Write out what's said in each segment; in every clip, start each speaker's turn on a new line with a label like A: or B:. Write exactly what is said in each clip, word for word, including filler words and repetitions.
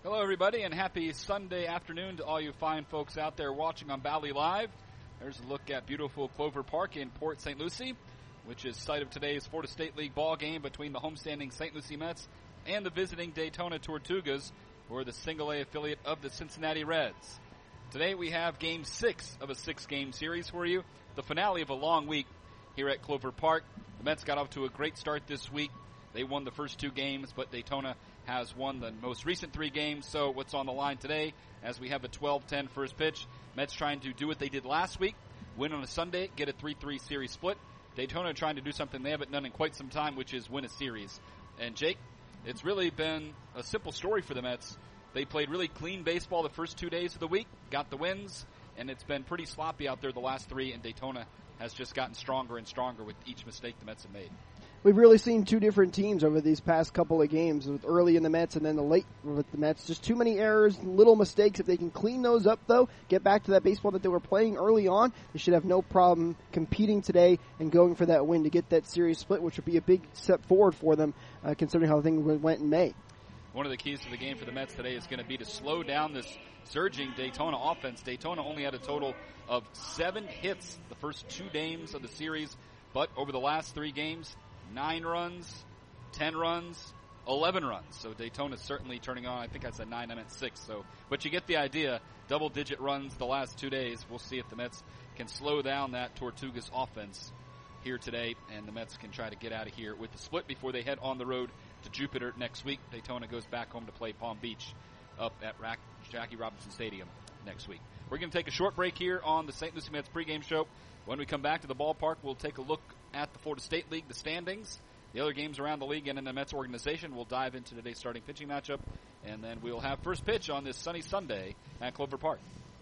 A: Hello, everybody, and happy Sunday afternoon to all you fine folks out there watching on Valley Live. There's a look at beautiful Clover Park in Port Saint Lucie, which is site of today's Florida State League ball game between the homestanding Saint Lucie Mets and the visiting Daytona Tortugas, who are the single-A affiliate of the Cincinnati Reds. Today we have game six of a six-game series for you, the finale of a long week here at Clover Park. The Mets got off to a great start this week. They won the first two games, but Daytona has won the most recent three games. So what's on the line today as we have a twelve ten first pitch? Mets trying to do what they did last week, win on a Sunday, get a three three series split. Daytona trying to do something they haven't done in quite some time, which is win a series. And Jake, it's really been a simple story for the Mets. They played really clean baseball the first two days of the week, got the wins, and it's been pretty sloppy out there the last three, and Daytona has just gotten stronger and stronger with each mistake the Mets have made.
B: We've really seen two different teams over these past couple of games, with early in the Mets and then the late with the Mets. Just too many errors, little mistakes. If they can clean those up, though, get back to that baseball that they were playing early on, they should have no problem competing today and going for that win to get that series split, which would be a big step forward for them, uh, considering how things went in May.
A: One of the keys to the game for the Mets today is going to be to slow down this surging Daytona offense. Daytona only had a total of seven hits the first two games of the series, but over the last three games, nine runs, ten runs, eleven runs. So Daytona's certainly turning on. I think I said nine, I meant six. So, but you get the idea. Double-digit runs the last two days. We'll see if the Mets can slow down that Tortugas offense here today, and the Mets can try to get out of here with the split before they head on the road to Jupiter next week. Daytona goes back home to play Palm Beach up at Rack- Jackie Robinson Stadium next week. We're going to take a short break here on the Saint Lucie Mets pregame show. When we come back to the ballpark, we'll take a look at the Florida State League, the standings, the other games around the league, and in the Mets organization. We'll dive into today's starting pitching matchup, and then we'll have first pitch on this sunny Sunday at Clover Park.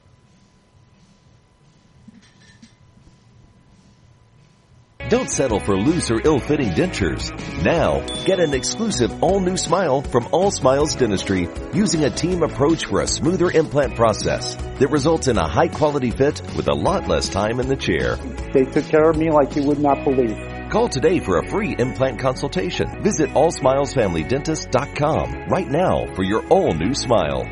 C: Don't settle for loose or ill-fitting dentures. Now, get an exclusive all-new smile from All Smiles Dentistry using a team approach for a smoother implant process that results in a high-quality fit with a lot less time in the chair.
D: They took care of me like you would not believe.
C: Call today for a free implant consultation. Visit all smiles family dentist dot com right now for your all-new smile.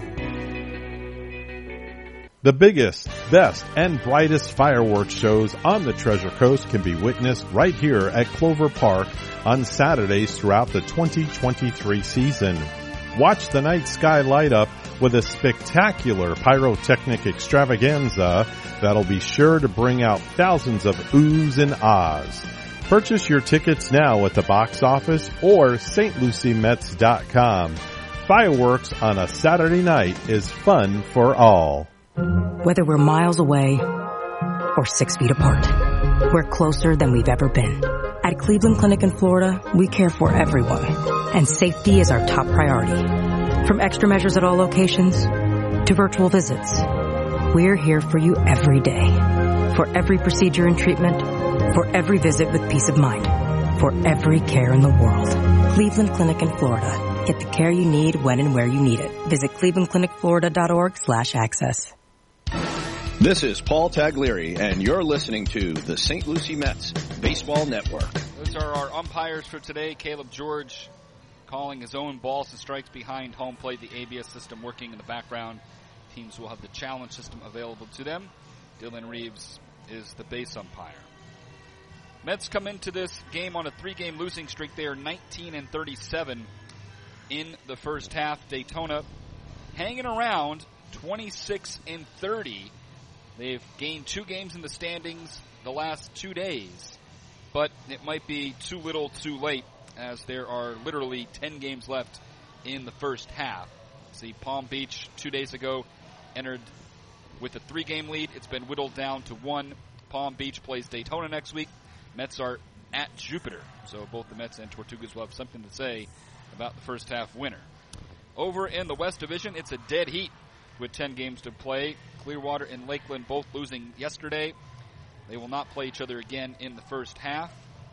E: The biggest, best, and brightest fireworks shows on the Treasure Coast can be witnessed right here at Clover Park on Saturdays throughout the twenty twenty-three season. Watch the night sky light up with a spectacular pyrotechnic extravaganza that'll be sure to bring out thousands of oohs and ahs. Purchase your tickets now at the box office or S T Lucie Mets dot com. Fireworks on a Saturday night is fun for all.
F: Whether we're miles away or six feet apart, we're closer than we've ever been. At Cleveland Clinic in Florida, we care for everyone, and safety is our top priority. From extra measures at all locations to virtual visits, we're here for you every day. For every procedure and treatment, for every visit with peace of mind, for every care in the world. Cleveland Clinic in Florida. Get the care you need when and where you need it. Visit cleveland clinic florida dot org slash access.
G: This is Paul Taglieri, and you're listening to the Saint Lucie Mets Baseball Network.
A: Those are our umpires for today. Caleb George calling his own balls and strikes behind home plate. The A B S system working in the background. Teams will have the challenge system available to them. Dylan Reeves is the base umpire. Mets come into this game on a three-game losing streak. They are nineteen and thirty-seven in the first half. Daytona hanging around twenty-six and thirty. They've gained two games in the standings the last two days, but it might be too little too late as there are literally ten games left in the first half. See, Palm Beach two days ago entered with a three-game lead. It's been whittled down to one. Palm Beach plays Daytona next week. Mets are at Jupiter, so both the Mets and Tortugas will have something to say about the first half winner. Over in the West Division, it's a dead heat with ten games to play. Clearwater and Lakeland both losing yesterday. They will not play each other again in the first half.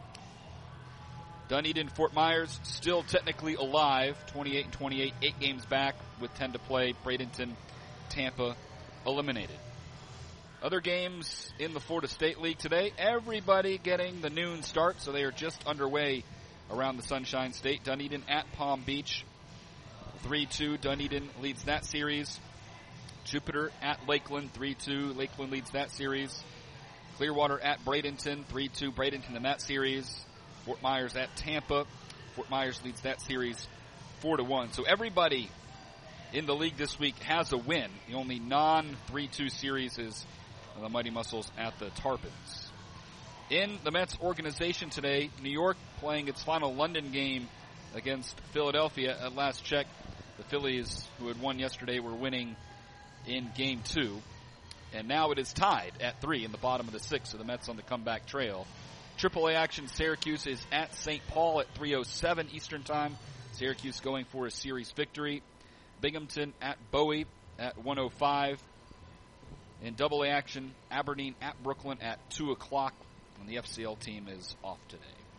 A: Dunedin, Fort Myers still technically alive, twenty-eight and twenty-eight, eight games back with ten to play. Bradenton, Tampa eliminated. Other games in the Florida State League today, everybody getting the noon start, so they are just underway around the Sunshine State. Dunedin at Palm Beach. three two. Dunedin leads that series. Jupiter at Lakeland, three two. Lakeland leads that series. Clearwater at Bradenton, three two. Bradenton in that series. Fort Myers at Tampa. Fort Myers leads that series four to one. So everybody in the league this week has a win. The only non three two series is the Mighty Muscles at the Tarpons. In the Mets organization today, New York playing its final London game against Philadelphia. At last check, the Phillies, who had won yesterday, were winning in game two. And now it is tied at three in the bottom of the sixth, so the Mets on the comeback trail. triple A action, Syracuse is at Saint Paul at three oh seven Eastern Time. Syracuse going for a series victory. Binghamton at Bowie at one oh five. In double A action, Aberdeen at Brooklyn at two o'clock. And the F C L team is off today.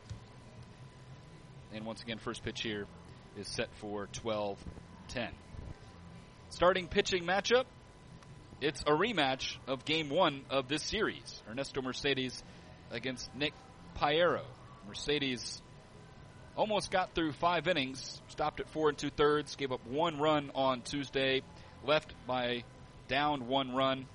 A: And once again, first pitch here is set for twelve ten. Starting pitching matchup, it's a rematch of game one of this series. Ernesto Mercedes against Nick Piero. Mercedes almost got through five innings, stopped at four and two thirds, gave up one run on Tuesday, left by down one run.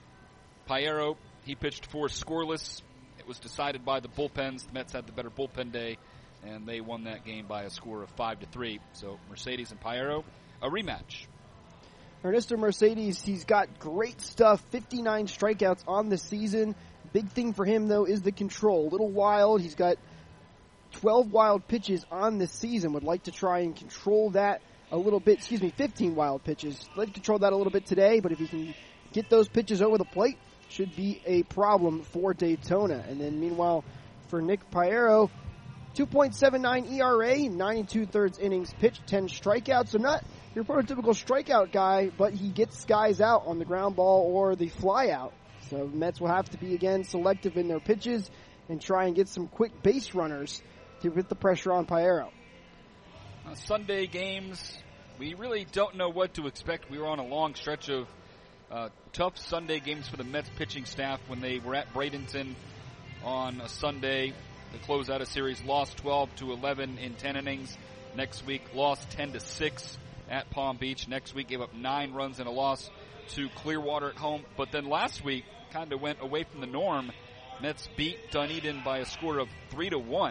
A: Piero, he pitched four scoreless. It was decided by the bullpens. The Mets had the better bullpen day, and they won that game by a score of five to three. So Mercedes and Piero, a rematch.
B: Ernesto Mercedes, he's got great stuff, fifty-nine strikeouts on the season. Big thing for him, though, is the control. A little wild. He's got twelve wild pitches on the season. Would like to try and control that a little bit. Excuse me, fifteen wild pitches. Like to control that a little bit today, but if he can get those pitches over the plate, should be a problem for Daytona. And then meanwhile, for Nick Piero, two point seven nine E R A, nine and two thirds innings pitched, ten strikeouts. So not your prototypical strikeout guy, but he gets guys out on the ground ball or the fly out. So Mets will have to be, again, selective in their pitches and try and get some quick base runners to put the pressure on Piero.
A: Uh, Sunday games, we really don't know what to expect. We were on a long stretch of uh, tough Sunday games for the Mets pitching staff when they were at Bradenton on a Sunday to close out a series. Lost twelve to eleven in ten innings. Next week, lost ten to six at Palm Beach. Next week, gave up nine runs and a loss to Clearwater at home. But then last week, kind of went away from the norm. Mets beat Dunedin by a score of three to one.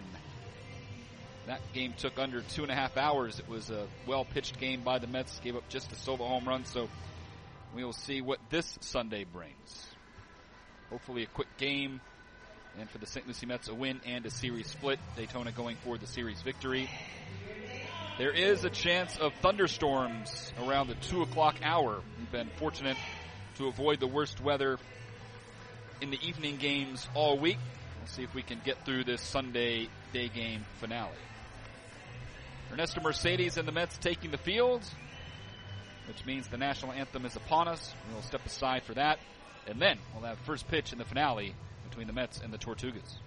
A: That game took under two and a half hours. It was a well-pitched game by the Mets. Gave up just a solo home run. So we will see what this Sunday brings. Hopefully a quick game. And for the Saint Lucie Mets, a win and a series split. Daytona going for the series victory. There is a chance of thunderstorms around the two o'clock hour. We've been fortunate to avoid the worst weather in the evening games all week. We'll see if we can get through this Sunday day game finale. Ernesto Mercedes and the Mets taking the field, which means the national anthem is upon us. We'll step aside for that. And then we'll have first pitch in the finale between the Mets and the Tortugas.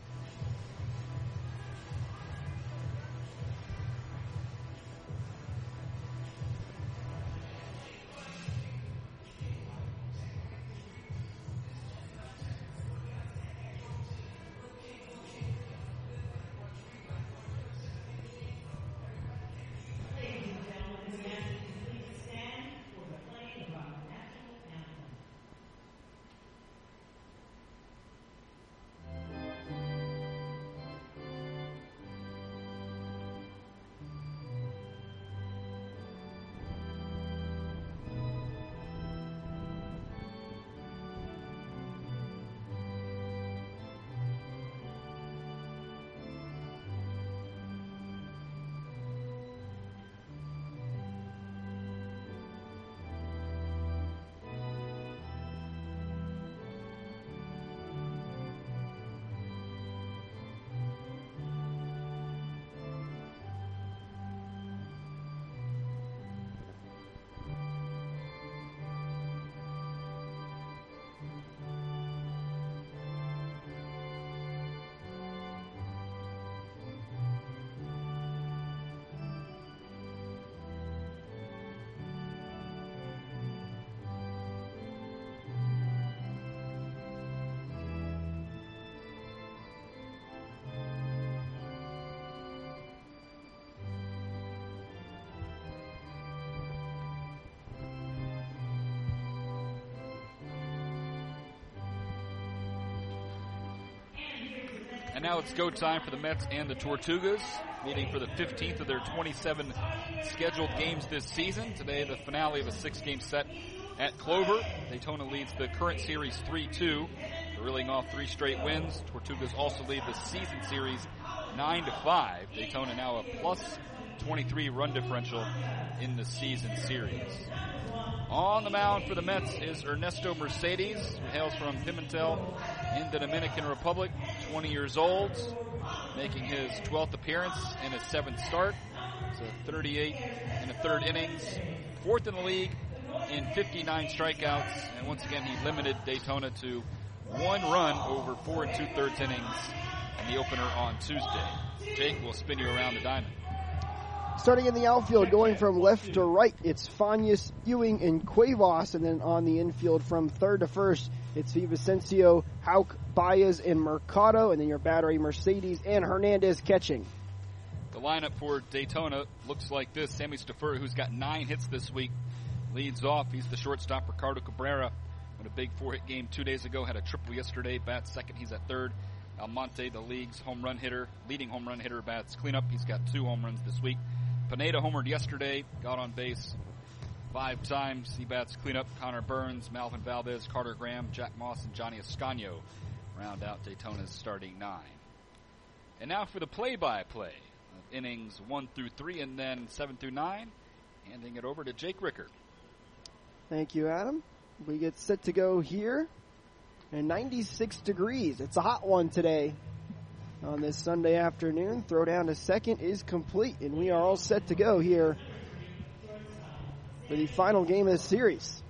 A: And now it's go time for the Mets and the Tortugas, meeting for the fifteenth of their twenty-seven scheduled games this season. Today, the finale of a six-game set at Clover. Daytona leads the current series three two. They're reeling off three straight wins. Tortugas also lead the season series nine to five. Daytona now a plus twenty-three run differential in the season series. On the mound for the Mets is Ernesto Mercedes, who hails from Pimentel in the Dominican Republic, twenty years old, making his twelfth appearance and his seventh start. So thirty-eight and a third innings, fourth in the league in fifty-nine strikeouts, and once again he limited Daytona to one run over four and two-thirds innings in the opener on Tuesday. Jake will spin you around the diamond.
B: Starting in the outfield, going from left to right, it's Fanias, Ewing, and Cuevas. And then on the infield from third to first, it's Vicencio, Houck, Baez, and Mercado. And then your battery, Mercedes and Hernandez catching.
A: The lineup for Daytona looks like this. Sammy Stafura, who's got nine hits this week, leads off. He's the shortstop. Ricardo Cabrera, with a big four-hit game two days ago, had a triple yesterday, bats second. He's at third. Almonte, the league's home run hitter, leading home run hitter, bats cleanup. He's got two home runs this week. Pineda homered yesterday, got on base five times. He bats cleanup. Connor Burns, Malvin Valdez, Carter Graham, Jack Moss, and Johnny Escanio round out Daytona's starting nine. And now for the play-by-play of innings one through three and then seven through nine, handing it over to Jake Rickard.
B: Thank you, Adam. We get set to go here, and ninety-six degrees. It's a hot one today. On this Sunday afternoon, throw down to second is complete, and we are all set to go here for the final game of the series.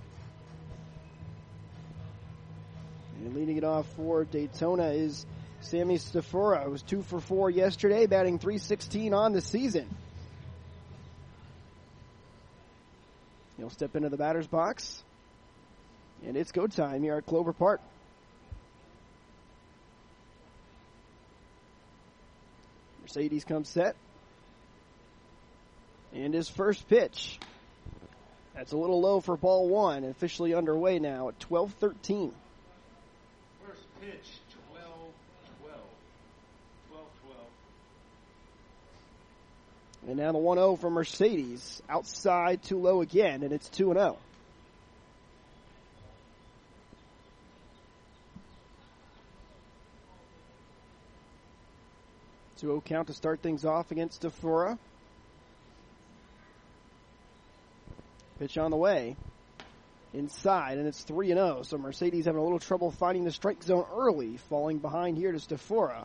B: And leading it off for Daytona is Sammy Stafura, who was two for four yesterday, batting three sixteen on the season. He'll step into the batter's box, and it's go time here at Clover Park. Mercedes comes set. And his first pitch. That's a little low for ball one. Officially underway now at twelve thirteen.
H: First pitch, twelve twelve. twelve twelve.
B: And now the one oh from Mercedes. Outside, too low again, and it's two and oh. two oh count to start things off against Stafura. Pitch on the way. Inside, and it's three and oh. So Mercedes having a little trouble finding the strike zone early, falling behind here to Stafura.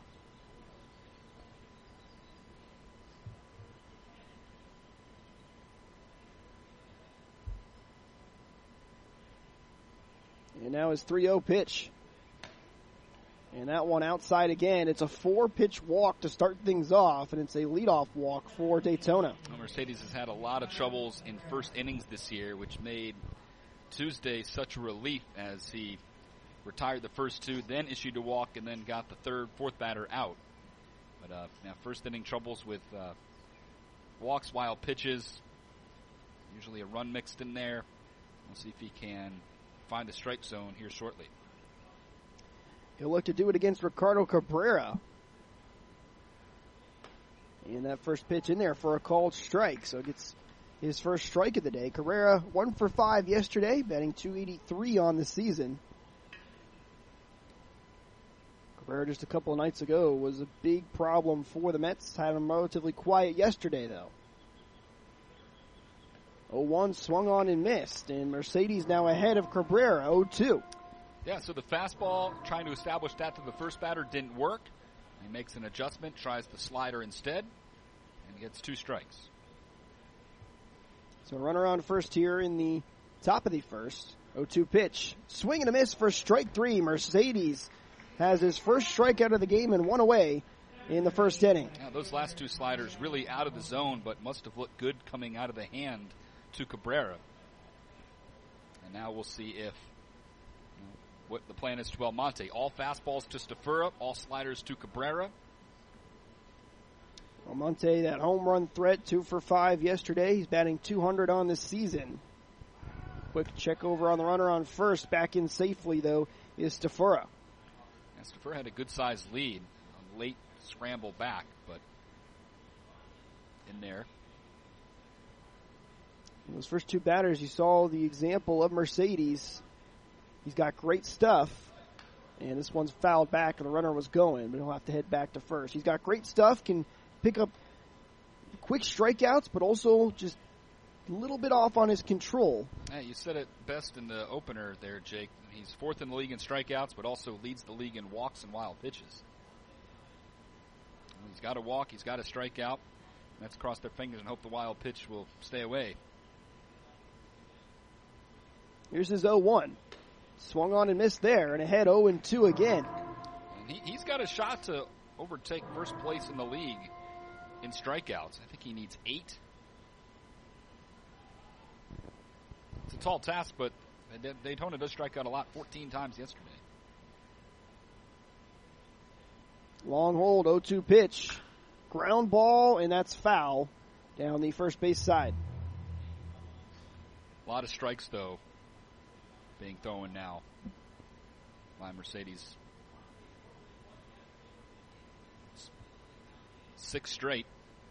B: And now his three oh pitch. And that one outside again. It's a four-pitch walk to start things off, and it's a leadoff walk for Daytona.
A: Well, Mercedes has had a lot of troubles in first innings this year, which made Tuesday such a relief as he retired the first two, then issued a walk, and then got the third, fourth batter out. But uh, now first inning troubles with uh, walks, wild pitches, usually a run mixed in there. We'll see if he can find the strike zone here shortly.
B: He'll look to do it against Ricardo Cabrera. And that first pitch in there for a called strike. So it gets his first strike of the day. Cabrera, one for five yesterday, batting two eighty-three on the season. Cabrera just a couple of nights ago was a big problem for the Mets. Had him relatively quiet yesterday, though. oh one swung on and missed. And Mercedes now ahead of Cabrera, oh two.
A: Yeah, so the fastball, trying to establish that to the first batter, didn't work. He makes an adjustment, tries the slider instead, and gets two strikes.
B: So runner on first here in the top of the first. oh two pitch. Swing and a miss for strike three. Mercedes has his first strikeout of the game and one away in the first inning.
A: Yeah, those last two sliders really out of the zone, but must have looked good coming out of the hand to Cabrera. And now we'll see if what the plan is to Almonte. All fastballs to Stafura, all sliders to Cabrera.
B: Almonte, that home run threat, two for five yesterday. He's batting two hundred on the season. Quick check over on the runner on first. Back in safely, though, is Stafura.
A: Yeah, Stafura had a good-sized lead. late scramble back, but in there.
B: In those first two batters, you saw the example of Mercedes. He's got great stuff, and this one's fouled back, and the runner was going, but he'll have to head back to first. He's got great stuff, can pick up quick strikeouts, but also just a little bit off on his control.
A: Yeah, you said it best in the opener there, Jake. He's fourth in the league in strikeouts, but also leads the league in walks and wild pitches. He's got to walk, he's got to strike out. Let's cross their fingers and hope the wild pitch will stay away.
B: Here's his oh one. Swung on and missed there, and ahead oh and two again.
A: And he, he's got a shot to overtake first place in the league in strikeouts. I think he needs eight. It's a tall task, but Daytona does strike out a lot, fourteen times yesterday.
B: Long hold, oh two pitch. Ground ball, and that's foul down the first base side.
A: A lot of strikes, though, being thrown now by Mercedes. Six straight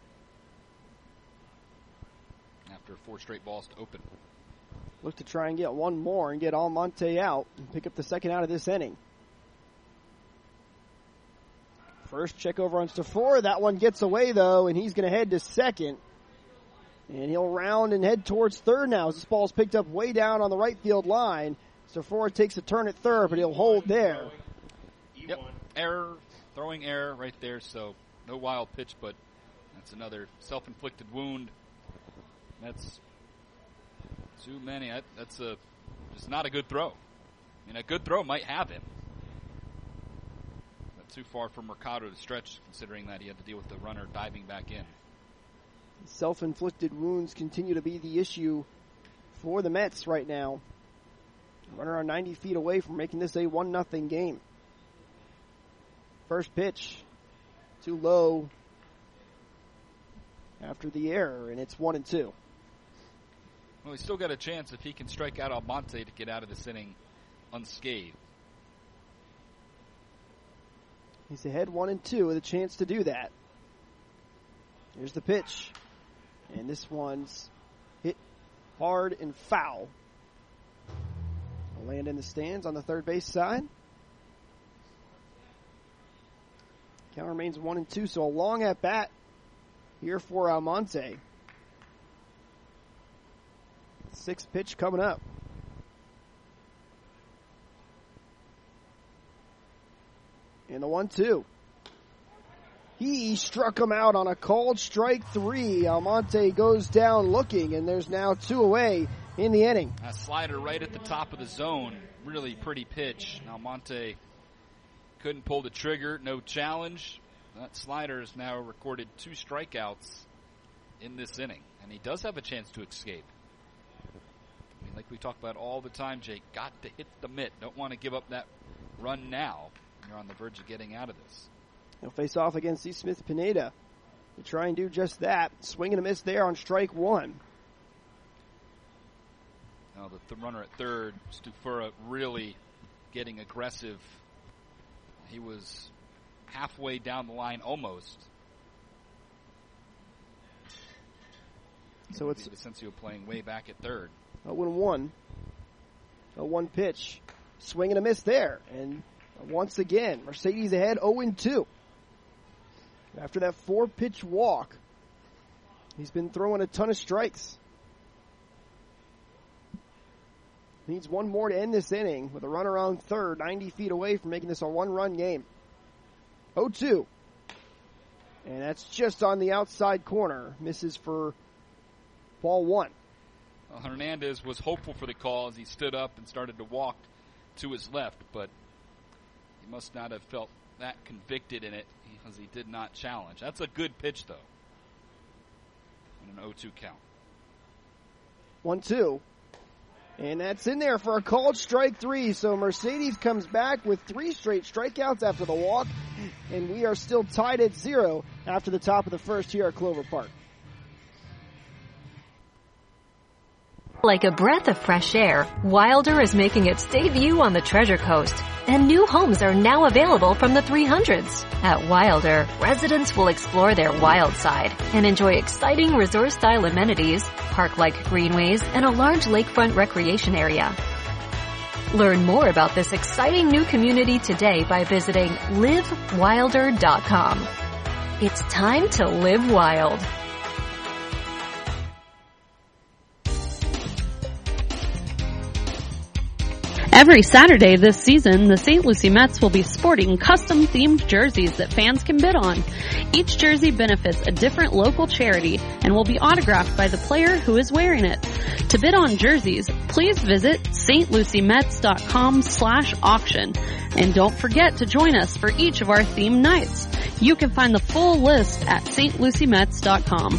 A: after four straight balls to open.
B: Look to try and get one more and get Almonte out and pick up the second out of this inning. First check over on Stafor. That one gets away, though, and he's going to head to second. And he'll round and head towards third now as this ball's picked up way down on the right field line. Stafor takes a turn at third, but he'll hold there.
A: Yep, error, throwing error right there, so no wild pitch, but that's another self-inflicted wound. That's too many. That's a just not a good throw. I mean, a good throw might have him. Too far for Mercado to stretch, considering that he had to deal with the runner diving back in.
B: Self-inflicted wounds continue to be the issue for the Mets right now. Runner on ninety feet away from making this a one nothing game. First pitch, too low after the error, and it's one and two.
A: Well, he's still got a chance if he can strike out Almonte to get out of this inning unscathed.
B: He's ahead one and two with a chance to do that. Here's the pitch. And this one's hit hard and foul. Will land in the stands on the third base side. Count remains one and two, so a long at bat here for Almonte. Sixth pitch coming up. And the one two. He struck him out on a called strike three. Almonte goes down looking, and there's now two away in the inning.
A: A slider right at the top of the zone. Really pretty pitch. Almonte couldn't pull the trigger. No challenge. That slider has now recorded two strikeouts in this inning, and he does have a chance to escape. I mean, like we talk about all the time, Jake, got to hit the mitt. Don't want to give up that run now. You're on the verge of getting out of this.
B: He'll face off against C. Smith Pineda to try and do just that. Swing and a miss there on strike one.
A: Now the th- runner at third, Stufura, really getting aggressive. He was halfway down the line almost.
B: So it's
A: Vicencio playing way back at third.
B: oh and one. A one pitch. Swing and a miss there. And once again, Mercedes ahead oh and two. After that four-pitch walk, he's been throwing a ton of strikes. Needs one more to end this inning with a runner on third, ninety feet away from making this a one-run game. oh two. And that's just on the outside corner. Misses for ball one.
A: Well, Hernandez was hopeful for the call as he stood up and started to walk to his left, but he must not have felt that convicted in it because he did not challenge. That's a good pitch, though, in an oh two count.
B: one two. And that's in there for a called strike three. So Mercedes comes back with three straight strikeouts after the walk, and we are still tied at zero after the top of the first here at Clover Park.
I: Like a breath of fresh air, Wilder is making its debut on the Treasure Coast. And new homes are now available from the three hundreds. At Wilder, residents will explore their wild side and enjoy exciting resort-style amenities, park-like greenways, and a large lakefront recreation area. Learn more about this exciting new community today by visiting live wilder dot com. It's time to live wild.
J: Every Saturday this season, the Saint Lucie Mets will be sporting custom-themed jerseys that fans can bid on. Each jersey benefits a different local charity and will be autographed by the player who is wearing it. To bid on jerseys, please visit st lucie mets dot com slash auction. And don't forget to join us for each of our themed nights. You can find the full list at st lucie mets dot com.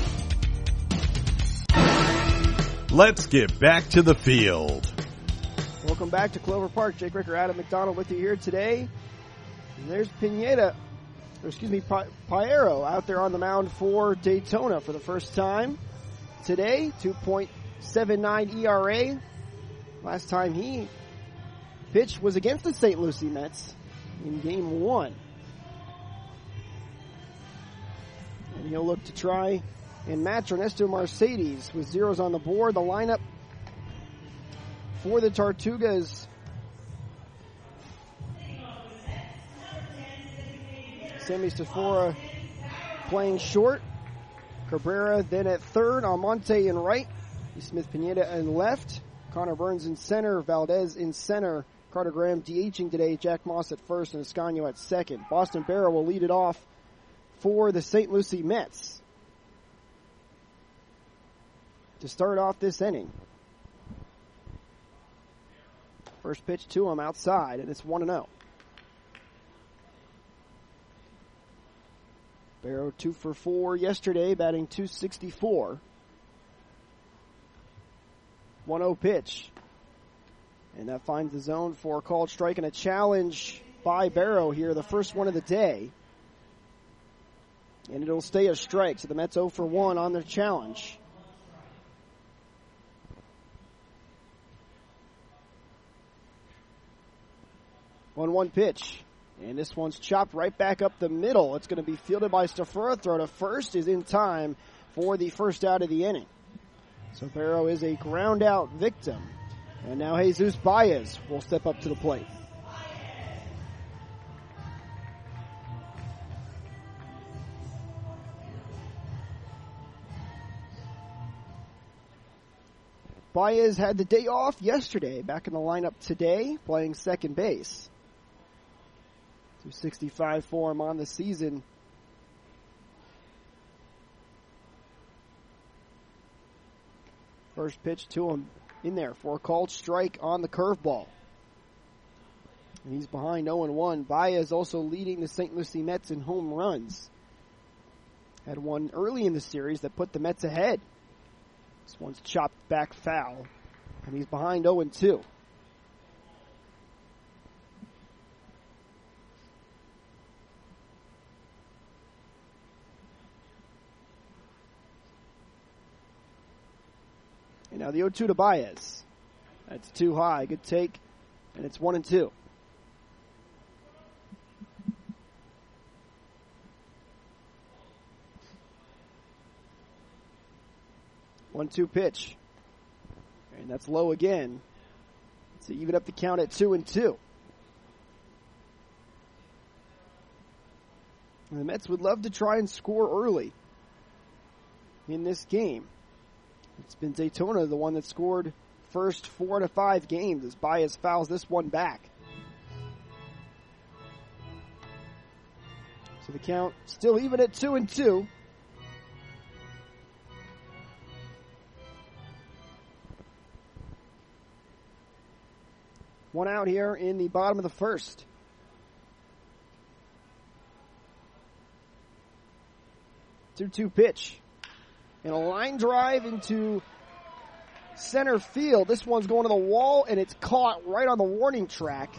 E: Let's get back to the field.
B: Welcome back to Clover Park. Jake Ricker, Adam McDonald with you here today. And there's Pineda, or excuse me, Piero out there on the mound for Daytona for the first time today. two point seven nine E R A. Last time he pitched was against the Saint Lucie Mets in game one. And he'll look to try and match Ernesto Mercedes with zeros on the board. The lineup for the Tortugas: Sammy Stafora playing short, Cabrera then at third, Almonte in right, Smith Pineda in left, Connor Burns in center, Valdez in center, Carter Graham DHing today, Jack Moss at first, and Escanio at second. Boston Barrow will lead it off for the Saint Lucie Mets to start off this inning. First pitch to him outside, and it's one and oh. Barrow two for four yesterday, batting two sixty-four. one oh pitch. And that finds the zone for a called strike and a challenge by Barrow here, the first one of the day. And it'll stay a strike, so the Mets oh for one on their challenge. one one pitch. And this one's chopped right back up the middle. It's going to be fielded by Stafora. Throw to first is in time for the first out of the inning. So Barrow is a ground out victim. And now Jesus Baez will step up to the plate. Baez had the day off yesterday, back in the lineup today, playing second base. two sixty-five for him on the season. First pitch to him in there for a called strike on the curveball. And he's behind oh and one. Baez also leading the Saint Lucie Mets in home runs. Had one early in the series that put the Mets ahead. This one's chopped back foul. And he's behind oh and two. And now the oh two to Baez. That's too high. Good take. And it's one and two. one two pitch. And that's low again. So even up the count at two and two. And the Mets would love to try and score early in this game. It's been Daytona, the one that scored first four to five games, as Baez fouls this one back. So the count still even at two and two. One out here in the bottom of the first. two two pitch. And a line drive into center field. This one's going to the wall, and it's caught right on the warning track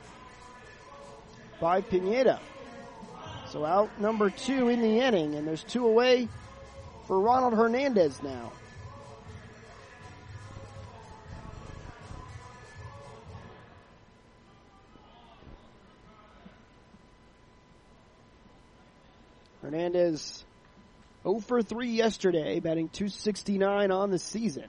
B: by Pineda. So out number two in the inning, and there's two away for Ronald Hernandez now. Hernandez oh for three yesterday, batting two sixty-nine on the season.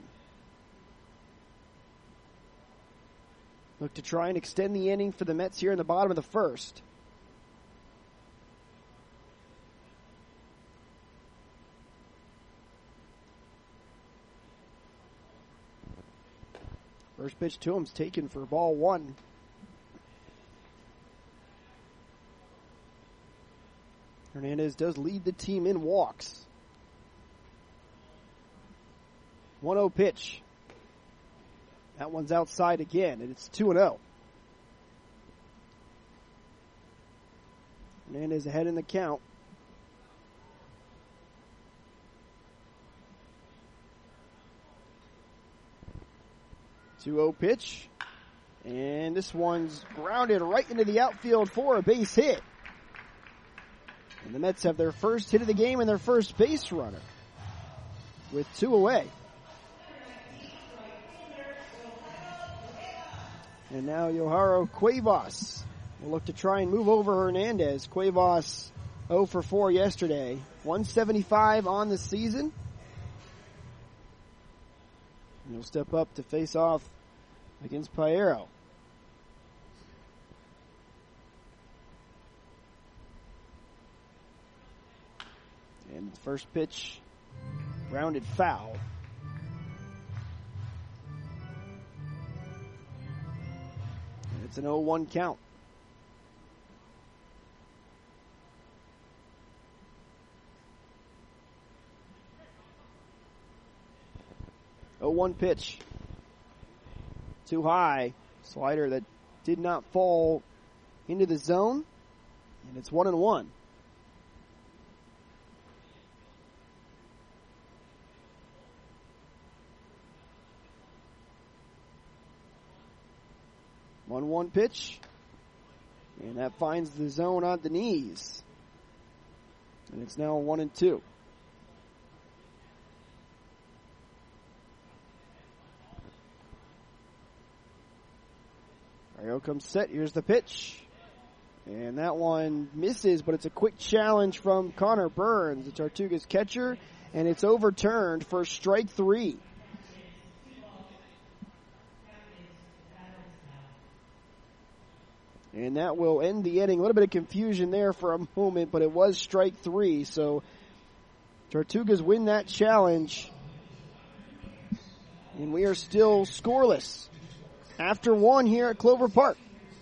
B: Look to try and extend the inning for the Mets here in the bottom of the first. First pitch to him's taken for ball one. Hernandez does lead the team in walks. one oh pitch. That one's outside again, and it's two and oh. Hernandez ahead in the count. two oh pitch. And this one's grounded right into the outfield for a base hit. And the Mets have their first hit of the game and their first base runner with two away. And now Yoharo Cuevas will look to try and move over Hernandez. Cuevas oh for four yesterday. one seventy-five on the season. And he'll step up to face off against Piero. And the first pitch, grounded foul. And it's an oh one count. oh one pitch. Too high. Slider that did not fall into the zone. And it's one and one. one one pitch. And that finds the zone on the knees. And it's now one and two. Mario comes set. Here's the pitch. And that one misses, but it's a quick challenge from Connor Burns, the Tortugas catcher, and it's overturned for strike three. And that will end the inning. A little bit of confusion there for a moment, but it was strike three. So Tortugas win that challenge. And we are still scoreless after one here at Clover Park.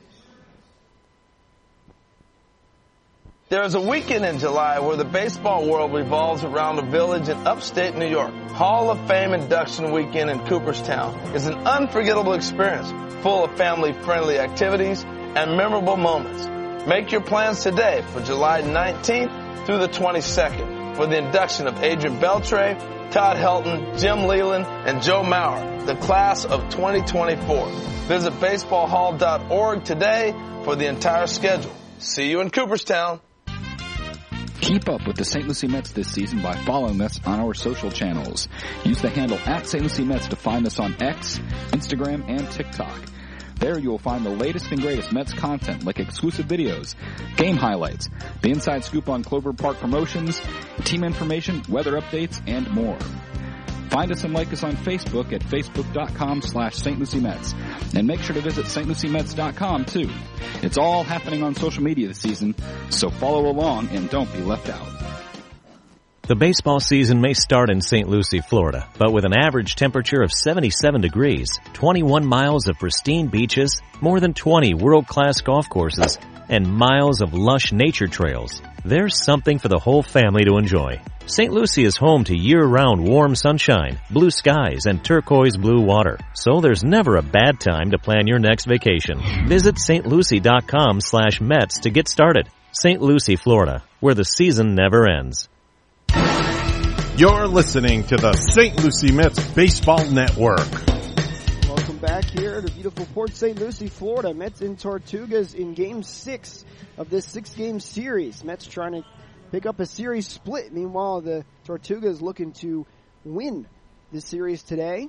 K: There's a weekend in July where the baseball world revolves around a village in upstate New York. Hall of Fame Induction Weekend in Cooperstown is an unforgettable experience full of family-friendly activities and memorable moments. Make your plans today for July nineteenth through the twenty-second for the induction of Adrian Beltre, Todd Helton, Jim Leland, and Joe Mauer, the class of twenty twenty-four. Visit baseball hall dot org today for the entire schedule. See you in Cooperstown.
A: Keep up with the Saint Lucie Mets this season by following us on our social channels. Use the handle at Saint Lucie Mets to find us on X, Instagram, and TikTok. There you will find the latest and greatest Mets content like exclusive videos, game highlights, the inside scoop on Clover Park promotions, team information, weather updates, and more. Find us and like us on Facebook at facebook.com slash Saint Lucie Mets. And make sure to visit Saint Lucie Mets dot com too. It's all happening on social media this season, so follow along and don't be left out.
L: The baseball season may start in Saint Lucie, Florida, but with an average temperature of seventy-seven degrees, twenty-one miles of pristine beaches, more than twenty world-class golf courses, and miles of lush nature trails, there's something for the whole family to enjoy. Saint Lucie is home to year-round warm sunshine, blue skies, and turquoise blue water, so there's never a bad time to plan your next vacation. Visit Saint Lucie dot com slash Mets to get started. Saint Lucie, Florida, where the season never ends.
E: You're listening to the Saint Lucie Mets Baseball Network.
B: Welcome back here to beautiful Port Saint Lucie, Florida. Mets and Tortugas in game six of this six-game series. Mets trying to pick up a series split. Meanwhile, the Tortugas looking to win this series today.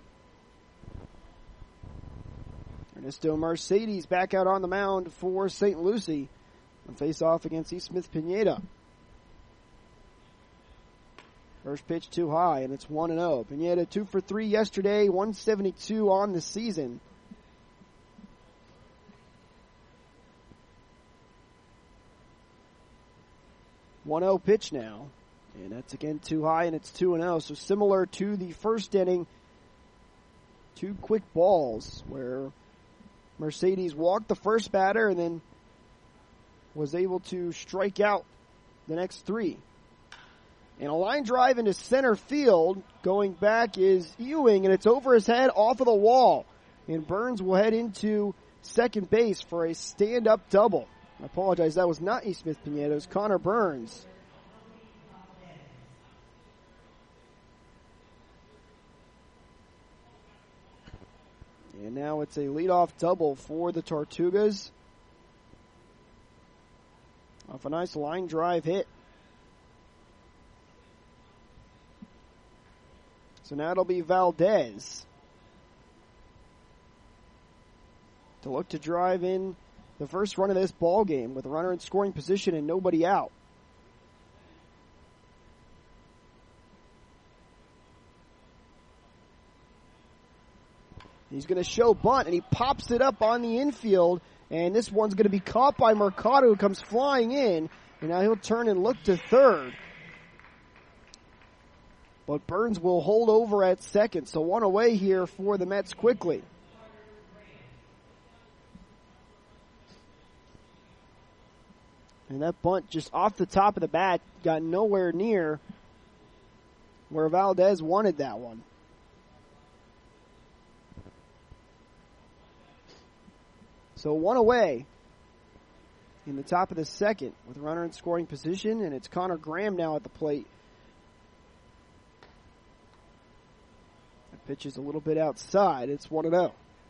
B: Ernesto Mercedes back out on the mound for Saint Lucie. And face off against East Smith Pineda. First pitch too high, and it's one and oh. Pineda two for three yesterday, one seventy-two on the season. one oh pitch now, and that's again too high, and it's two and oh. So similar to the first inning, two quick balls where Mercedes walked the first batter and then was able to strike out the next three. And a line drive into center field. Going back is Ewing, and it's over his head off of the wall. And Burns will head into second base for a stand-up double. I apologize, that was not E. Smith Pineda, it was Connor Burns. And now it's a leadoff double for the Tortugas. Off a nice line drive hit. So now it'll be Valdez to look to drive in the first run of this ball game with a runner in scoring position and nobody out. He's going to show bunt, and he pops it up on the infield, and this one's going to be caught by Mercado, who comes flying in, and now he'll turn and look to third. But Burns will hold over at second, so one away here for the Mets quickly. And that bunt just off the top of the bat got nowhere near where Valdez wanted that one. So one away in the top of the second with a runner in scoring position, and it's Connor Graham now at the plate. Pitch is a little bit outside. It's one and oh.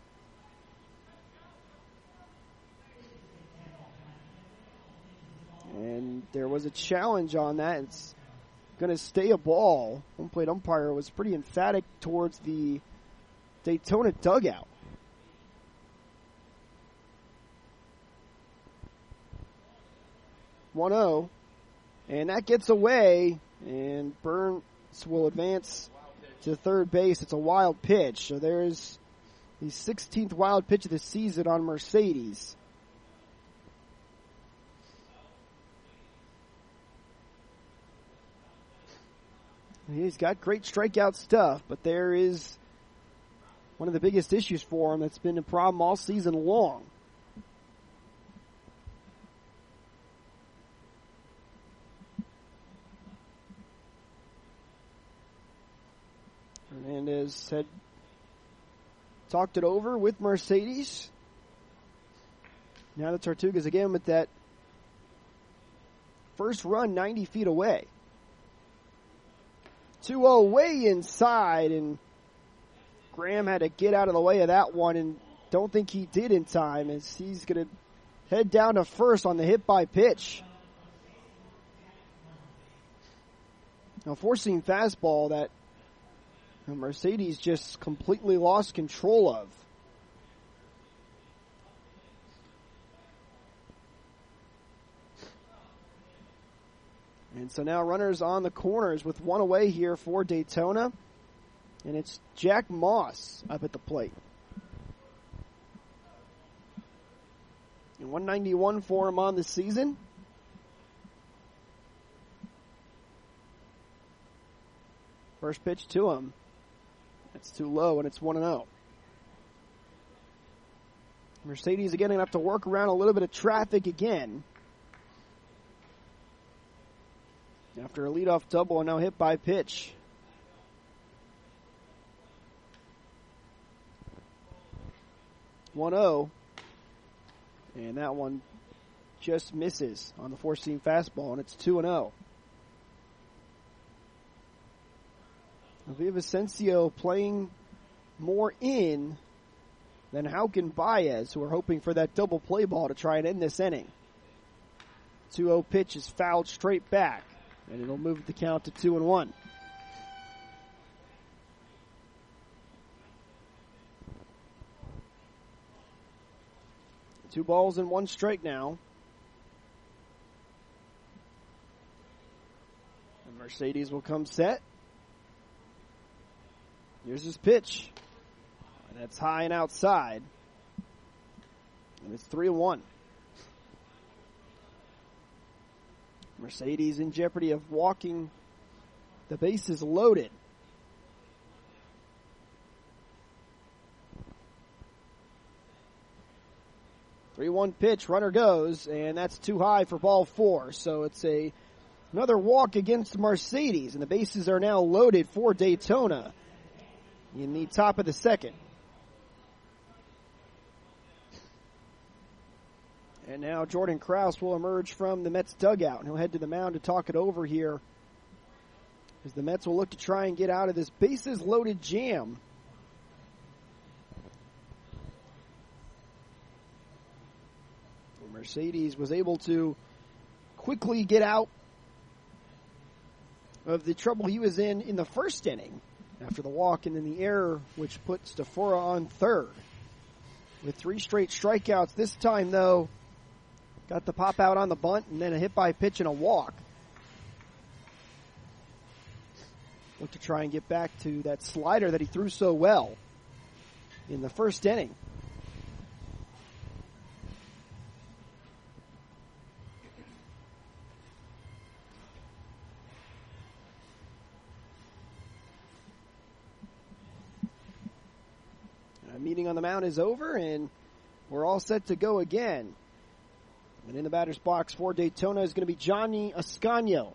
B: And there was a challenge on that. It's going to stay a ball. Home plate umpire was pretty emphatic towards the Daytona dugout. one oh. And that gets away. And Burns will advance to third base. It's a wild pitch. So there's the sixteenth wild pitch of the season on Mercedes. He's got great strikeout stuff, but there is one of the biggest issues for him that's been a problem all season long. Hernandez had talked it over with Mercedes. Now the Tortugas again with that first run ninety feet away. two oh way inside, and Graham had to get out of the way of that one, and don't think he did in time, as he's going to head down to first on the hit by pitch. Now, four-seam fastball that Mercedes just completely lost control of. And so now runners on the corners with one away here for Daytona. And it's Jack Moss up at the plate. And one ninety-one for him on the season. First pitch to him. That's too low, and it's one and oh. Mercedes again going to have to work around a little bit of traffic again. After a leadoff double and now hit by pitch. one oh. And that one just misses on the four-seam fastball, and it's two and oh. Villavicencio playing more in than Houck and Baez, who are hoping for that double play ball to try and end this inning. two oh pitch is fouled straight back, and it'll move the count to two and one. Two balls and one strike now. And Mercedes will come set. Here's his pitch. And that's high and outside. And it's three one. Mercedes in jeopardy of walking. The bases loaded. three one pitch, runner goes, and that's too high for ball four. So it's a another walk against Mercedes, and the bases are now loaded for Daytona in the top of the second. And now Jordan Krause will emerge from the Mets dugout, and he'll head to the mound to talk it over here as the Mets will look to try and get out of this bases-loaded jam. Mercedes was able to quickly get out of the trouble he was in in the first inning after the walk and then the error, which put Stafora on third. With three straight strikeouts this time, though, got the pop out on the bunt and then a hit by pitch and a walk. Look to try and get back to that slider that he threw so well in the first inning. Meeting on the mound is over, and we're all set to go again. And in the batter's box for Daytona is going to be Johnny Ascanio.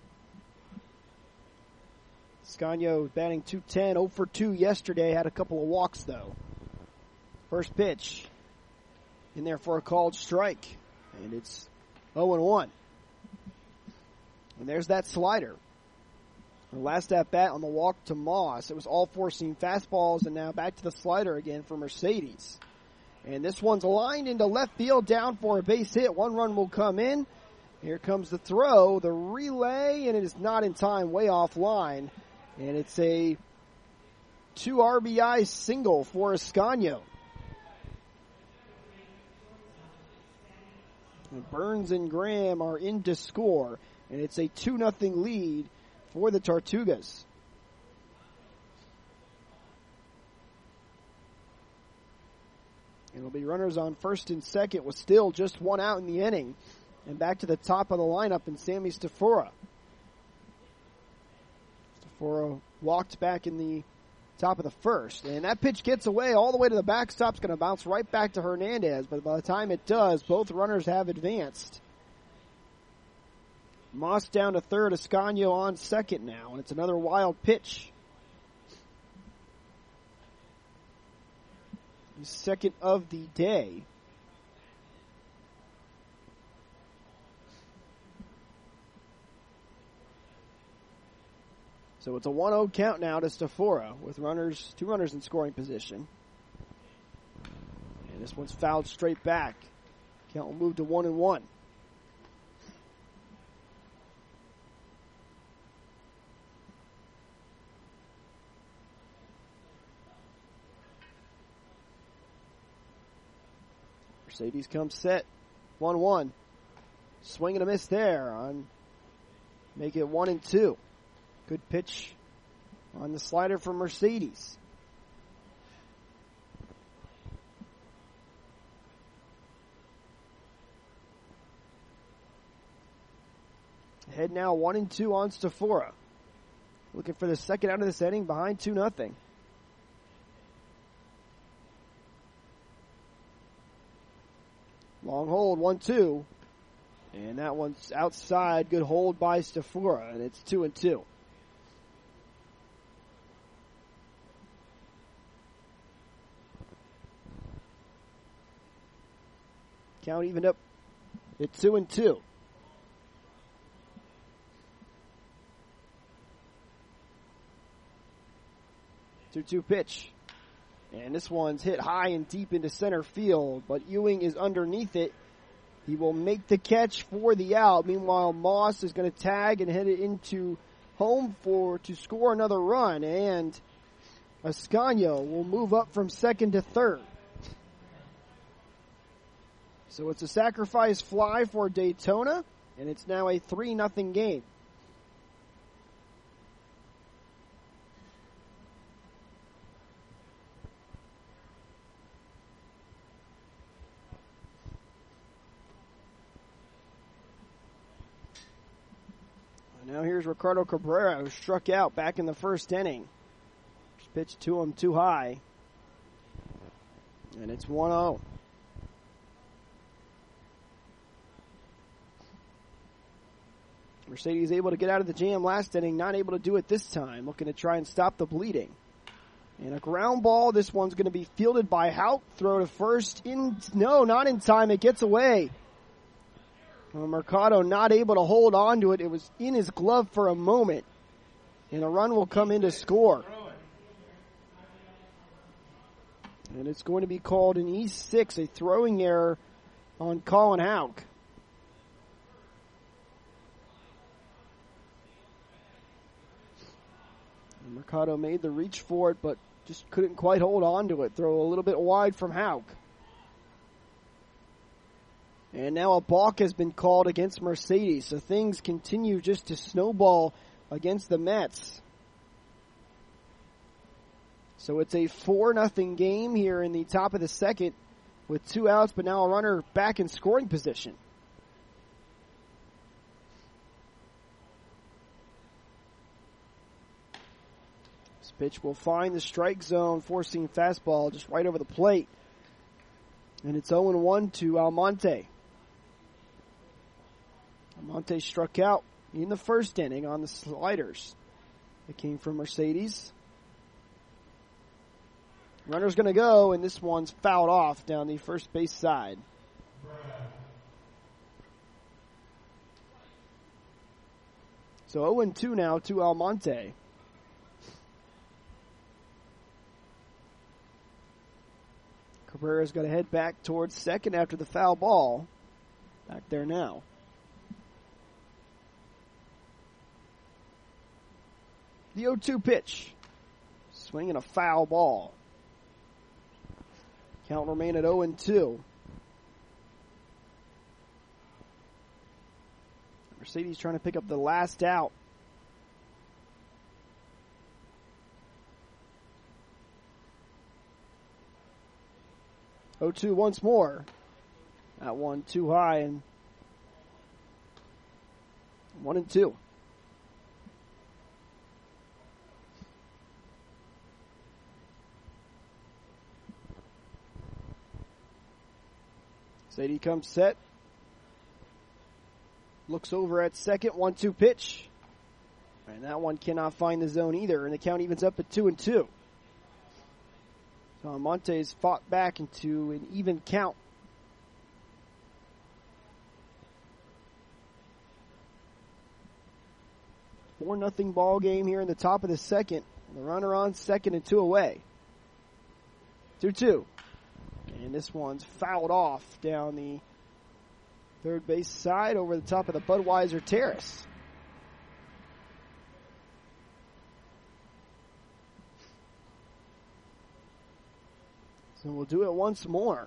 B: Ascanio batting two ten, oh for two yesterday, had a couple of walks though. First pitch in there for a called strike, and it's oh and one. And there's that slider. The last at bat on the walk to Moss. It was all four-seam fastballs, and now back to the slider again for Mercedes. And this one's lined into left field, down for a base hit. One run will come in. Here comes the throw, the relay, and it is not in time, way offline. And it's a two R B I single for Ascanio. And Burns and Graham are in to score, and it's a two nothing lead for the Tortugas. It'll be runners on first and second with still just one out in the inning. And back to the top of the lineup in Sammy Stafora. Stafora walked back in the top of the first. And that pitch gets away all the way to the backstop. It's going to bounce right back to Hernandez. But by the time it does, both runners have advanced. Moss down to third, Ascanio on second now, and it's another wild pitch. The second of the day. So it's a one oh count now to Stafora with runners, two runners in scoring position. And this one's fouled straight back. Count will move to one and one. Mercedes comes set, one one. Swing and a miss there on, make it one and two. Good pitch on the slider from Mercedes. Head now one and two on Stafora. Looking for the second out of this inning, behind two nothing. Long hold, one two. And that one's outside. Good hold by Stafora, and it's two and two. Count evened up at two and two. two two pitch. And this one's hit high and deep into center field, but Ewing is underneath it. He will make the catch for the out. Meanwhile, Moss is going to tag and head it into home for to score another run, and Ascanio will move up from second to third. So it's a sacrifice fly for Daytona, and it's now a three nothing game. Now here's Ricardo Cabrera, who struck out back in the first inning. Just pitched to him too high. And it's one oh. Mercedes able to get out of the jam last inning, not able to do it this time. Looking to try and stop the bleeding. And a ground ball. This one's going to be fielded by Houck. Throw to first. In No, not in time. It gets away. Well, Mercado not able to hold on to it. It was in his glove for a moment. And a run will come in to score. And it's going to be called an E six, a throwing error on Colin Houck. And Mercado made the reach for it, but just couldn't quite hold on to it. Throw a little bit wide from Houck. And now a balk has been called against Mercedes, so things continue just to snowball against the Mets. So it's a four nothing game here in the top of the second with two outs, but now a runner back in scoring position. This pitch will find the strike zone, forcing fastball just right over the plate. And it's oh one to Almonte. Almonte struck out in the first inning on the sliders. It came from Mercedes. Runner's going to go, and this one's fouled off down the first base side. So oh two now to Almonte. Cabrera's got to head back towards second after the foul ball. Back there now. The oh two pitch. Swinging a foul ball. Count remain at oh two. Mercedes trying to pick up the last out. oh two once more. That one too high, and one and two. Sadie comes set. Looks over at second. one two pitch. And that one cannot find the zone either. And the count evens up at two and two. So Monte's fought back into an even count. four nothing ball game here in the top of the second. The runner on second and two away. two two. And this one's fouled off down the third base side over the top of the Budweiser Terrace. So we'll do it once more.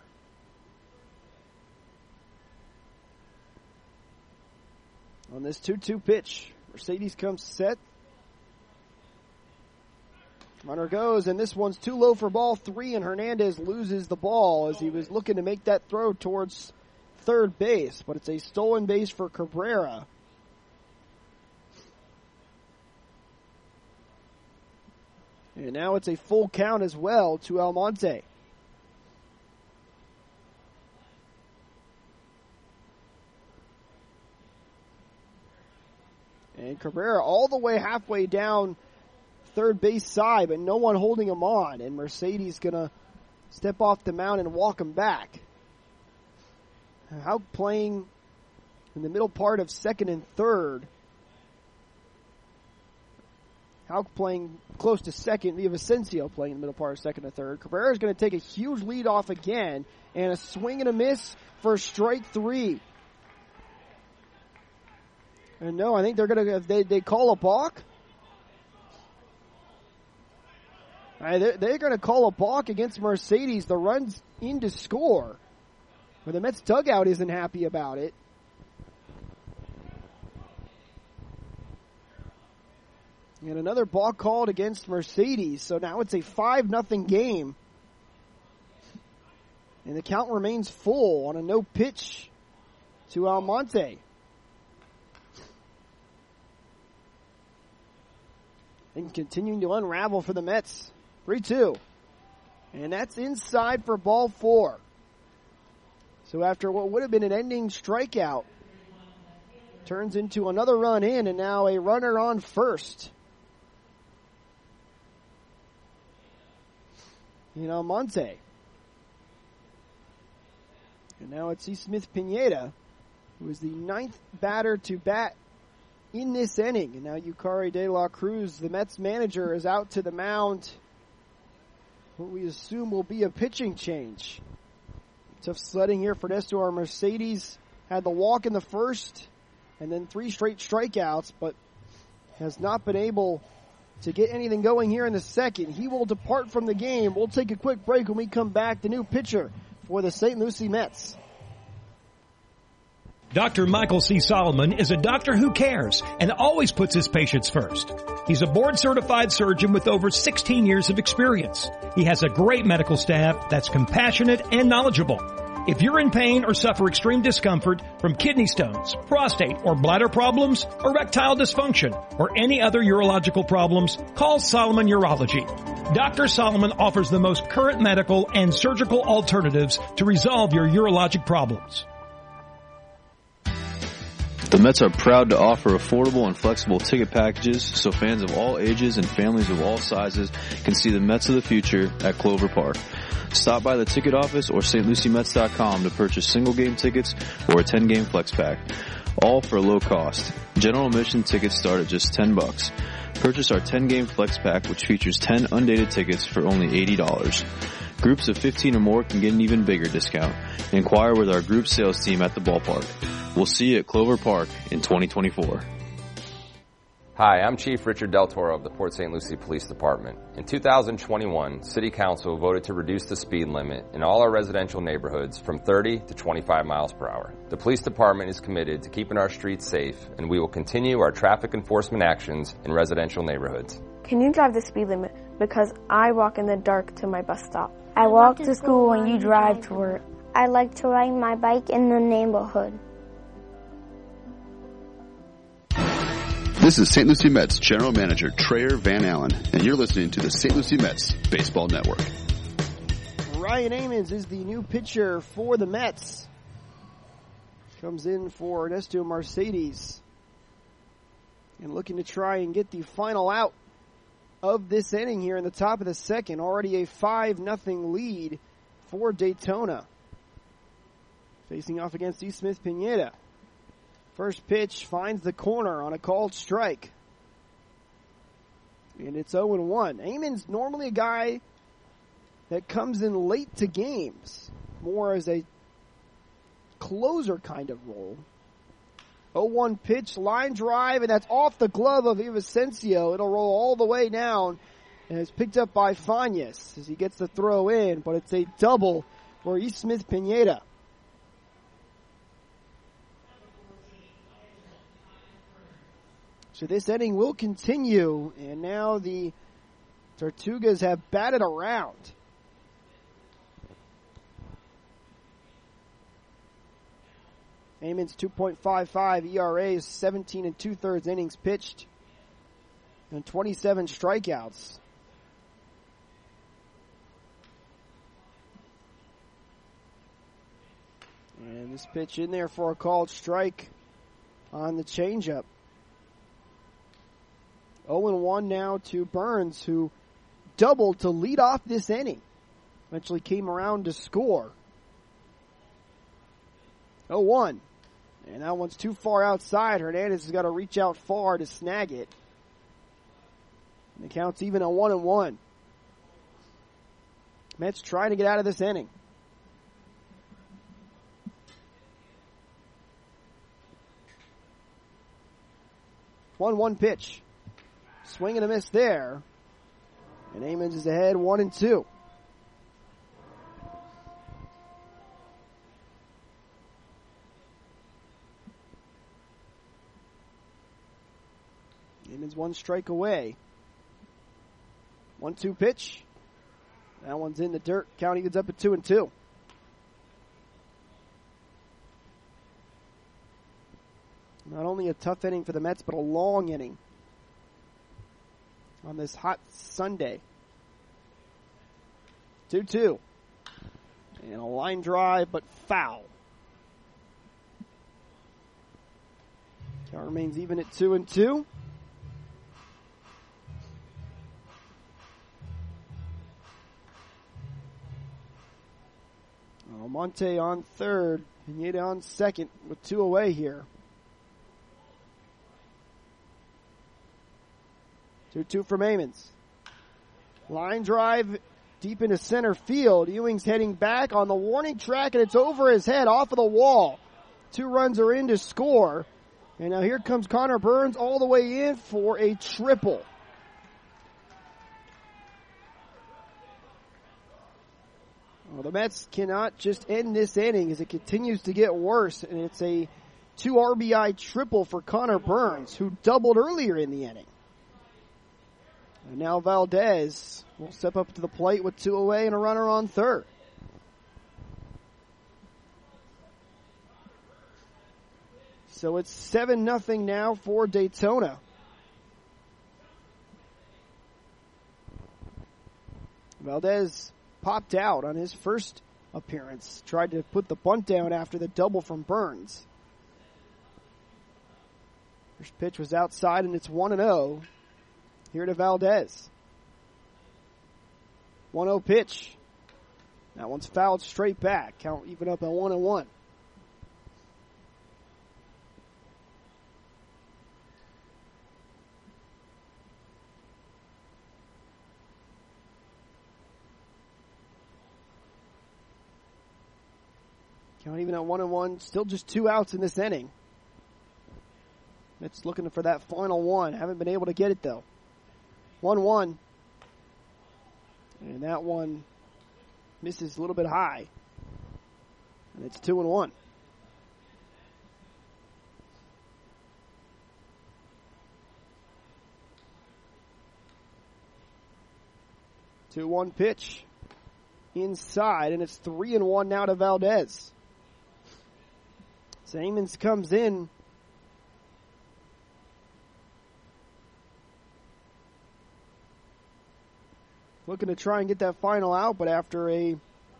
B: On this two two pitch, Mercedes comes set. Runner goes, and this one's too low for ball three, and Hernandez loses the ball as he was looking to make that throw towards third base, but it's a stolen base for Cabrera. And now it's a full count as well to Almonte. And Cabrera all the way halfway down third base side, but no one holding him on. And Mercedes going to step off the mound and walk him back. Houck playing in the middle part of second and third. Houck playing close to second. Villavicencio playing in the middle part of second and third. Cabrera's going to take a huge lead off again. And a swing and a miss for strike three. And no, I think they're going to, if they, they call a balk. Right, they're, they're going to call a balk against Mercedes. The run's in to score. But the Mets dugout isn't happy about it. And another balk called against Mercedes. So now it's a five nothing game. And the count remains full on a no pitch to Almonte. and continuing to unravel for the Mets. three two. And that's inside for ball four. So after what would have been an ending strikeout, turns into another run in, and now a runner on first. You know, Monte. And now it's C. Smith Pineda, who is the ninth batter to bat in this inning. And now Yukari De La Cruz, the Mets manager, is out to the mound. What we assume will be a pitching change. Tough sledding here for Nestor Mercedes. Had the walk in the first, and then three straight strikeouts, but has not been able to get anything going here in the second. He will depart from the game. We'll take a quick break. When we come back, the new pitcher for the Saint Lucie Mets.
M: Doctor Michael C. Solomon is a doctor who cares and always puts his patients first. He's a board-certified surgeon with over sixteen years of experience. He has a great medical staff that's compassionate and knowledgeable. If you're in pain or suffer extreme discomfort from kidney stones, prostate or bladder problems, erectile dysfunction, or any other urological problems, call Solomon Urology. Doctor Solomon offers the most current medical and surgical alternatives to resolve your urologic problems.
G: The Mets are proud to offer affordable and flexible ticket packages so fans of all ages and families of all sizes can see the Mets of the future at Clover Park. Stop by the ticket office or St Lucie Mets dot com to purchase single game tickets or a ten game flex pack, all for low cost. General admission tickets start at just ten bucks. Purchase our ten game flex pack, which features ten undated tickets for only eighty dollars. Groups of fifteen or more can get an even bigger discount. Inquire with our group sales team at the ballpark. We'll see you at Clover Park in twenty twenty-four.
N: Hi, I'm Chief Richard Del Toro of the Port Saint Lucie Police Department. In two thousand twenty-one, City Council voted to reduce the speed limit in all our residential neighborhoods from thirty to twenty-five miles per hour. The Police Department is committed to keeping our streets safe, and we will continue our traffic enforcement actions in residential neighborhoods.
O: Can you drive the speed limit? Because I walk in the dark to my bus stop. I walk to school and you drive to work.
P: I like to ride my bike in the neighborhood.
Q: This is Saint Lucie Mets General Manager Trayer Van Allen, and you're listening to the Saint Lucie Mets Baseball Network.
B: Ryan Amons is the new pitcher for the Mets. Comes in for Ernesto Mercedes. And looking to try and get the final out of this inning here in the top of the second. Already a five nothing lead for Daytona. Facing off against E. Smith Pineda. First pitch finds the corner on a called strike. And it's oh and one. Amon's normally a guy that comes in late to games. More as a closer kind of role. oh one pitch, line drive, and that's off the glove of Vicencio. It'll roll all the way down. And it's picked up by Fáñez as he gets the throw in. But it's a double for E. Smith Pineda. So this inning will continue, and now the Tortugas have batted around. Amon's two point five five E R A is seventeen and two-thirds innings pitched and twenty-seven strikeouts. And this pitch in there for a called strike on the changeup. oh and one now to Burns, who doubled to lead off this inning. Eventually came around to score. oh one. And that one's too far outside. Hernandez has got to reach out far to snag it. And the count's even at one and one. Mets trying to get out of this inning. one one pitch. Swing and a miss there. And Amons is ahead one and two. Amons one strike away. one two pitch. That one's in the dirt. Count evens up at two and two. Not only a tough inning for the Mets, but a long inning. on this hot Sunday. two two. And a line drive, but foul. Count remains even at two and two. Almonte on third, Pineda on second with two away here. two two from Amons. Line drive deep into center field. Ewing's heading back on the warning track, and it's over his head off of the wall. Two runs are in to score. And now here comes Connor Burns all the way in for a triple. Well, the Mets cannot just end this inning as it continues to get worse, and it's a two R B I triple for Connor Burns, who doubled earlier in the inning. And now Valdez will step up to the plate with two away and a runner on third. So it's seven nothing now for Daytona. Valdez popped out on his first appearance. Tried to put the bunt down after the double from Burns. First pitch was outside, and it's one and oh here to Valdez. one oh pitch. That one's fouled straight back. Count even up at one and one. Count even at one and one. Still just two outs in this inning. It's looking for that final one. Haven't been able to get it though. one one. And that one misses a little bit high. And it's two and one. two one pitch. Inside, and it's three and one now to Valdez. Amons comes in. Looking to try and get that final out, but after a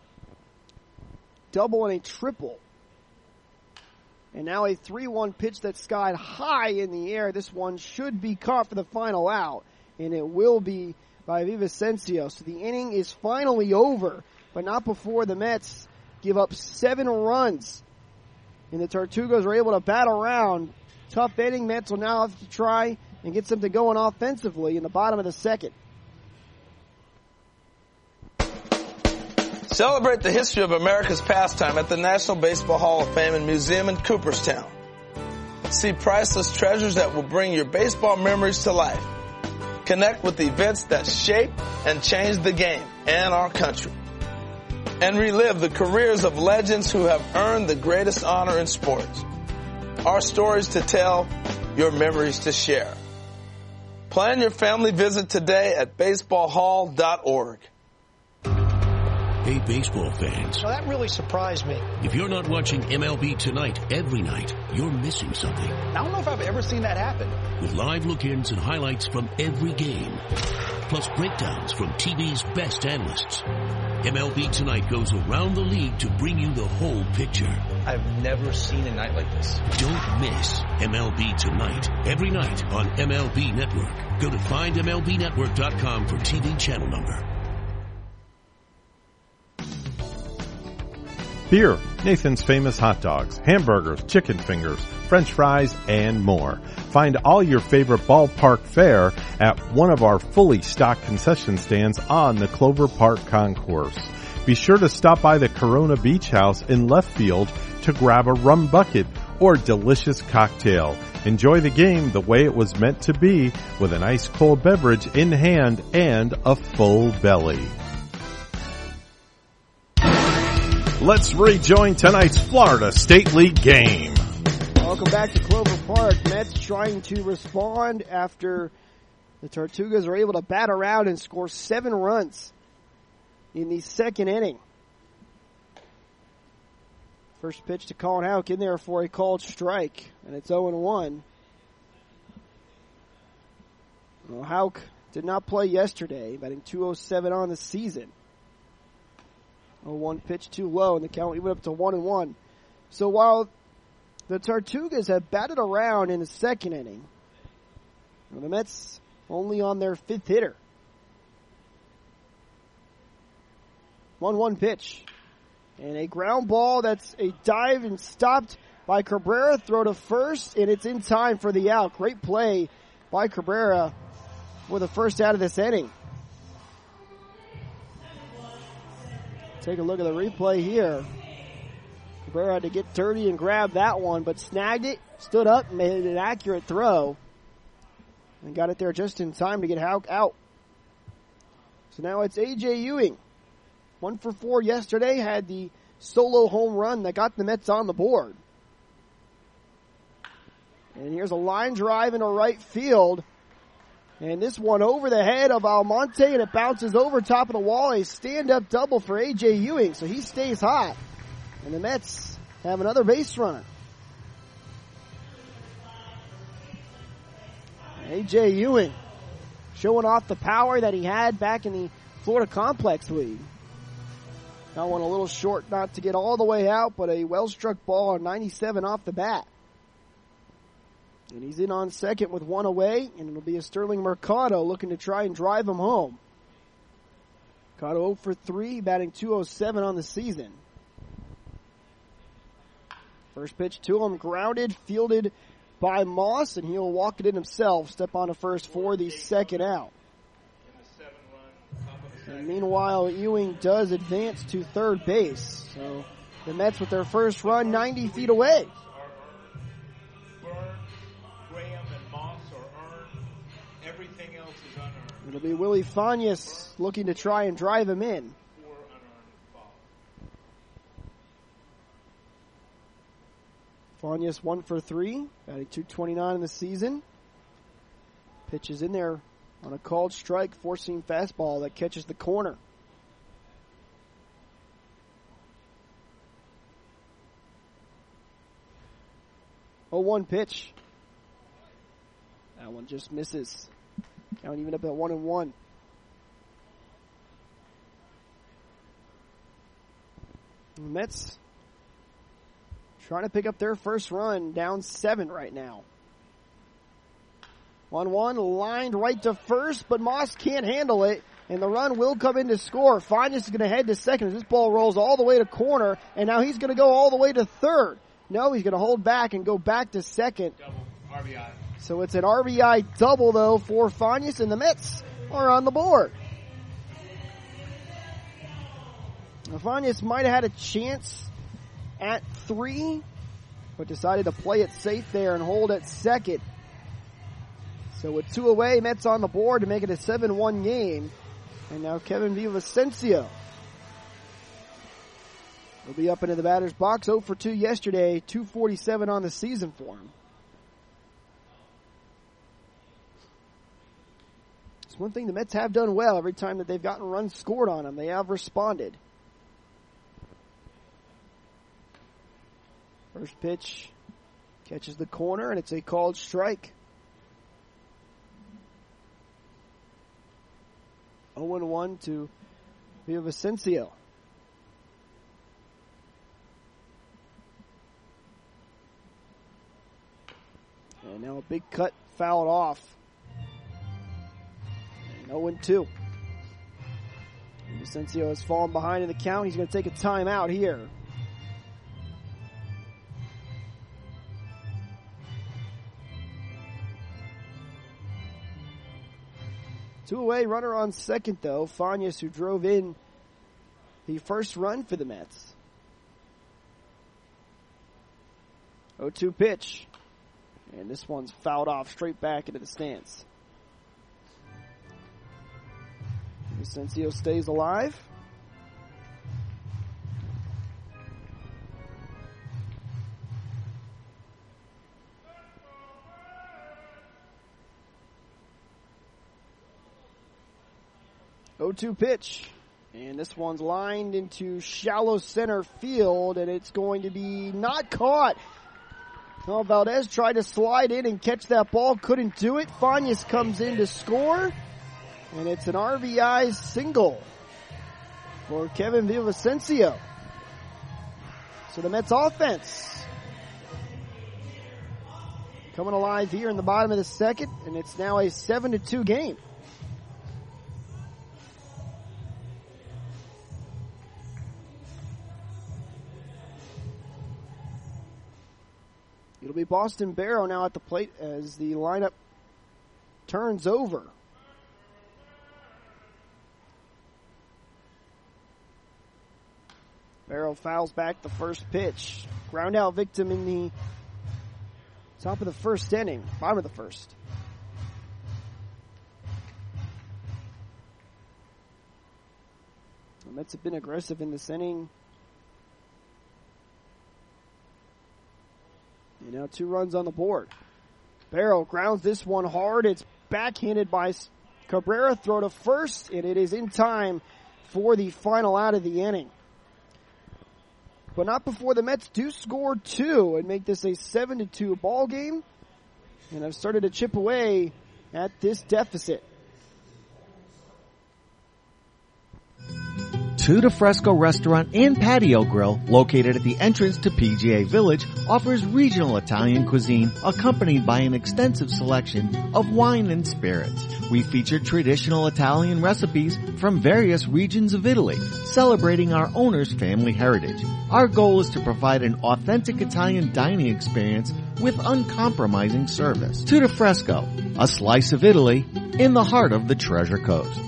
B: double and a triple, and now a three one pitch that's skied high in the air, this one should be caught for the final out, and it will be by Villavicencio. So the inning is finally over, but not before the Mets give up seven runs. And the Tortugas are able to bat around. Tough inning. Mets will now have to try and get something going offensively in the bottom of the second.
K: Celebrate the history of America's pastime at the National Baseball Hall of Fame and Museum in Cooperstown. See priceless treasures that will bring your baseball memories to life. Connect with the events that shape and change the game and our country. And relive the careers of legends who have earned the greatest honor in sports. Our stories to tell, your memories to share. Plan your family visit today at baseball hall dot org.
R: Hey, baseball fans.
S: Well, that really surprised me.
R: If you're not watching M L B Tonight every night, you're missing something.
S: I don't know if I've ever seen that happen.
R: With live look-ins and highlights from every game, plus breakdowns from T V's best analysts. M L B Tonight goes around the league to bring you the whole picture.
S: I've never seen a night like this.
R: Don't miss M L B Tonight every night on M L B Network. Go to find M L B network dot com for T V channel number.
E: Here, Nathan's Famous Hot Dogs, hamburgers, chicken fingers, French fries, and more. Find all your favorite ballpark fare at one of our fully stocked concession stands on the Clover Park Concourse. Be sure to stop by the Corona Beach House in left field to grab a rum bucket or delicious cocktail. Enjoy the game the way it was meant to be with an ice cold beverage in hand and a full belly. Let's rejoin tonight's Florida State League game.
B: Welcome back to Clover Park. Mets trying to respond after the Tortugas are able to bat around and score seven runs in the second inning. First pitch to Colin Houck in there for a called strike, and it's oh and one. Well, Houck did not play yesterday, batting two oh seven on the season. oh one pitch too low, and the count went up to one and one. So while the Tortugas have batted around in the second inning, the Mets only on their fifth hitter. one one pitch. And a ground ball that's a dive and stopped by Cabrera. Throw to first, and it's in time for the out. Great play by Cabrera for the first out of this inning. Take a look at the replay here. Cabrera had to get dirty and grab that one, but snagged it, stood up, made an accurate throw, and got it there just in time to get Houck out. So now it's A J Ewing. One for four yesterday, had the solo home run that got the Mets on the board. And here's a line drive into right field. And this one over the head of Almonte, and it bounces over top of the wall. A stand-up double for A J Ewing, so he stays hot. And the Mets have another base runner. A J Ewing showing off the power that he had back in the Florida Complex League. That one a little short, not to get all the way out, but a well-struck ball on ninety-seven off the bat. And he's in on second with one away, and it'll be a Sterling Mercado looking to try and drive him home. Mercado oh for three, batting two oh seven on the season. First pitch to him, grounded, fielded by Moss, and he'll walk it in himself, step on to first for the second out. And meanwhile, Ewing does advance to third base. So the Mets with their first run ninety feet away.
H: Graham and Moss are earned. Everything else is unearned.
B: It'll be Willie Fanias looking to try and drive him in. Fanias one for three, batting two twenty-nine in the season. Pitches in there on a called strike, four-seam fastball that catches the corner. oh one pitch. That one just misses. Count even up at one and one. The Mets trying to pick up their first run, down seven right now. one one, lined right to first, but Moss can't handle it, and the run will come in to score. Fanias is going to head to second as this ball rolls all the way to corner, and now he's going to go all the way to third. No, he's going to hold back and go back to second.
H: Double, R B I.
B: So it's an R B I double, though, for Fanias, and the Mets are on the board. Now, Fanias might have had a chance at three, but decided to play it safe there and hold at second. So with two away, Mets on the board to make it a seven one game. And now Kevin Villavicencio will be up into the batter's box. oh for two yesterday, two forty-seven on the season for him. It's one thing the Mets have done well. Every time that they've gotten runs scored on them, they have responded. First pitch catches the corner, and it's a called strike. oh one to Villavicencio. And now a big cut fouled off. And oh two. Villavicencio has fallen behind in the count. He's going to take a timeout here. Two away, runner on second, though. Fanias, who drove in the first run for the Mets. oh two pitch. And this one's fouled off straight back into the stands. Vicencio stays alive. oh two pitch. And this one's lined into shallow center field, and it's going to be not caught. Well, Valdez tried to slide in and catch that ball, couldn't do it. Fanias comes in to score, And it's an R B I single for Kevin Villavicencio. So the Mets offense coming alive here in the bottom of the second, and it's now a seven to two game. It'll be Boston Barrow now at the plate as the lineup turns over. Barrow fouls back the first pitch. Ground out victim in the top of the first inning, bottom of the first. The Mets have been aggressive in this inning. And now two runs on the board. Barrow grounds this one hard. It's backhanded by Cabrera. Throw to first, and it is in time for the final out of the inning. But not before the Mets do score two and make this a seven to two ball game. And have started to chip away at this deficit.
T: Two de Fresco Restaurant and Patio Grill, located at the entrance to P G A Village, offers regional Italian cuisine accompanied by an extensive selection of wine and spirits. We feature traditional Italian recipes from various regions of Italy, celebrating our owner's family heritage. Our goal is to provide an authentic Italian dining experience with uncompromising service. Two de Fresco, a slice of Italy in the heart of the Treasure Coast.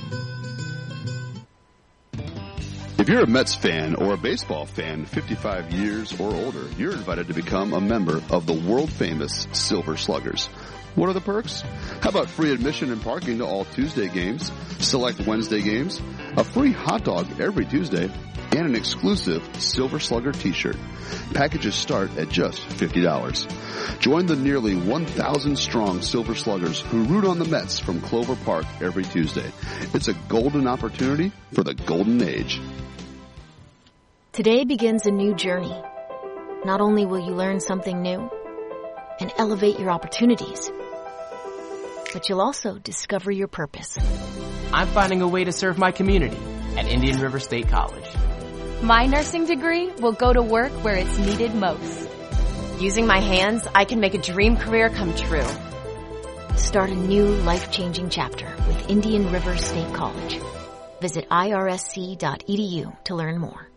Q: If you're a Mets fan or a baseball fan fifty-five years or older, you're invited to become a member of the world-famous Silver Sluggers. What are the perks? How about free admission and parking to all Tuesday games, select Wednesday games, a free hot dog every Tuesday, and an exclusive Silver Slugger t-shirt. Packages start at just fifty dollars. Join the nearly one thousand strong Silver Sluggers who root on the Mets from Clover Park every Tuesday. It's a golden opportunity for the golden age.
U: Today begins a new journey. Not only will you learn something new and elevate your opportunities, but you'll also discover your purpose.
V: I'm finding a way to serve my community at Indian River State College.
W: My nursing degree will go to work where it's needed most.
X: Using my hands, I can make a dream career come true.
U: Start a new life-changing chapter with Indian River State College. Visit I R S C dot E D U to learn more.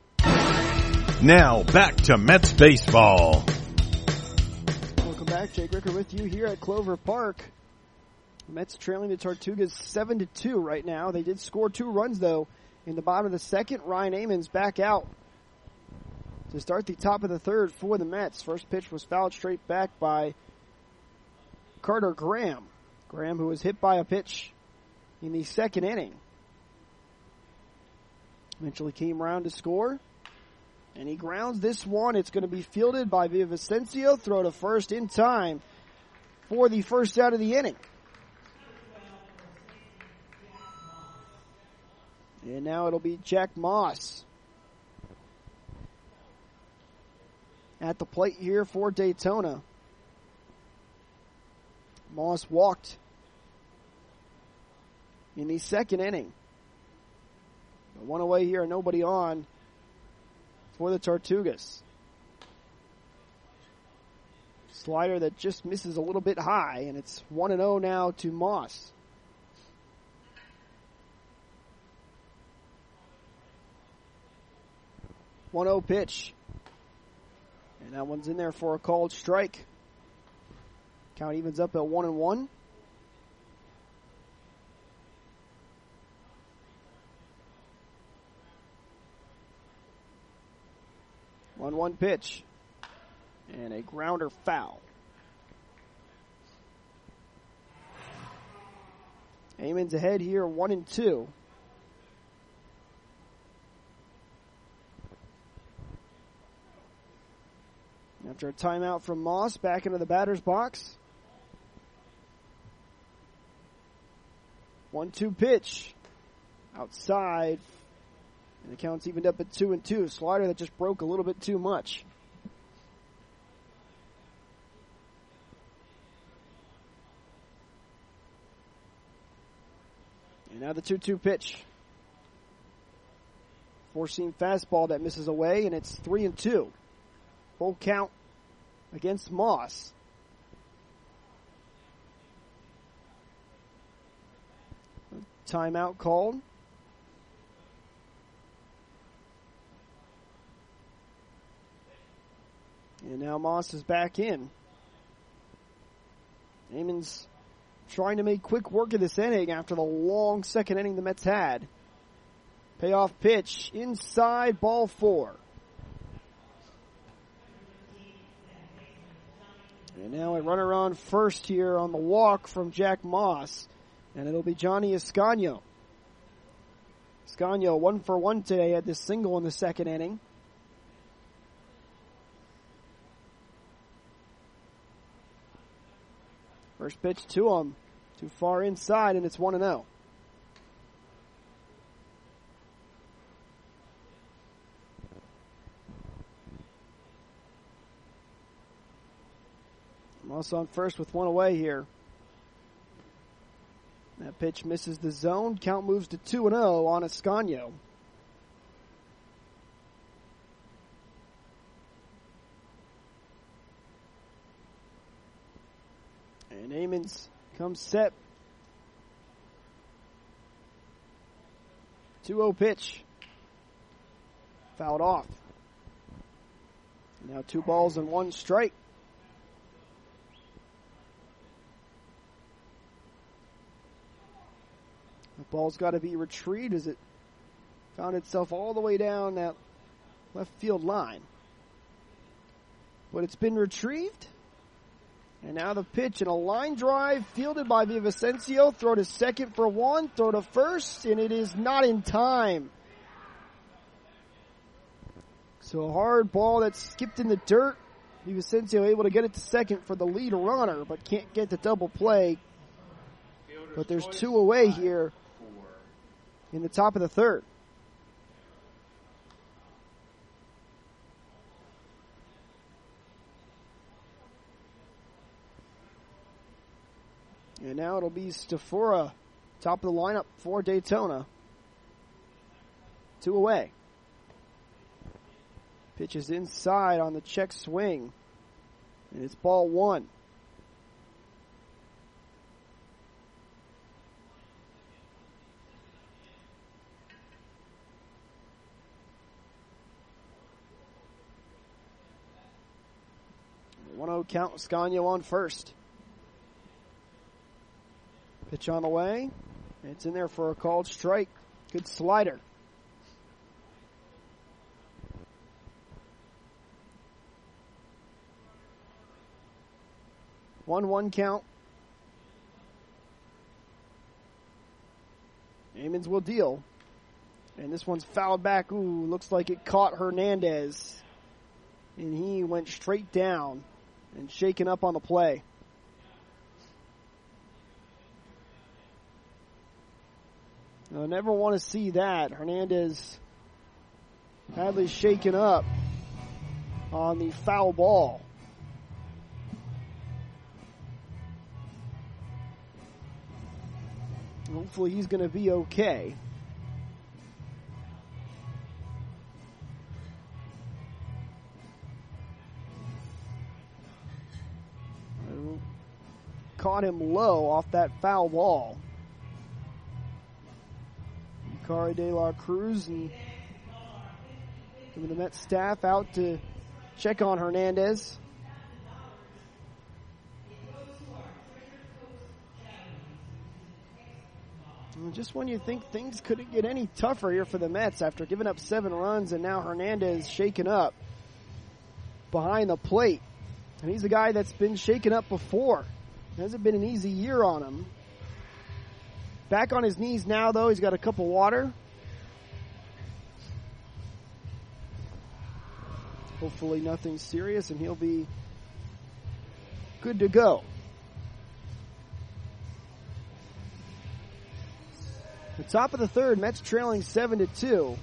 E: Now, back to Mets baseball.
B: Welcome back. Jake Ricker with you here at Clover Park. The Mets trailing the Tortugas seven to two right now. They did score two runs, though, in the bottom of the second. Ryan Amons back out to start the top of the third for the Mets. First pitch was fouled straight back by Carter Graham. Graham, who was hit by a pitch in the second inning. Eventually came around to score. And he grounds this one. It's going to be fielded by Villavicencio. Throw to first in time for the first out of the inning. And now it'll be Jack Moss at the plate here for Daytona. Moss walked in the second inning. One away here, nobody on for the Tortugas. Slider that just misses a little bit high, and it's one and oh now to Moss. one oh pitch. And that one's in there for a called strike. Count evens up at one and one. one one pitch. And a grounder foul. Amons ahead here, one and two. After a timeout from Moss, back into the batter's box. one two pitch. Outside. And the count's evened up at two and two. Slider that just broke a little bit too much. now the two two pitch. Four-seam fastball that misses away, and it's three and two. Full count against Moss. Timeout called. And now Moss is back in. Amon's trying to make quick work of this inning after the long second inning the Mets had. Payoff pitch inside, ball four. And now a runner on first here on the walk from Jack Moss. And it'll be Johnny Escanio. Escanio, one for one today, had this single in the second inning. First pitch to him. Too far inside, and it's one and oh. Moss on first with one away here. That pitch misses the zone. Count moves to two and oh on Escanio. And Amons comes set. two oh pitch. Fouled off. Now two balls and one strike. The ball's got to be retrieved as it found itself all the way down that left field line. But it's been retrieved. And now the pitch and a line drive fielded by Villavicencio. Throw to second for one, throw to first, and it is not in time. So a hard ball that skipped in the dirt. Villavicencio able to get it to second for the lead runner, but can't get the double play. But there's two away here in the top of the third. And now it'll be Stafora, top of the lineup for Daytona. Two away. Pitches inside on the check swing. And it's ball one. one oh count, Escanio on first. Pitch on the way. It's in there for a called strike. Good slider. one one count. Amons will deal. And this one's fouled back. Ooh, looks like it caught Hernandez. And he went straight down and shaken up on the play. I never want to see that. Hernandez badly shaken up on the foul ball. Hopefully he's going to be okay. Caught him low off that foul ball. Yukari De La Cruz and the Mets staff out to check on Hernandez. And just when you think things couldn't get any tougher here for the Mets after giving up seven runs, and now Hernandez shaken up behind the plate. And he's a guy that's been shaken up before. It hasn't been an easy year on him. Back on his knees now, though. He's got a cup of water. Hopefully nothing serious, and he'll be good to go. The top of the third, Mets trailing seven to two.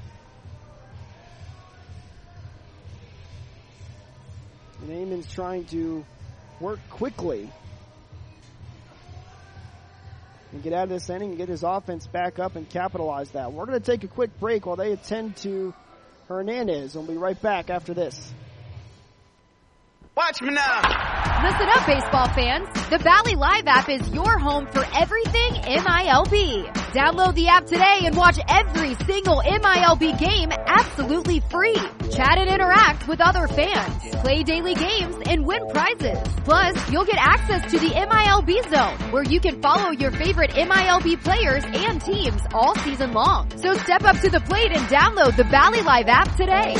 B: And Amon's trying to work quickly. and get out of this inning and get his offense back up and capitalize that. We're going to take a quick break while they attend to Hernandez. We'll be right back after this.
K: Watch me now.
W: Listen up, baseball fans. The Valley Live app is your home for everything M I L B. Download the app today and watch every single M I L B game absolutely free. Chat and interact with other fans. Play daily games and win prizes. Plus, you'll get access to the M I L B Zone, where you can follow your favorite M I L B players and teams all season long. So step up to the plate and download the Valley Live app today.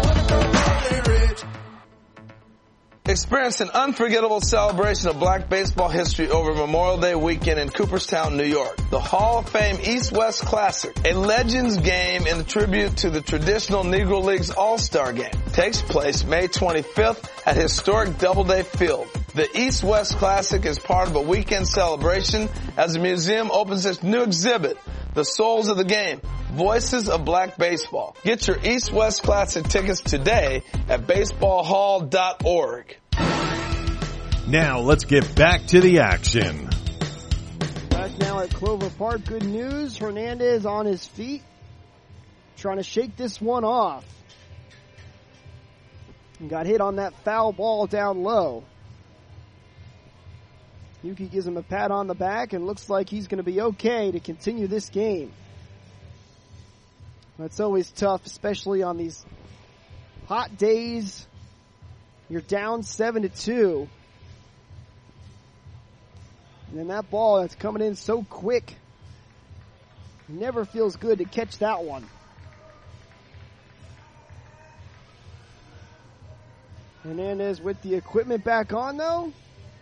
K: Experience an unforgettable celebration of black baseball history over Memorial Day weekend in Cooperstown, New York. The Hall of Fame East-West Classic, a Legends game in tribute to the traditional Negro Leagues All-Star Game, takes place May twenty-fifth at historic Doubleday Field. The East-West Classic is part of a weekend celebration as the museum opens its new exhibit, The Souls of the Game, Voices of Black Baseball. Get your East-West Classic tickets today at baseball hall dot org.
E: Now let's get back to the action.
B: Back now at Clover Park. Good news. Hernandez on his feet, trying to shake this one off. And got hit on that foul ball down low. Yuki gives him a pat on the back and looks like he's going to be okay to continue this game. That's always tough, especially on these hot days. You're down seven to two. And then that ball that's coming in so quick. Never feels good to catch that one. Hernandez with the equipment back on, though.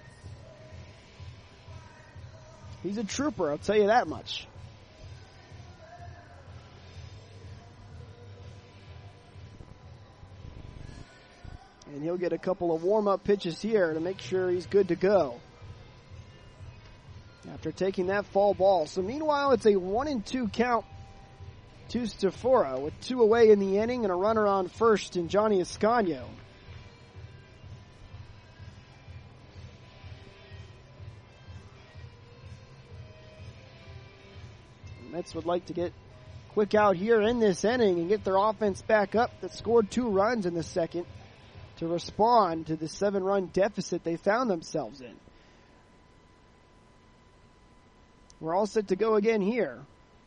B: He's a trooper, I'll tell you that much. And he'll get a couple of warm-up pitches here to make sure he's good to go after taking that foul ball. So meanwhile, it's a one and two count to Stafora with two away in the inning and a runner on first in Johnny Ascanio. The Mets would like to get quick out here in this inning and get their offense back up that scored two runs in the second to respond to the seven-run deficit they found themselves in. We're all set to go again here.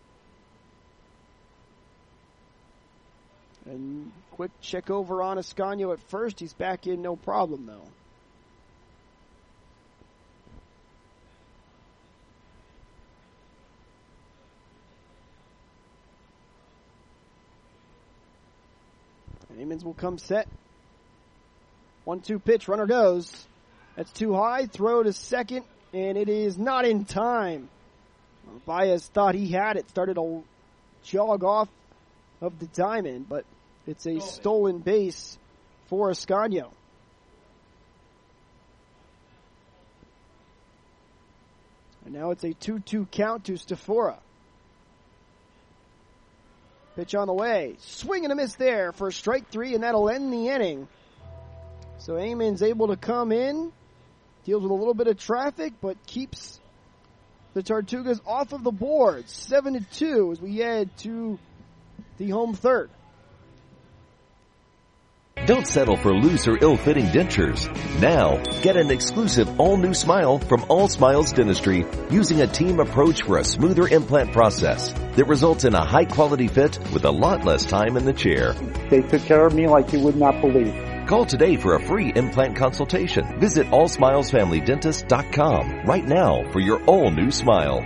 B: And quick check over on Ascanio at first. He's back in, no problem, though. And Amons will come set. one two pitch, runner goes. That's too high, throw to second, and it is not in time. Baez thought he had it, started to jog off of the diamond, but it's a stolen base for Ascanio. And now it's a two two count to Stafora. Pitch on the way. Swing and a miss there for strike three, and that'll end the inning. So Amon's able to come in, deals with a little bit of traffic, but keeps the Tortugas off of the board. seven to two as we head to the home third.
C: Don't settle for loose or ill-fitting dentures. Now, get an exclusive all-new smile from All Smiles Dentistry using a team approach for a smoother implant process that results in a high-quality fit with a lot less time in the chair.
D: They took care of me like you would not believe.
C: Call today for a free implant consultation. Visit all smiles family dentist dot com right now for your all-new smile.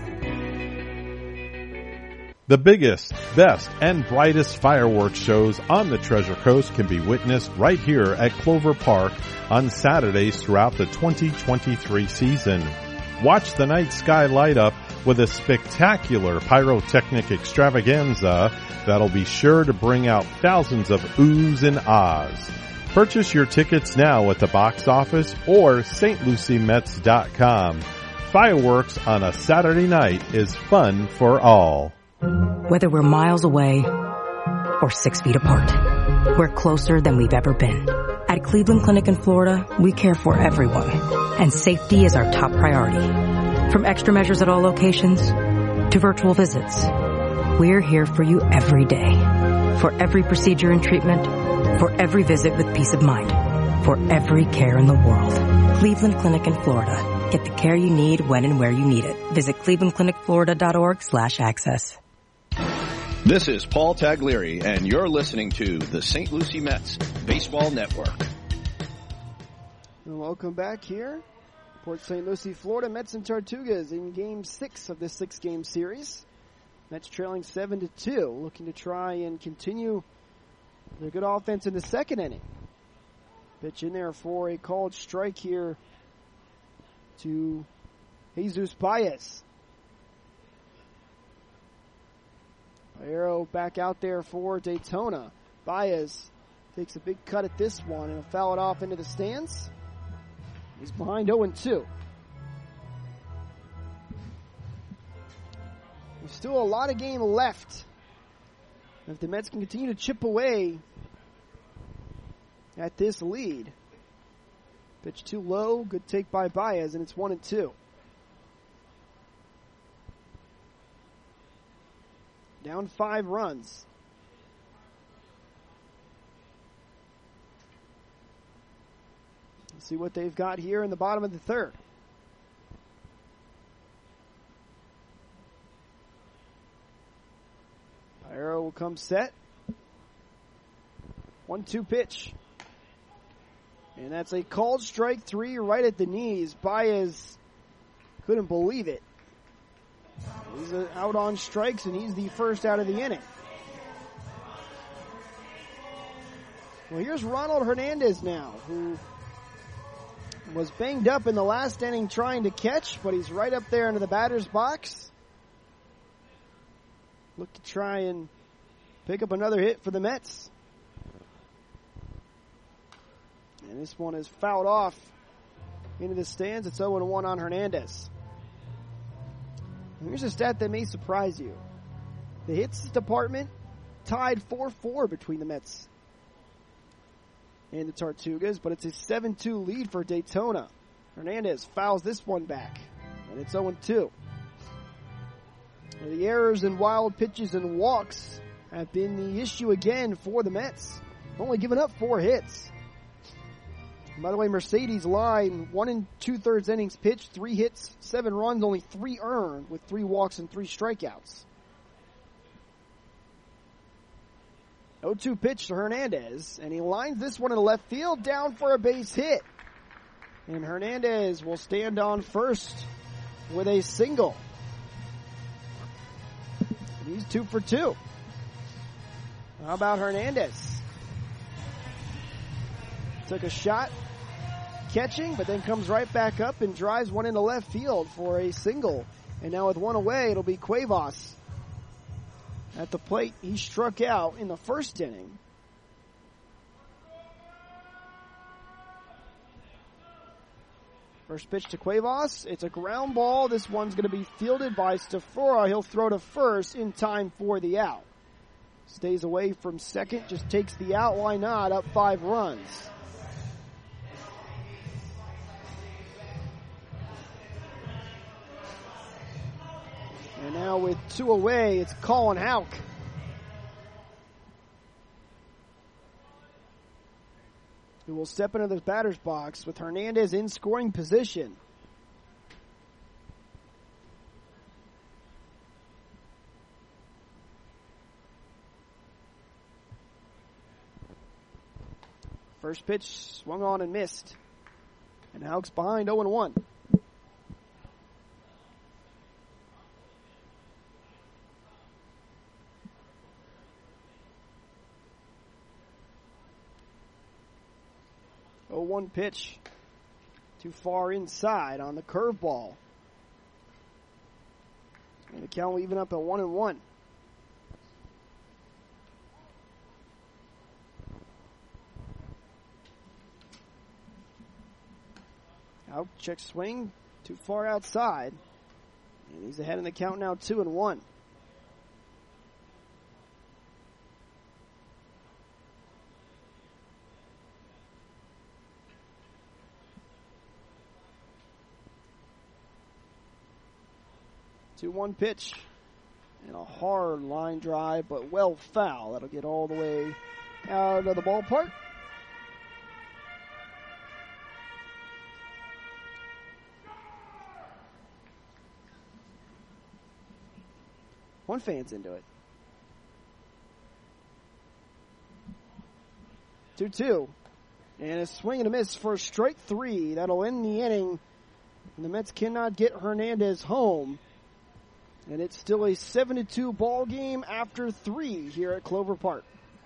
E: The biggest, best, and brightest fireworks shows on the Treasure Coast can be witnessed right here at Clover Park on Saturdays throughout the twenty twenty-three season. Watch the night sky light up with a spectacular pyrotechnic extravaganza that'll be sure to bring out thousands of oohs and ahs. Purchase your tickets now at the box office or St Lucie Mets dot com. Fireworks on a Saturday night is fun for all.
F: Whether we're miles away or six feet apart, we're closer than we've ever been. At Cleveland Clinic in Florida, we care for everyone, and safety is our top priority. From extra measures at all locations to virtual visits, we're here for you every day. For every procedure and treatment, for every visit with peace of mind, for every care in the world. Cleveland Clinic in Florida. Get the care you need when and where you need it. Visit clevelandclinicflorida.org slash access.
A: This is Paul Taglieri, and you're listening to the Saint Lucie Mets Baseball Network.
B: And welcome back here. Port Saint Lucie, Florida. Mets and Tortugas in game six of this six-game series. Mets trailing seven to two, looking to try and continue their good offense in the second inning. Pitch in there for a called strike here to Jesus Baez. Arrow back out there for Daytona. Baez takes a big cut at this one and will foul it off into the stands. He's behind oh and two. There's still a lot of game left. If the Mets can continue to chip away at this lead. Pitch too low, good take by Baez, and it's one and two. Down five runs. Let's see what they've got here in the bottom of the third. Pyro will come set. one two pitch. And that's a called strike three right at the knees. Baez couldn't believe it. He's out on strikes, and he's the first out of the inning. Well, here's Ronald Hernandez now, who was banged up in the last inning trying to catch, but he's right up there into the batter's box. Look to try and pick up another hit for the Mets. And this one is fouled off into the stands. It's oh and one on Hernandez. And here's a stat that may surprise you. The hits department tied four four between the Mets and the Tortugas, but it's a seven two lead for Daytona. Hernandez fouls this one back, and it's oh and two. The errors and wild pitches and walks have been the issue again for the Mets. Only given up four hits. And by the way, Mercedes line, one and two-thirds innings pitched, three hits, seven runs, only three earned, with three walks and three strikeouts. oh two pitch to Hernandez, and he lines this one in the left field, down for a base hit. And Hernandez will stand on first with a single. And he's two for two. How about Hernandez? Took a shot, catching, but then comes right back up and drives one into left field for a single. And now with one away, it'll be Cuevas at the plate. He struck out in the first inning. First pitch to Cuevas. It's a ground ball. This one's going to be fielded by Stafora. He'll throw to first in time for the out. Stays away from second, just takes the out. Why not? Up five runs. And now with two away, it's Colin Houck. Who will step into the batter's box with Hernandez in scoring position. First pitch swung on and missed. And Houck's behind oh and one. oh one pitch. Too far inside on the curveball. And the count will even up at one and one. Out, check swing, too far outside. And he's ahead in the count now, two and one. two one pitch. And a hard line drive, but well foul. That'll get all the way out of the ballpark. One fan's into it. two two. And a swing and a miss for strike three. That'll end the inning. And the Mets cannot get Hernandez home. And it's still a seven to two ball game after three here at Clover Park.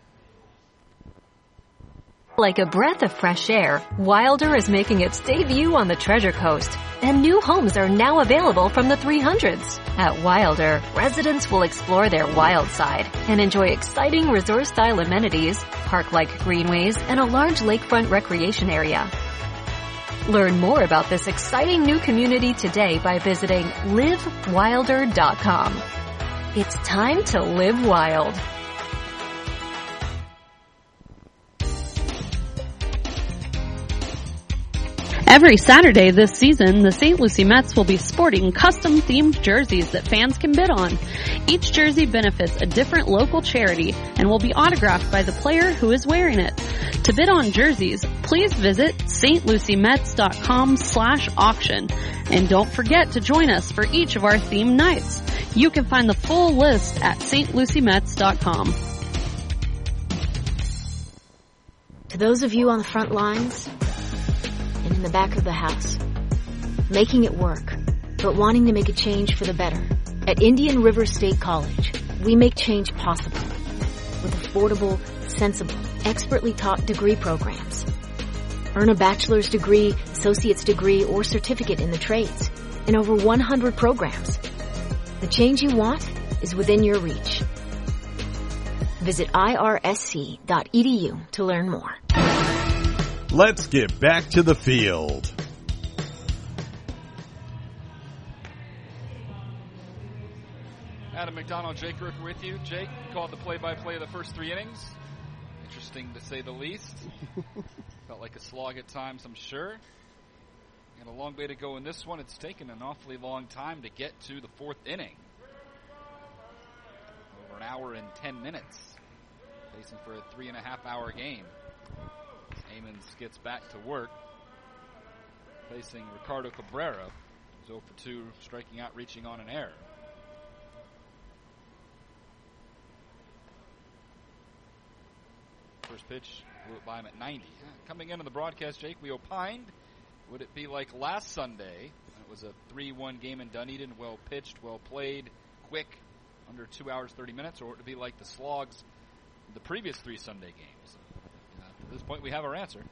I: Like a breath of fresh air, Wilder is making its debut on the Treasure Coast. And new homes are now available from the three hundreds. At Wilder, residents will explore their wild side and enjoy exciting resort-style amenities, park-like greenways, and a large lakefront recreation area. Learn more about this exciting new community today by visiting live wilder dot com. It's time to live wild.
J: Every Saturday this season, the Saint Lucie Mets will be sporting custom-themed jerseys that fans can bid on. Each jersey benefits a different local charity and will be autographed by the player who is wearing it. To bid on jerseys, please visit st lucie mets dot com slash auction. And don't forget to join us for each of our themed nights. You can find the full list at st lucie mets dot com.
U: To those of you on the front lines and in the back of the house, making it work, but wanting to make a change for the better, at Indian River State College, we make change possible with affordable, sensible, expertly taught degree programs. Earn a bachelor's degree, associate's degree, or certificate in the trades in over one hundred programs. The change you want is within your reach. Visit I R S C dot E D U to learn more.
E: Let's get back to the field.
L: Adam McDonald, Jake Rooker with you. Jake, you called the play-by-play of the first three innings. Interesting to say the least. Felt like a slog at times, I'm sure. And a long way to go in this one. It's taken an awfully long time to get to the fourth inning. Over an hour and ten minutes. Facing for a three and a half hour game. Amons gets back to work. Facing Ricardo Cabrera, who's oh for two, striking out, reaching on an error. First pitch blew it by him at ninety. Coming into the broadcast, Jake, we opined, would it be like last Sunday? It was a three one game in Dunedin, well pitched, well played, quick, under two hours, thirty minutes, or would it be like the slogs the previous three Sunday games? Uh, at this point, we have our answer.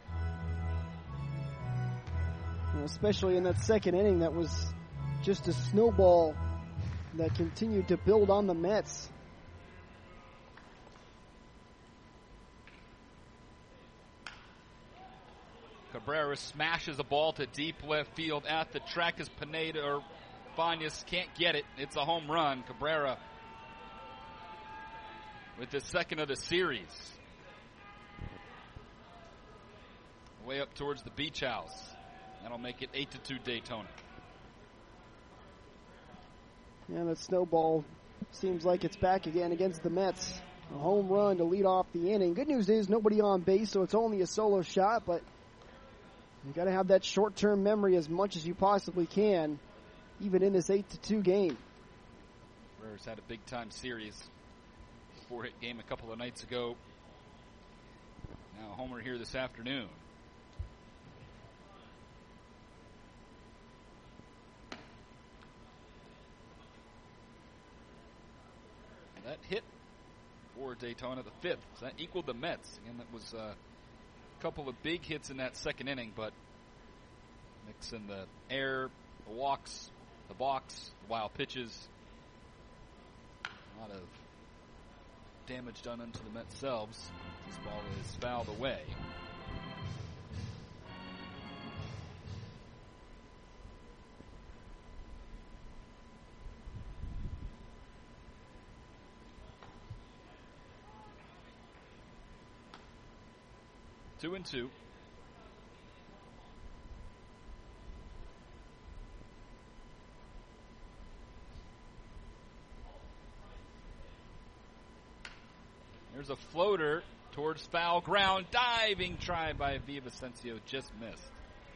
B: Well, especially in that second inning, that was just a snowball that continued to build on the Mets.
L: Cabrera smashes a ball to deep left field at the track as Pineda or Banyas can't get it. It's a home run. Cabrera with the second of the series. Way up towards the beach house. That'll make it eight to two Daytona.
B: Yeah, that snowball seems like it's back again against the Mets. A home run to lead off the inning. Good news is nobody on base, so it's only a solo shot, but you got to have that short-term memory as much as you possibly can, even in this eight to two game.
L: Cabrera's had a big-time series. Four-hit game a couple of nights ago. Now a homer here this afternoon. That hit for Daytona, the fifth. So that equaled the Mets. Again, that was uh, a couple of big hits in that second inning, but mixing the air, the walks, the box, the wild pitches. A lot of damage done unto the Mets selves. This ball is fouled away. Two and two. There's a floater towards foul ground. Diving try by Villavicencio, just missed.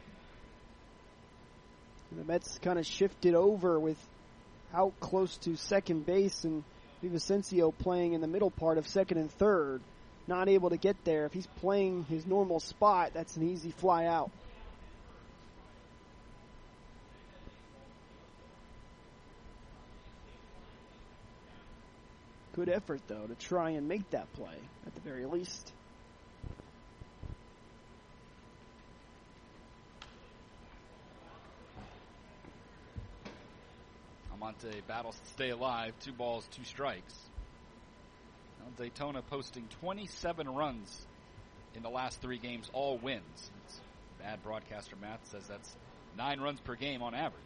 B: The Mets kind of shifted over with out close to second base, and Villavicencio playing in the middle part of second and third. Not able to get there. If he's playing his normal spot, that's an easy fly out. Good effort, though, to try and make that play, at the very least.
L: Almonte battles to stay alive. Two balls, two strikes. Now Daytona posting twenty-seven runs in the last three games, all wins. It's bad broadcaster math says that's nine runs per game on average.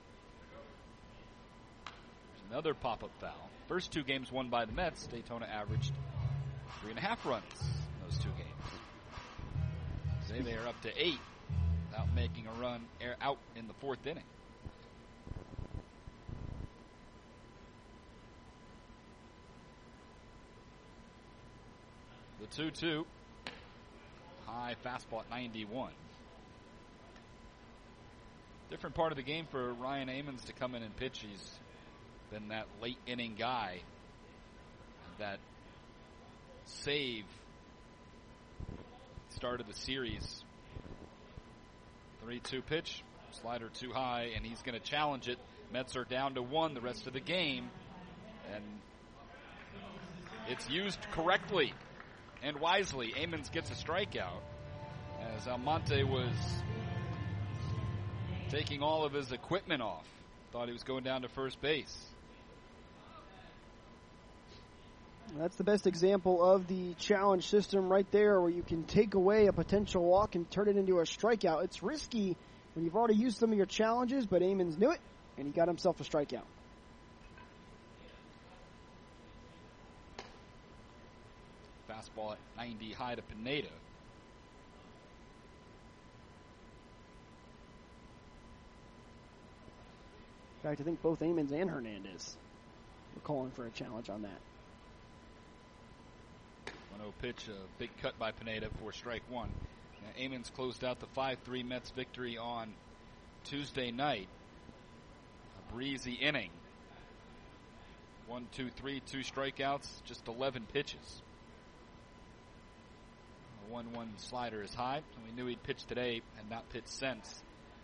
L: There's another pop-up foul. First two games won by the Mets, Daytona averaged three and a half runs in those two games. Today they are up to eight without making a run out in the fourth inning. The two two. High fastball at ninety-one. Different part of the game for Ryan Amons to come in and pitch. He's been that late inning guy. That save started the series. three two pitch. Slider too high, and he's going to challenge it. Mets are down to one the rest of the game. And it's used correctly and wisely. Amons gets a strikeout as Almonte was taking all of his equipment off. Thought he was going down to first base.
B: That's the best example of the challenge system right there, where you can take away a potential walk and turn it into a strikeout. It's risky when you've already used some of your challenges, but Amons knew it, and he got himself a strikeout.
L: Fastball at ninety high to Pineda.
B: In fact, I think both Amons and Hernandez were calling for a challenge on that.
L: one oh pitch, a big cut by Pineda for strike one. Now, Amons closed out the five three Mets victory on Tuesday night. A breezy inning. One, two, three, two strikeouts, just eleven pitches. The one one slider is high. We knew he'd pitch today and not pitched since.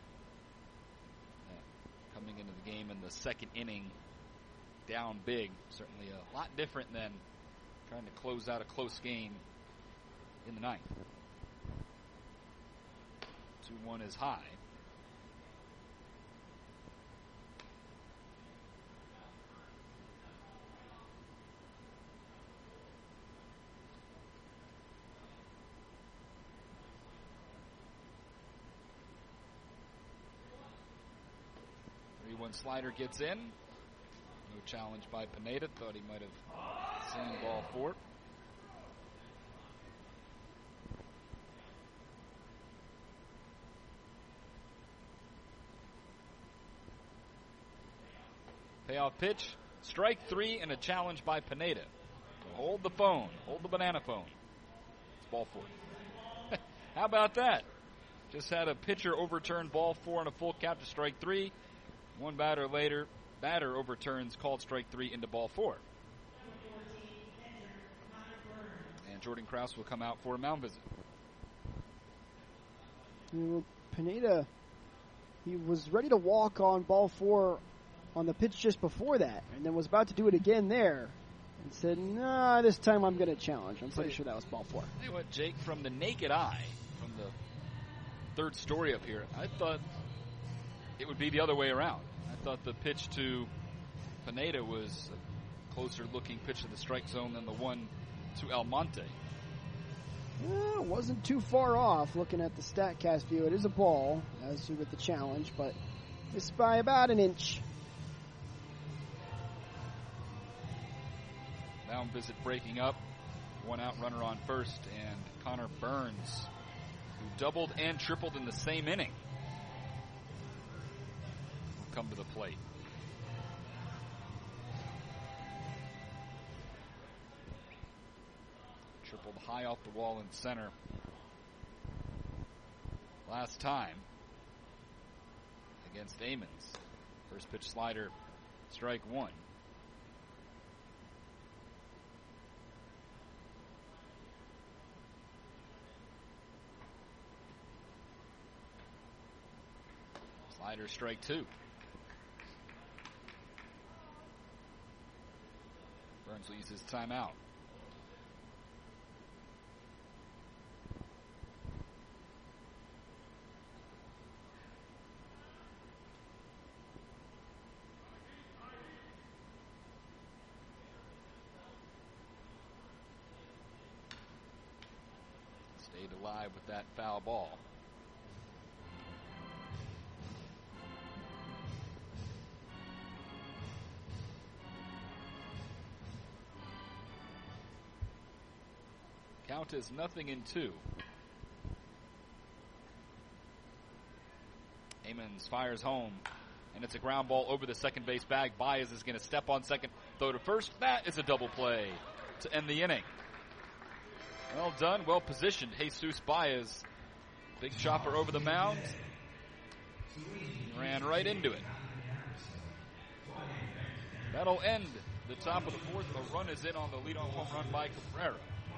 L: Uh, coming into the game in the second inning, down big. Certainly a lot different than trying to close out a close game in the ninth. two one is high. three one slider gets in. No challenge by Pineda. Thought he might have seen ball four. Payoff pitch. Strike three and a challenge by Pineda. So hold the phone. Hold the banana phone. It's ball four. How about that? Just had a pitcher overturn ball four and a full count to strike three. One batter later, batter overturns called strike three into ball four. And Jordan Krause will come out for a mound visit.
B: Well, Pineda, he was ready to walk on ball four on the pitch just before that, and then was about to do it again there, and said, nah, this time I'm going to challenge. I'm pretty sure that was ball four.
L: Tell you what, Jake, from the naked eye, from the third story up here, I thought it would be the other way around. I thought the pitch to Pineda was a closer looking pitch to the strike zone than the one to Almonte.
B: Yeah, it wasn't too far off looking at the StatCast view. It is a ball, as you with the challenge, but missed by about an inch.
L: Mound visit breaking up. One out runner on first, and Connor Burns, who doubled and tripled in the same inning, will come to the plate. Pulled high off the wall in center last time against Amons. First pitch slider, strike one. Slider, strike two. Burns will use his timeout. Stayed alive with that foul ball. Count is nothing in two. Amons fires home, and it's a ground ball over the second base bag. Baez is going to step on second, throw to first. That is a double play to end the inning. Well done, well positioned. Jesus Baez, big chopper over the mound. He ran right into it. That'll end the top of the fourth. A run is in on the leadoff home run by Cabrera.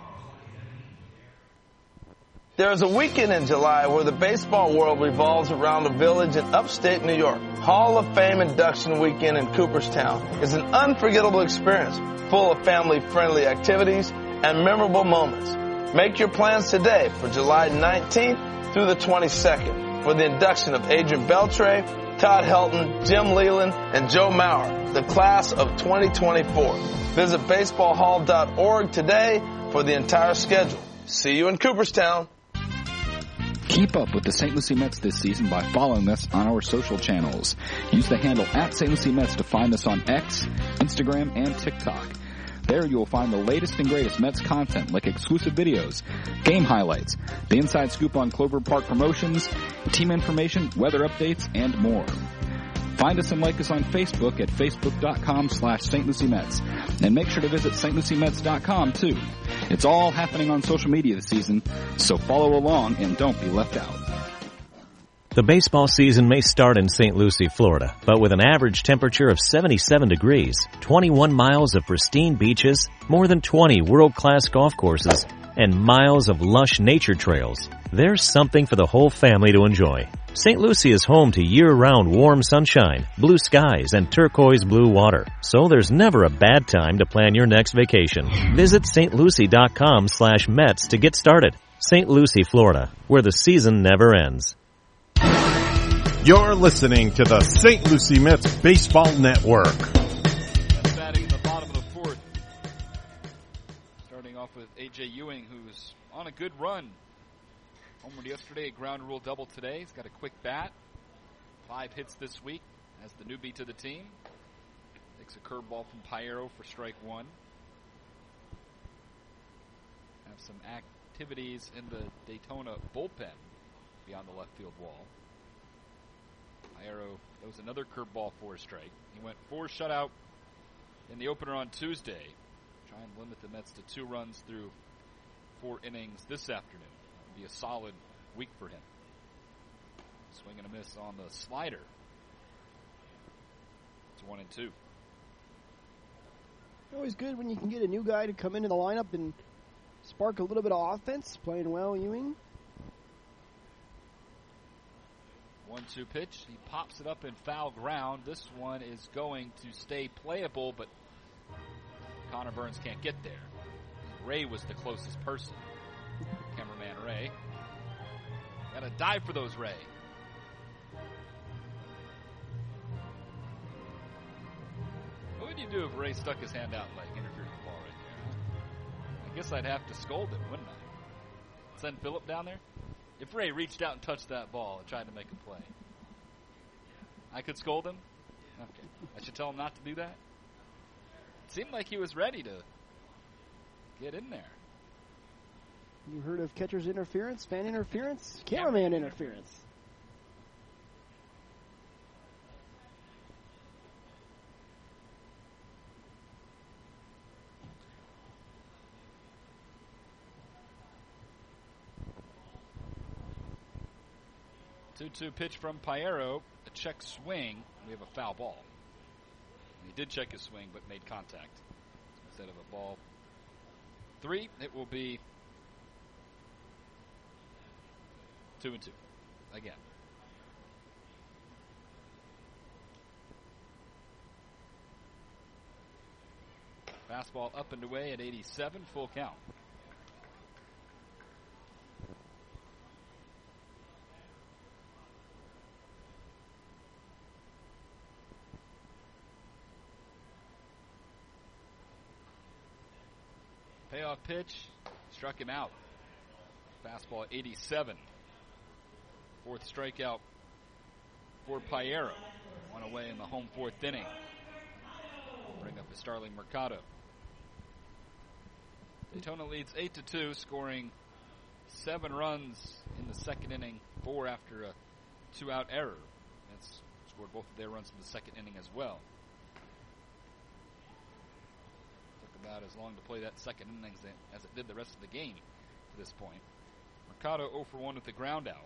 K: There's a weekend in July where the baseball world revolves around a village in upstate New York. Hall of Fame induction weekend in Cooperstown is an unforgettable experience full of family-friendly activities and memorable moments. Make your plans today for July nineteenth through the twenty-second for the induction of Adrian Beltre, Todd Helton, Jim Leland, and Joe Mauer, the class of twenty twenty-four. Visit baseball hall dot org today for the entire schedule. See you in Cooperstown.
G: Keep up with the Saint Lucie Mets this season by following us on our social channels. Use the handle at Saint Lucie Mets to find us on X, Instagram, and TikTok. There you will find the latest and greatest Mets content like exclusive videos, game highlights, the inside scoop on Clover Park promotions, team information, weather updates, and more. Find us and like us on Facebook at facebook.com slash Saint Lucie Mets. And make sure to visit Saint Lucie Mets dot com too. It's all happening on social media this season, so follow along and don't be left out.
M: The baseball season may start in Saint Lucie, Florida, but with an average temperature of seventy-seven degrees, twenty-one miles of pristine beaches, more than twenty world-class golf courses, and miles of lush nature trails, there's something for the whole family to enjoy. Saint Lucie is home to year-round warm sunshine, blue skies, and turquoise blue water, so there's never a bad time to plan your next vacation. Visit Saint Lucie dot com slash Mets to get started. Saint Lucie, Florida, where the season never ends.
E: You're listening to the Saint Lucie Mets Baseball Network.
L: That's batting in the bottom of the fourth. Starting off with A J Ewing, who's on a good run. Homered yesterday, a ground rule double today. He's got a quick bat. Five hits this week as the newbie to the team. Takes a curveball from Piero for strike one. Have some activities in the Daytona bullpen beyond the left field wall. Piero throws another curveball for a strike. He went four shutout in the opener on Tuesday. Try and limit the Mets to two runs through four innings this afternoon. Be a solid week for him. Swing and a miss on the slider. It's one and two.
B: Always good when you can get a new guy to come into the lineup and spark a little bit of offense. Playing well, Ewing.
L: one two pitch. He pops it up in foul ground. This one is going to stay playable, but Connor Burns can't get there. Ray was the closest person. Cameraman Ray. Gotta dive for those, Ray. What would you do if Ray stuck his hand out and like interfered with the ball right there? I guess I'd have to scold him, wouldn't I? Send Phillip down there? If Ray reached out and touched that ball and tried to make a play, I could scold him? Okay. I should tell him not to do that? It seemed like he was ready to get in there.
B: You heard of catcher's interference, fan interference, cameraman interference.
L: two two pitch from Piero. A check swing. We have a foul ball. He did check his swing, but made contact. Instead of a ball three, it will be two and two. Again. Fastball up and away at eighty-seven, full count. Payoff pitch, struck him out. Fastball at eighty-seven. Fourth strikeout for Piero. One away in the home fourth inning. Bring up the Starling Mercado. Daytona leads eight to two, scoring seven runs in the second inning, four after a two-out error. That's scored both of their runs in the second inning as well. Took about as long to play that second inning as it did the rest of the game to this point. Mercado oh for one with the ground out.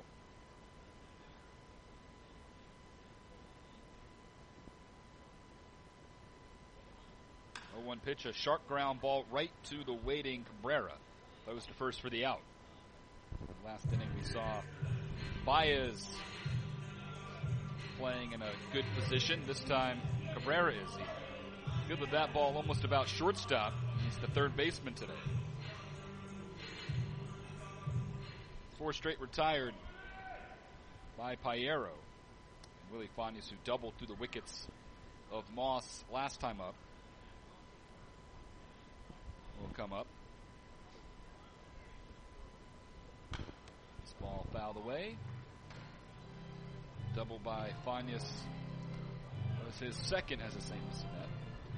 L: oh one pitch, a sharp ground ball right to the waiting Cabrera. Throws to first for the out. Last inning we saw Baez playing in a good position. This time Cabrera is. He fielded that ball almost about shortstop. He's the third baseman today. Four straight retired by Piero. And Willie Fanias, who doubled through the wickets of Moss last time up, will come up. This ball fouled away. Double by Fanias. That was his second as a Saint Lucie Met.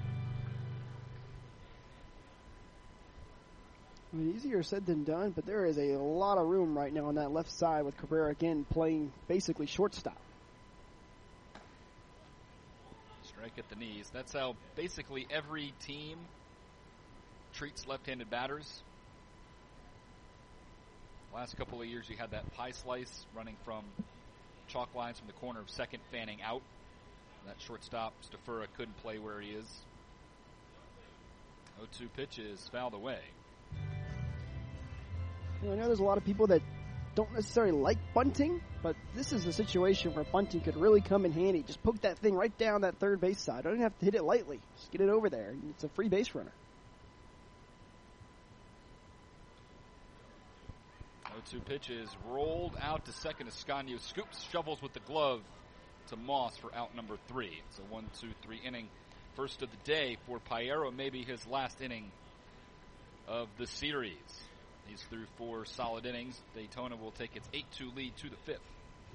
B: I mean, easier said than done, but there is a lot of room right now on that left side with Cabrera again playing basically shortstop.
L: Strike at the knees. That's how basically every team treats left-handed batters. Last couple of years you had that pie slice running from chalk lines from the corner of second, fanning out. That shortstop, Stafura, couldn't play where he is. oh two pitches fouled away.
B: You know, I know there's a lot of people that don't necessarily like bunting, but this is a situation where bunting could really come in handy. Just poke that thing right down that third base side. Don't even have to hit it lightly. Just get it over there. It's a free base runner.
L: oh two pitches rolled out to second. Ascanio scoops, shovels with the glove to Moss for out number three. It's a one two three inning. First of the day for Piero, maybe his last inning of the series. He's through four solid innings. Daytona will take its eight two lead to the fifth.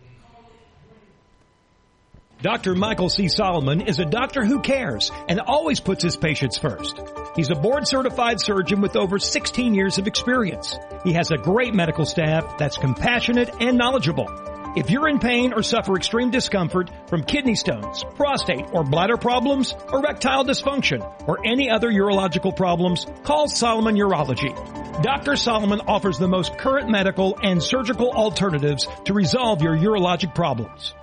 N: Doctor Michael C. Solomon is a doctor who cares and always puts his patients first. He's a board-certified surgeon with over sixteen years of experience. He has a great medical staff that's compassionate and knowledgeable. If you're in pain or suffer extreme discomfort from kidney stones, prostate or bladder problems, erectile dysfunction, or any other urological problems, call Solomon Urology. Doctor Solomon offers the most current medical and surgical alternatives to resolve your urologic problems.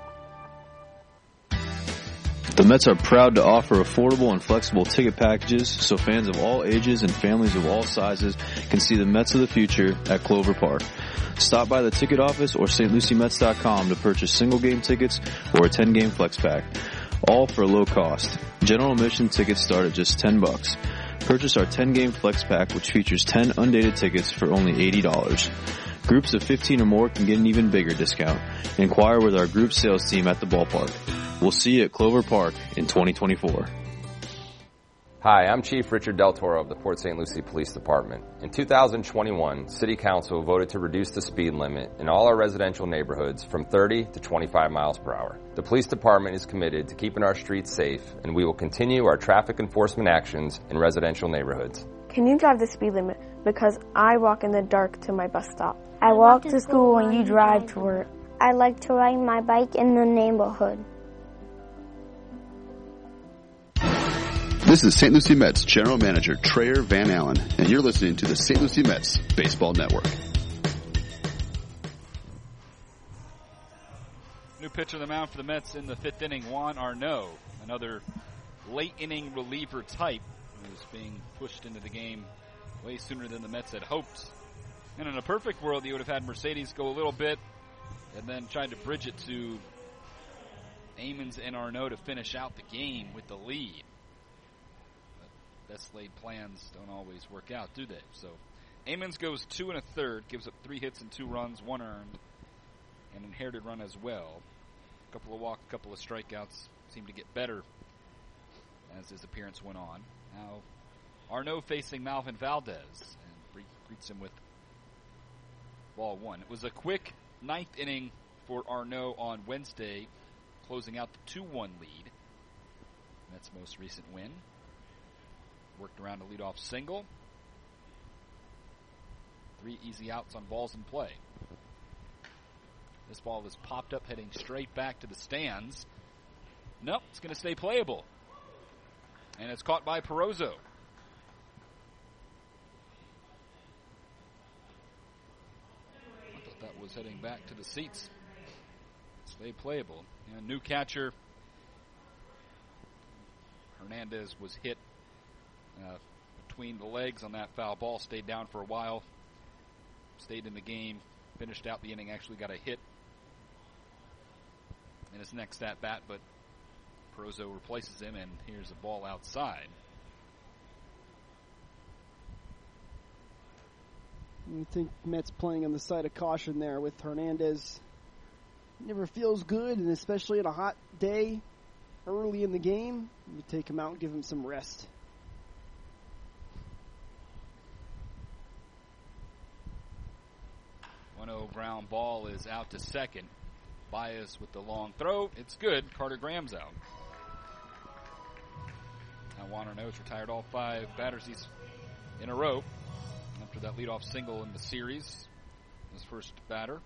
O: The Mets are proud to offer affordable and flexible ticket packages so fans of all ages and families of all sizes can see the Mets of the future at Clover Park. Stop by the ticket office or St Lucie Mets dot com to purchase single game tickets or a ten game flex pack, all for a low cost. General admission tickets start at just ten bucks. Purchase our ten game flex pack, which features ten undated tickets for only eighty dollars. Groups of fifteen or more can get an even bigger discount. Inquire with our group sales team at the ballpark. We'll see you at Clover Park in twenty twenty-four.
P: Hi, I'm Chief Richard Del Toro of the Port Saint Lucie Police Department. In two thousand twenty-one, City Council voted to reduce the speed limit in all our residential neighborhoods from thirty to twenty-five miles per hour. The Police Department is committed to keeping our streets safe, and we will continue our traffic enforcement actions in residential neighborhoods.
S: Can you drive the speed limit? Because I walk in the dark to my bus stop. I walk to school and you drive to work.
Y: I like to ride my bike in the neighborhood.
Q: This is Saint Lucie Mets General Manager Trayer Van Allen, and you're listening to the Saint Lucie Mets Baseball Network.
L: New pitcher on the mound for the Mets in the fifth inning, Juan Arnaud, another late inning reliever type who's being pushed into the game way sooner than the Mets had hoped. And in a perfect world, you would have had Mercedes go a little bit and then tried to bridge it to Ammons and Arnaud to finish out the game with the lead. But best laid plans don't always work out, do they? So Ammons goes two and a third, gives up three hits and two runs, one earned, an inherited run as well. A couple of walks, a couple of strikeouts, seemed to get better as his appearance went on. Now Arnaud facing Malvin Valdez and greets him with ball one. It was a quick ninth inning for Arnaud on Wednesday, closing out the two one lead. Mets' most recent win. Worked around a leadoff single. Three easy outs on balls in play. This ball is popped up, heading straight back to the stands. Nope, it's going to stay playable. And it's caught by Perozzo. I thought that was heading back to the seats. Stay playable. And new catcher Hernandez was hit uh, between the legs on that foul ball. Stayed down for a while. Stayed in the game. Finished out the inning. Actually got a hit in his next at bat, but Perozzo replaces him, and here's a ball outside.
B: I think Mets playing on the side of caution there with Hernandez. Never feels good, and especially on a hot day early in the game, you take him out and give him some rest.
L: one oh ground ball is out to second. Baez with the long throw. It's good. Carter Graham's out. Now Juan Arnaud's retired all five batters he's in a row after that leadoff single in the series. His first batter.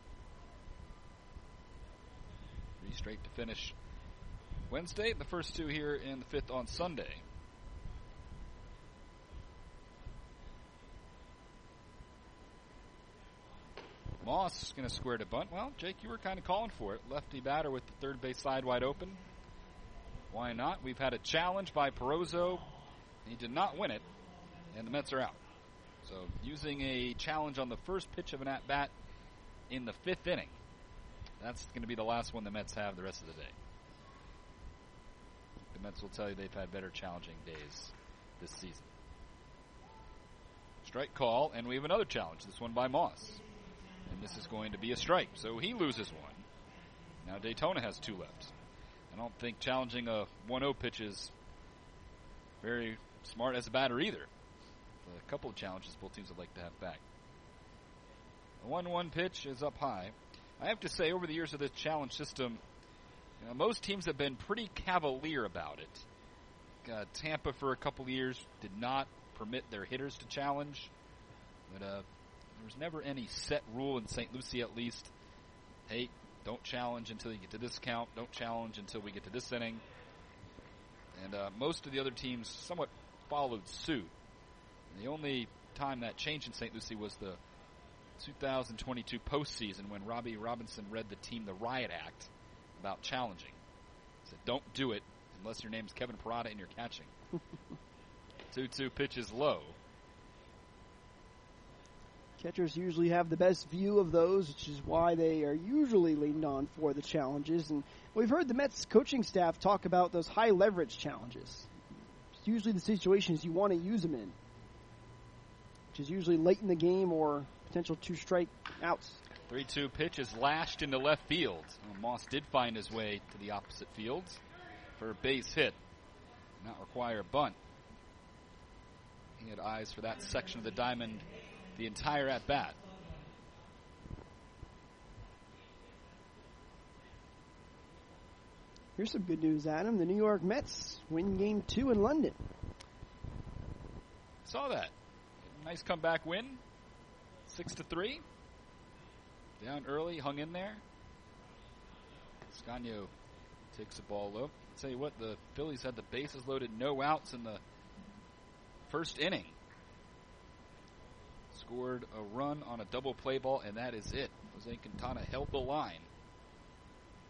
L: Three straight to finish Wednesday. The first two here in the fifth on Sunday. Moss is going to square to bunt. Well, Jake, you were kind of calling for it. Lefty batter with the third base side wide open. Why not? We've had a challenge by Perozzo. He did not win it, and the Mets are out. So using a challenge on the first pitch of an at-bat in the fifth inning. That's going to be the last one the Mets have the rest of the day. The Mets will tell you they've had better challenging days this season. Strike call, and we have another challenge, this one by Moss. And this is going to be a strike, so he loses one. Now Daytona has two left. I don't think challenging a one oh pitch is very smart as a batter either. A couple of challenges both teams would like to have back. The one one pitch is up high. I have to say, over the years of this challenge system, you know, most teams have been pretty cavalier about it. Uh, Tampa, for a couple of years, did not permit their hitters to challenge. But uh, there was never any set rule in Saint Lucie, at least. Hey, don't challenge until you get to this count. Don't challenge until we get to this inning. And uh, most of the other teams somewhat followed suit. And the only time that changed in Saint Lucie was the two thousand twenty-two postseason when Robbie Robinson read the team the Riot Act about challenging. He said, don't do it unless your name's Kevin Parada and you're catching. two two pitch is low.
B: Catchers usually have the best view of those, which is why they are usually leaned on for the challenges. And we've heard the Mets coaching staff talk about those high leverage challenges. It's usually the situations you want to use them in, which is usually late in the game or potential two strike outs.
L: three two pitch is lashed into left field. Well, Moss did find his way to the opposite field for a base hit. Not require a bunt. He had eyes for that section of the diamond the entire at-bat.
B: Here's some good news, Adam. The New York Mets win game two in London.
L: Saw that. Nice comeback win. Six to three. Down early, hung in there. Scagno takes the ball low. I'll tell you what, the Phillies had the bases loaded, no outs in the first inning. Scored a run on a double play ball, and that is it. Jose Quintana held the line.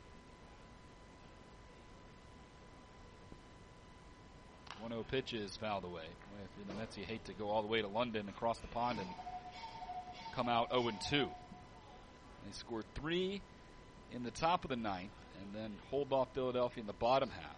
L: one oh pitch is fouled away. If you're the Mets, you hate to go all the way to London across the pond and come out oh and two. They scored three in the top of the ninth and then hold off Philadelphia in the bottom half.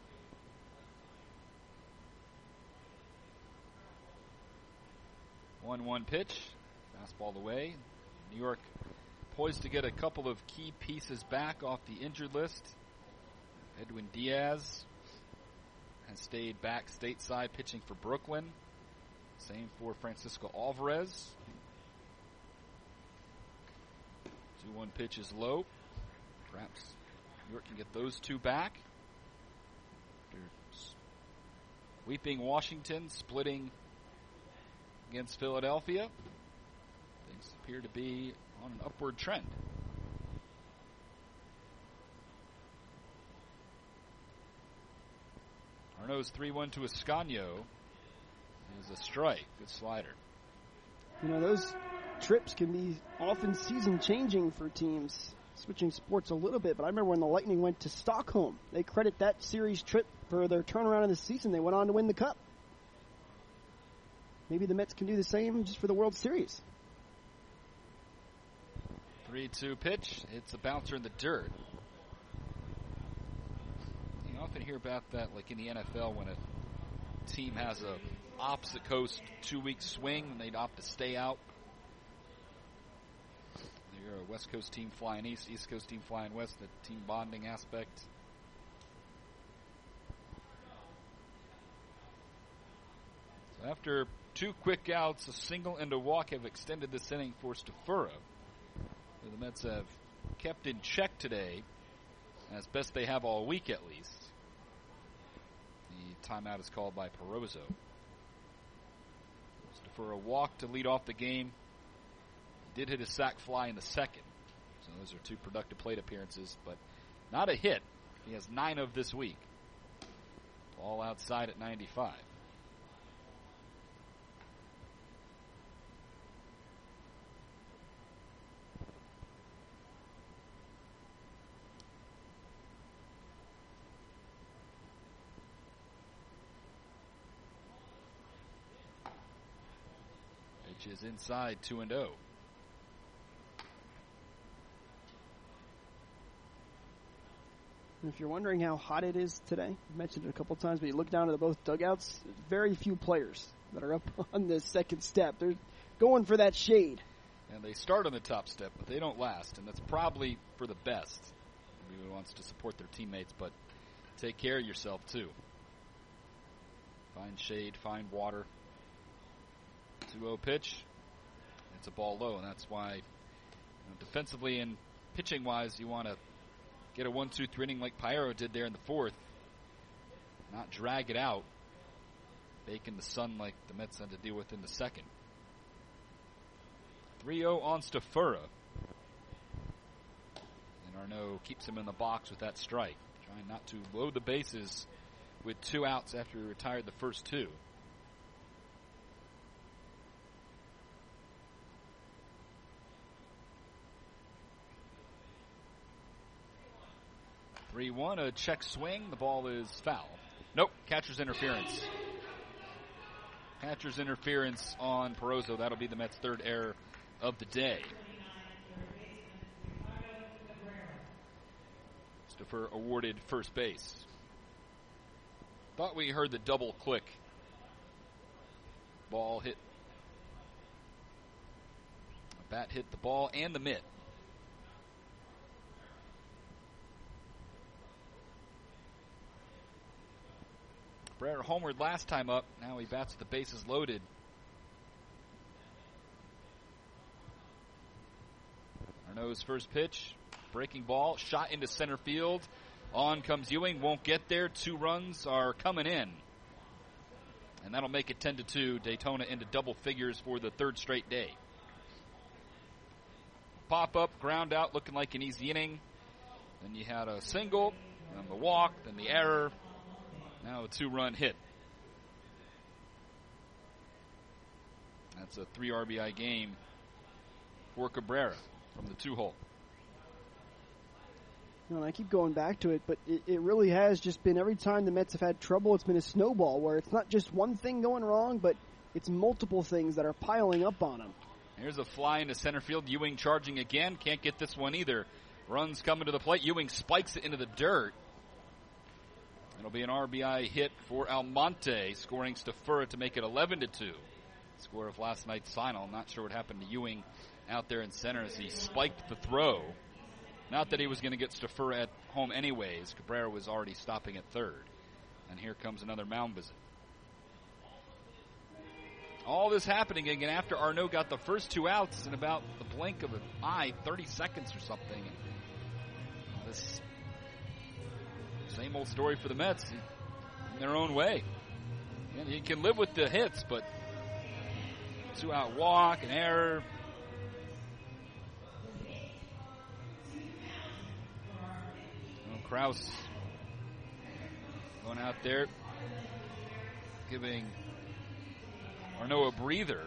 L: one one pitch, fastball away. New York poised to get a couple of key pieces back off the injured list. Edwin Diaz has stayed back stateside pitching for Brooklyn. Same for Francisco Alvarez. two one pitch is low. Perhaps New York can get those two back. Sweeping Washington, splitting against Philadelphia. Things appear to be on an upward trend. Arnaud's three one to Escanio is a strike. Good slider.
B: You know, those trips can be often season-changing for teams. Switching sports a little bit, but I remember when the Lightning went to Stockholm. They credit that series trip for their turnaround in the season. They went on to win the Cup. Maybe the Mets can do the same just for the World Series.
L: three two pitch. It's a bouncer in the dirt. You often hear about that, like in the N F L, when a team has a opposite coast two-week swing and they'd opt to stay out. You're a West Coast team flying east, East Coast team flying west, the team bonding aspect. So after two quick outs, a single and a walk have extended this inning for Stafura. The Mets have kept in check today, as best they have all week at least. The timeout is called by Perozo. Stafura walked to lead off the game. He did hit a sac fly in the second. So those are two productive plate appearances, but not a hit. He has nine of this week. Ball outside at ninety-five. Pitch is inside, two and oh.
B: And if you're wondering how hot it is today, I mentioned it a couple times, but you look down to the both dugouts, very few players that are up on the second step. They're going for that shade.
L: And they start on the top step, but they don't last, and that's probably for the best. Everyone wants to support their teammates, but take care of yourself too. Find shade, find water. two oh pitch. It's a ball low, and that's why, you know, defensively and pitching-wise, you want to get a one two three inning like Paero did there in the fourth. Not drag it out. Bake in the sun like the Mets had to deal with in the second. three oh on Stafura. And Arnaud keeps him in the box with that strike. Trying not to load the bases with two outs after he retired the first two. three one, a check swing. The ball is foul. Nope, catcher's interference. Catcher's interference on Perozo. That'll be the Mets' third error of the day. Stafura awarded first base. Thought we heard the double click. Ball hit. A bat hit the ball and the mitt. Brera homered last time up. Now he bats with the bases loaded. Arnaud's first pitch. Breaking ball. Shot into center field. On comes Ewing. Won't get there. Two runs are coming in. And that'll make it ten to two. Daytona into double figures for the third straight day. Pop up. Ground out. Looking like an easy inning. Then you had a single. Then the walk. Then the error. Now a two-run hit. That's a three R B I game for Cabrera from the two-hole.
B: You know, and I keep going back to it, but it, it really has just been every time the Mets have had trouble, it's been a snowball where it's not just one thing going wrong, but it's multiple things that are piling up on them.
L: Here's a fly into center field. Ewing charging again. Can't get this one either. Runs coming to the plate. Ewing spikes it into the dirt. It'll be an R B I hit for Almonte, scoring Stafura to make it eleven to two. Score of last night's final. I'm not sure what happened to Ewing out there in center as he spiked the throw. Not that he was going to get Stafura at home anyways. Cabrera was already stopping at third. And here comes another mound visit. All this happening again after Arnaud got the first two outs in about the blink of an eye, thirty seconds or something. This same old story for the Mets in their own way. And you can live with the hits, but two-out walk, an error. Krause going out there, giving Arnaud a breather.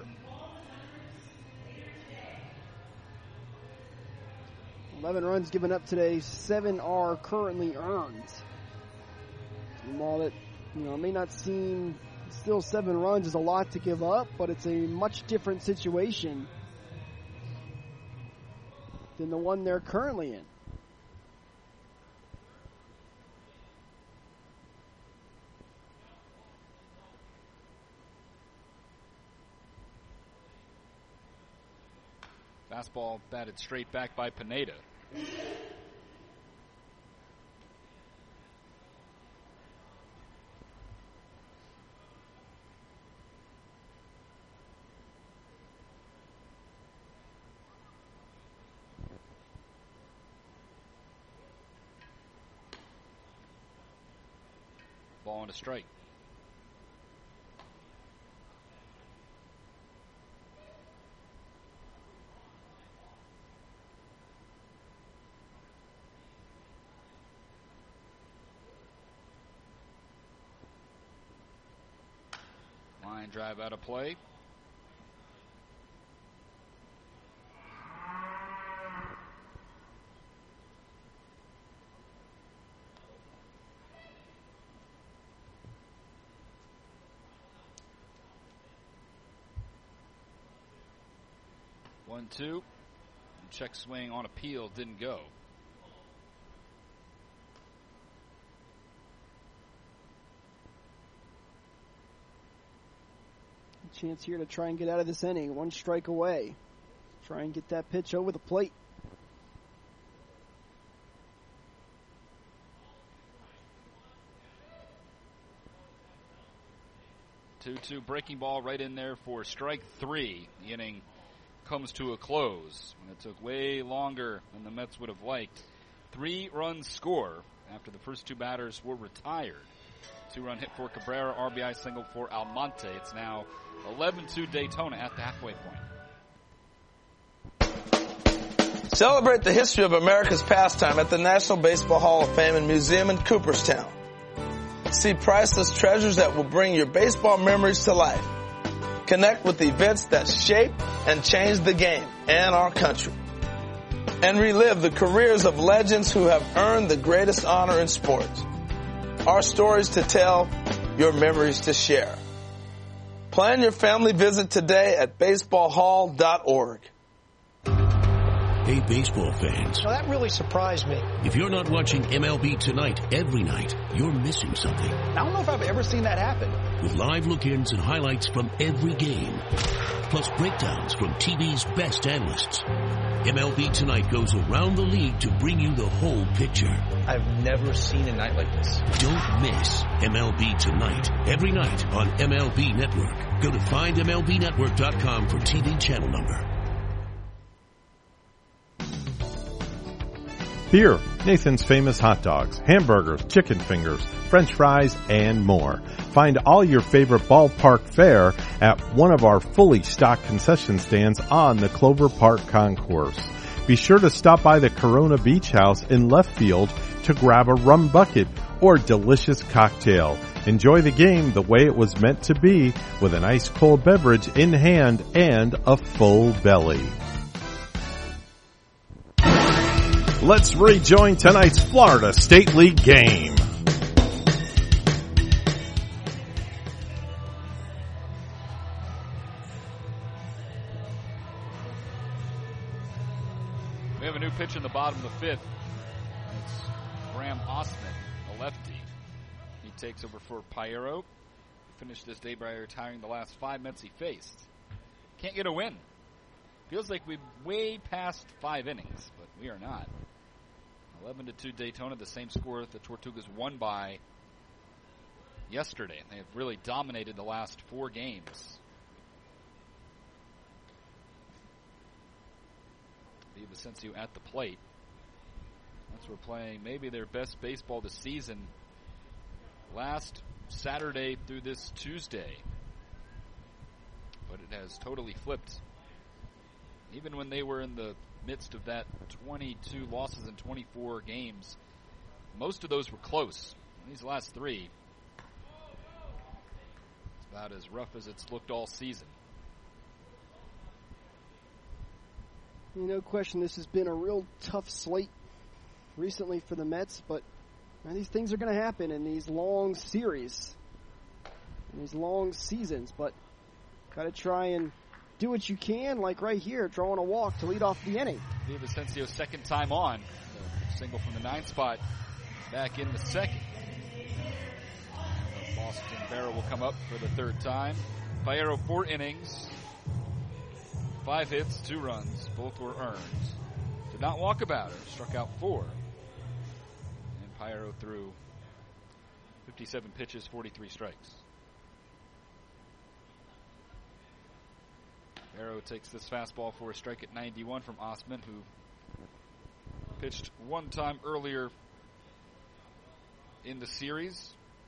B: eleven runs given up today, seven are currently earned. And while that, you know, may not seem, still seven runs is a lot to give up, but it's a much different situation than the one they're currently in.
L: Fastball batted straight back by Pineda. Ball on a strike. Line drive out of play. One, two. Check swing on appeal didn't go.
B: Chance here to try and get out of this inning. One strike away. Try and get that pitch over the plate.
L: two two breaking ball right in there for strike three. The inning comes to a close. And it took way longer than the Mets would have liked. Three runs score after the first two batters were retired. Two-run hit for Cabrera, R B I single for Almonte. It's now eleven two Daytona at the halfway point.
K: Celebrate the history of America's pastime at the National Baseball Hall of Fame and Museum in Cooperstown. See priceless treasures that will bring your baseball memories to life. Connect with the events that shaped and changed the game and our country. And relive the careers of legends who have earned the greatest honor in sports. Our stories to tell, your memories to share. Plan your family visit today at baseball hall dot org.
H: Hey, baseball fans.
R: Well, that really surprised me.
H: If you're not watching M L B Tonight every night, you're missing something.
R: I don't know if I've ever seen that happen.
H: With live look-ins and highlights from every game, plus breakdowns from T V's best analysts. M L B Tonight goes around the league to bring you the whole picture.
R: I've never seen a night like this.
H: Don't miss M L B Tonight every night on M L B Network. Go to find M L B network dot com for T V channel number.
E: Here, Nathan's Famous Hot Dogs, hamburgers, chicken fingers, French fries, and more. Find all your favorite ballpark fare at one of our fully stocked concession stands on the Clover Park Concourse. Be sure to stop by the Corona Beach House in left field to grab a rum bucket or delicious cocktail. Enjoy the game the way it was meant to be with an ice cold beverage in hand and a full belly. Let's rejoin tonight's Florida State League game.
L: We have a new pitch in the bottom of the fifth. It's Graham Osman, a lefty. He takes over for Piero. Finished this day by retiring the last five Mets he faced. Can't get a win. Feels like we're way past five innings, but we are not. eleven to two Daytona, the same score the Tortugas won by yesterday. They have really dominated the last four games. Villavicencio at the plate. That's we're playing maybe their best baseball this season. Last Saturday through this Tuesday. But it has totally flipped. Even when they were in the midst of that twenty-two losses in twenty-four games, most of those were close. These last three, it's about as rough as it's looked all season.
B: No question, this has been a real tough slate recently for the Mets, but man, these things are going to happen in these long series, in these long seasons, but got to try and do what you can, like right here, drawing a walk to lead off the inning.
L: Villavicencio's second time on. So single from the ninth spot, back in the second. Boston Barrow will come up for the third time. Piero, four innings, five hits, two runs, both were earned. Did not walk about her, struck out four. And Piero threw fifty-seven pitches, forty-three strikes. Barrow takes this fastball for a strike at ninety-one from Osman, who pitched one time earlier in the series.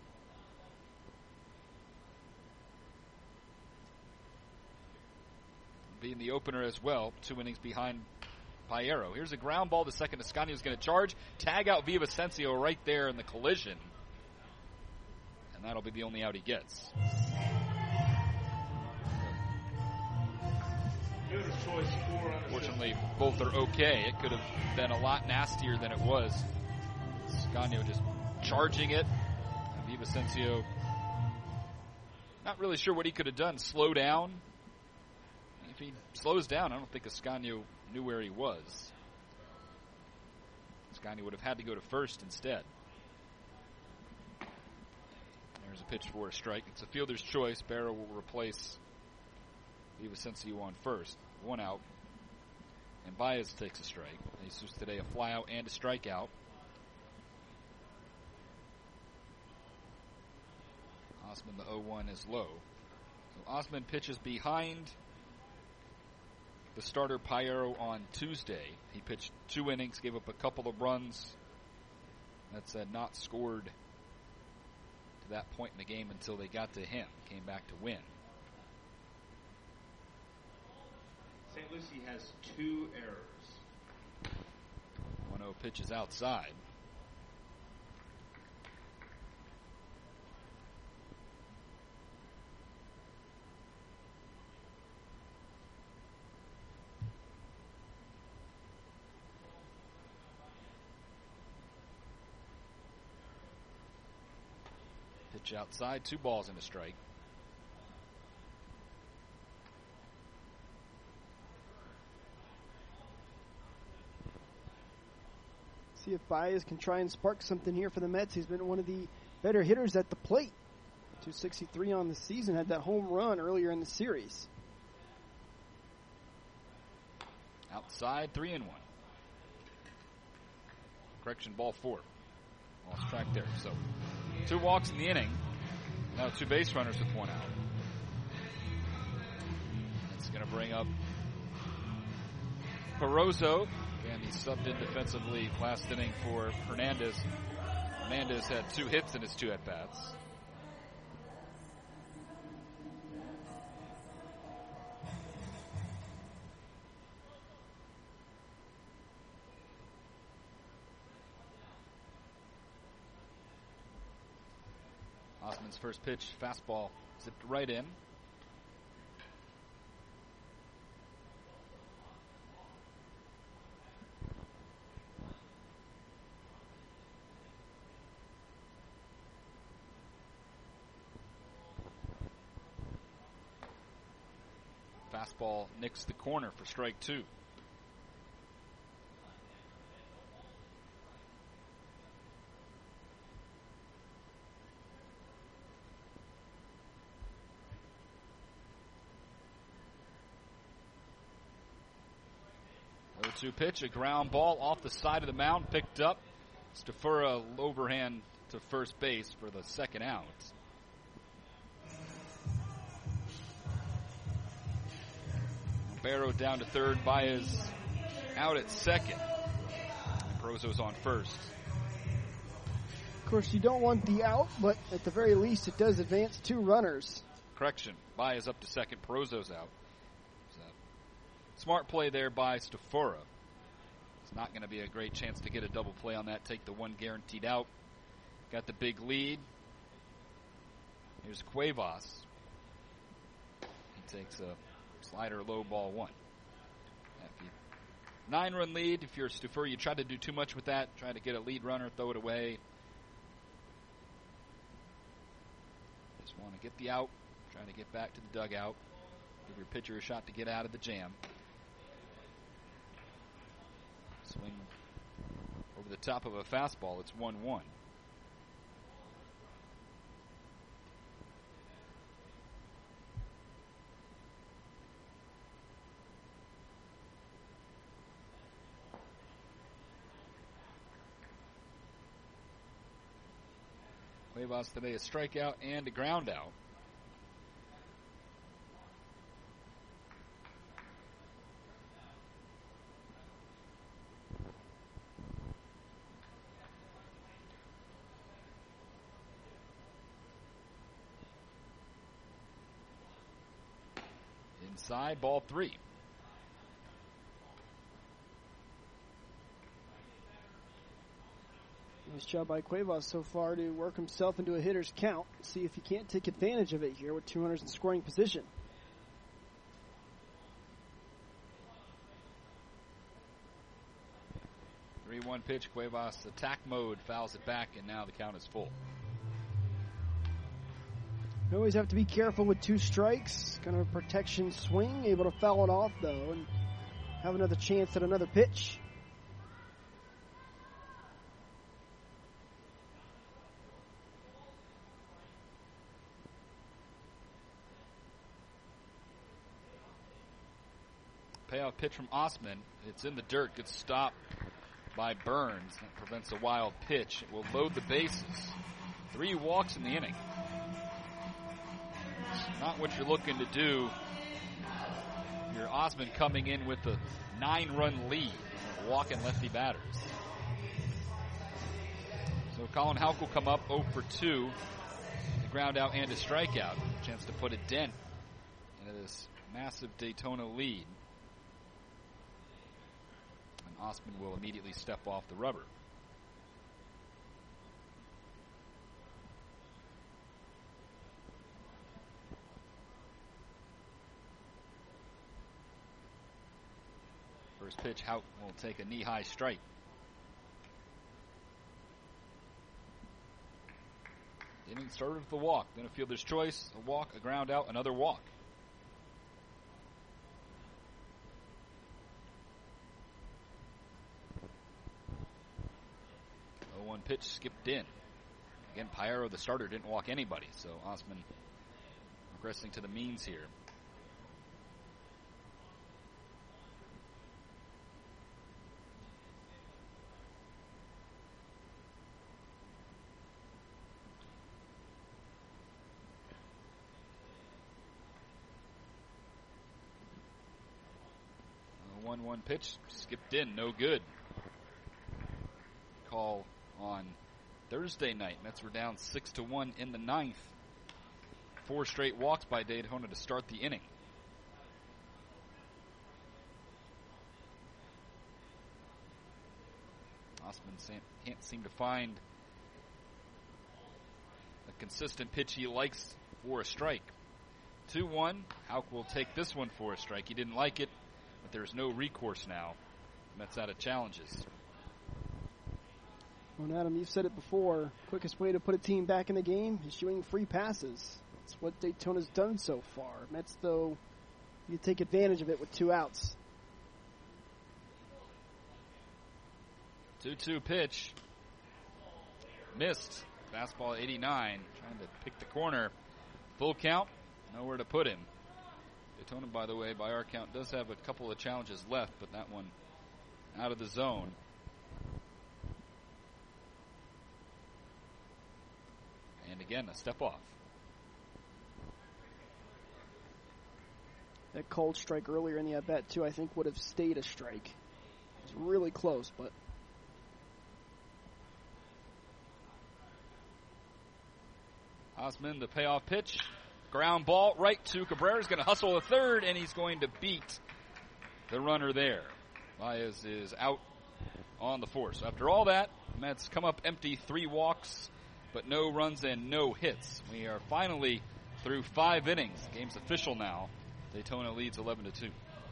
L: Being the opener as well, two innings behind Piero. Here's a ground ball to second. Ascanio is going to charge, tag out Villavicencio right there in the collision. And that'll be the only out he gets. Fortunately, both are okay. It could have been a lot nastier than it was. Ascanio just charging it. And Villavicencio, not really sure what he could have done. Slow down. If he slows down, I don't think Ascanio knew where he was. Ascanio would have had to go to first instead. There's a pitch for a strike. It's a fielder's choice. Barrow will replace Villavicencio on first. One out. And Baez takes a strike. Jesus today a flyout and a strikeout. Osman, the oh one is low. So Osman pitches behind the starter Piero on Tuesday. He pitched two innings, gave up a couple of runs. That's uh, not scored to that point in the game until they got to him. Came back to win.
D: Saint Lucie has two errors.
L: one oh pitches outside. Pitch outside, two balls and a strike.
B: See if Baez can try and spark something here for the Mets. He's been one of the better hitters at the plate. two sixty-three on the season, had that home run earlier in the series.
L: Outside, three and one. Correction, ball four. Lost track there. So, two walks in the inning. Now two base runners with one out. That's going to bring up Barroso. And he subbed in defensively last inning for Hernandez. Hernandez had two hits in his two at-bats. Osman's first pitch, fastball, zipped right in. Fastball nicks the corner for strike two. oh two pitch, a ground ball off the side of the mound, picked up. Stafura overhand to first base for the second out. Barrow down to third. Baez out at second. Perozo's on first.
B: Of course, you don't want the out, but at the very least, it does advance two runners.
L: Correction. Baez up to second. Perozo's out. So, smart play there by Stafura. It's not going to be a great chance to get a double play on that. Take the one guaranteed out. Got the big lead. Here's Cuevas. He takes a slider, low ball one. Nine run lead. If you're Stafura, you try to do too much with that. Try to get a lead runner, throw it away. Just want to get the out. Try to get back to the dugout. Give your pitcher a shot to get out of the jam. Swing over the top of a fastball. It's one one. Cuevas today a strikeout and a ground out. Inside, ball three.
B: Nice job by Cuevas so far to work himself into a hitter's count. See if he can't take advantage of it here with two runners in scoring position.
L: three one pitch, Cuevas attack mode, fouls it back, and now the count is full.
B: You always have to be careful with two strikes. Kind of a protection swing, able to foul it off though, and have another chance at another pitch.
L: Payoff pitch from Osman. It's in the dirt. Good stop by Burns. That prevents a wild pitch. It will load the bases. Three walks in the inning. It's not what you're looking to do. You're Osman coming in with a nine-run lead, walking lefty batters. So Colin Houck will come up oh for two. The ground out and a strikeout. A chance to put a dent into this massive Daytona lead. Osman will immediately step off the rubber. First pitch, Houck will take a knee-high strike. Inning started with the walk, then a fielder's choice, a walk, a ground out, another walk. One pitch skipped in. Again, Piero, the starter, didn't walk anybody, so Osman progressing to the means here. A one one pitch skipped in, no good. Call on Thursday night. Mets were down six to one in the ninth. Four straight walks by Daytona to start the inning. Osman can't seem to find a consistent pitch he likes for a strike. two one. Houck will take this one for a strike. He didn't like it, but there's no recourse now. Mets out of challenges.
B: Well, Adam, you've said it before. Quickest way to put a team back in the game is shooting free passes. That's what Daytona's done so far. Mets, though, You take advantage of it with two outs.
L: two two pitch. Missed. Fastball eighty-nine. Trying to pick the corner. Full count. Nowhere to put him. Daytona, by the way, by our count, does have a couple of challenges left, but that one out of the zone. And again, a step off.
B: That cold strike earlier in the at-bat, too, I think would have stayed a strike. It was really close, but...
L: Osman, the payoff pitch. Ground ball right to Cabrera. He's going to hustle a third, and he's going to beat the runner there. Baez is out on the force. So after all that, Mets come up empty, three walks, but no runs and no hits. We are finally through five innings. The game's official now. Daytona leads eleven to two.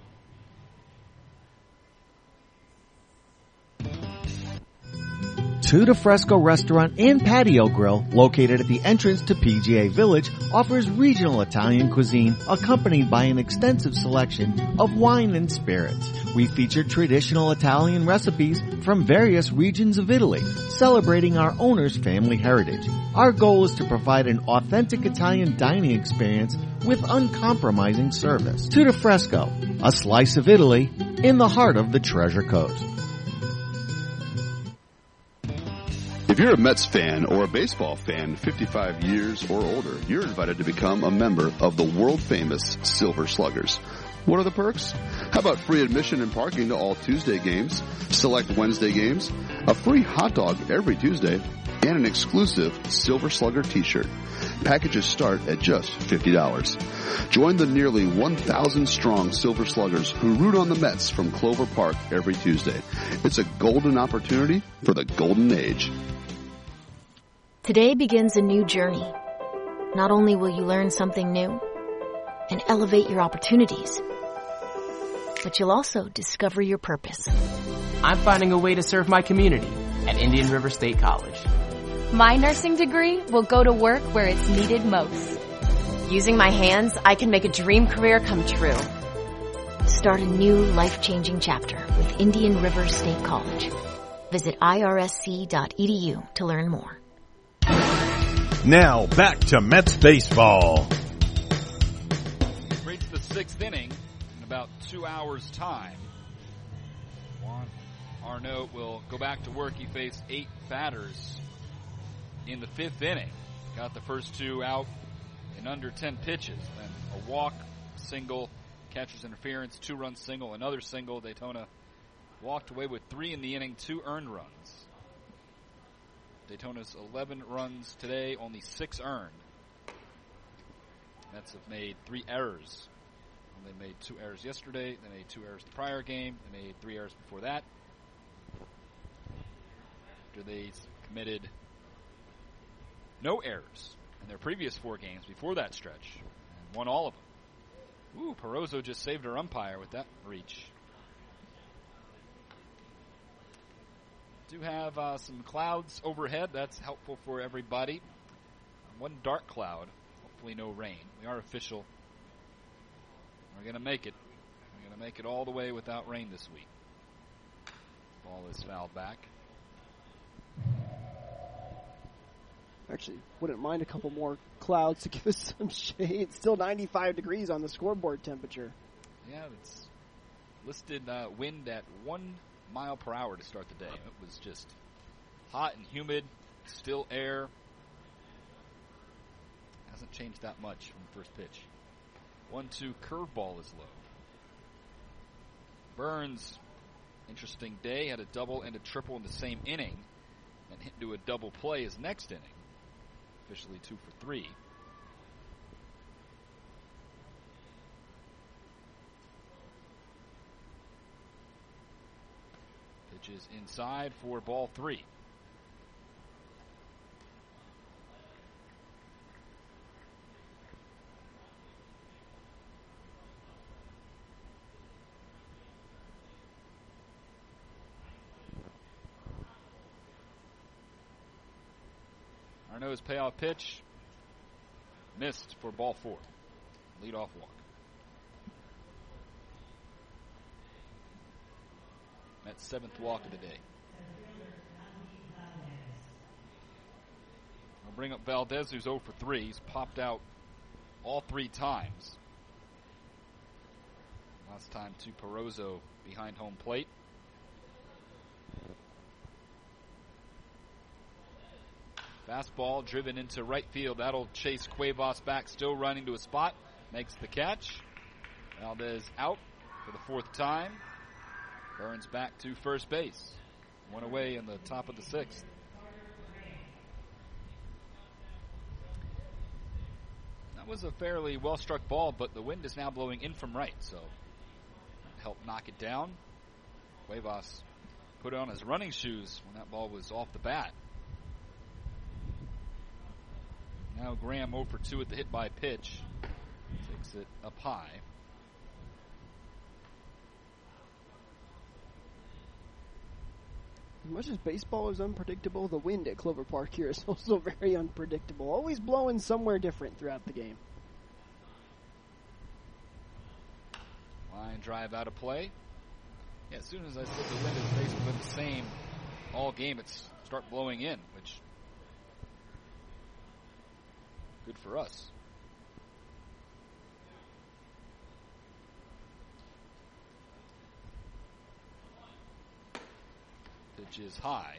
C: Two de Fresco Restaurant and Patio Grill, located at the entrance to P G A Village, offers regional Italian cuisine accompanied by an extensive selection of wine and spirits. We feature traditional Italian recipes from various regions of Italy, celebrating our owner's family heritage. Our goal is to provide an authentic Italian dining experience with uncompromising service. Two de Fresco, a slice of Italy in the heart of the Treasure Coast.
Q: If you're a Mets fan or a baseball fan fifty-five years or older, you're invited to become a member of the world-famous Silver Sluggers. What are the perks? How about free admission and parking to all Tuesday games, select Wednesday games, a free hot dog every Tuesday, and an exclusive Silver Slugger t-shirt. Packages start at just fifty dollars. Join the nearly one thousand strong Silver Sluggers who root on the Mets from Clover Park every Tuesday. It's a golden opportunity for the golden age.
U: Today begins a new journey. Not only will you learn something new and elevate your opportunities, but you'll also discover your purpose.
T: I'm finding a way to serve my community at Indian River State College.
V: My nursing degree will go to work where it's needed most. Using my hands, I can make a dream career come true.
U: Start a new life-changing chapter with Indian River State College. Visit I R S C dot E D U to learn more.
E: Now back to Mets baseball.
L: Reach the sixth inning in about two hours' time. Juan Arnaud will go back to work. He faced eight batters in the fifth inning. Got the first two out in under ten pitches. Then a walk, single, catcher's interference, two-run single, another single. Daytona walked away with three in the inning, two earned runs. Daytona's eleven runs today, only six earned. Mets have made three errors. They made two errors yesterday. They made two errors the prior game. They made three errors before that. After they committed no errors in their previous four games before that stretch and won all of them. Ooh, Perozo just saved her umpire with that reach. Do have uh, some clouds overhead. That's helpful for everybody. One dark cloud. Hopefully no rain. We are official. We're going to make it. We're going to make it all the way without rain this week. Ball is fouled back.
B: Actually, wouldn't mind a couple more clouds to give us some shade. Still ninety-five degrees on the scoreboard temperature.
L: Yeah, it's listed uh, wind at one mile per hour to start the day. It was just hot and humid, still air. Hasn't changed that much from the first pitch. one two curveball is low. Burns, interesting day, had a double and a triple in the same inning and hit into a double play his next inning. Officially two for three. Pitch is inside for ball three. Arnaud's payoff pitch missed for ball four. Leadoff walk. That seventh walk of the day. I'll bring up Valdez, who's oh for three. He's popped out all three times. Last time to Perozo behind home plate. Fastball driven into right field. That'll chase Cuevas back, still running to a spot. Makes the catch. Valdez out for the fourth time. Burns back to first base. One away in the top of the sixth. That was a fairly well-struck ball, but the wind is now blowing in from right, so helped knock it down. Cuevas put on his running shoes when that ball was off the bat. Now Graham oh for two at the hit by pitch. Takes it up high.
B: As much as baseball is unpredictable, the wind at Clover Park here is also very unpredictable. Always blowing somewhere different throughout the game.
L: Line drive out of play. Yeah, as soon as I said the wind has basically been the same all game, it's start blowing in, which good for us. Pitch is high.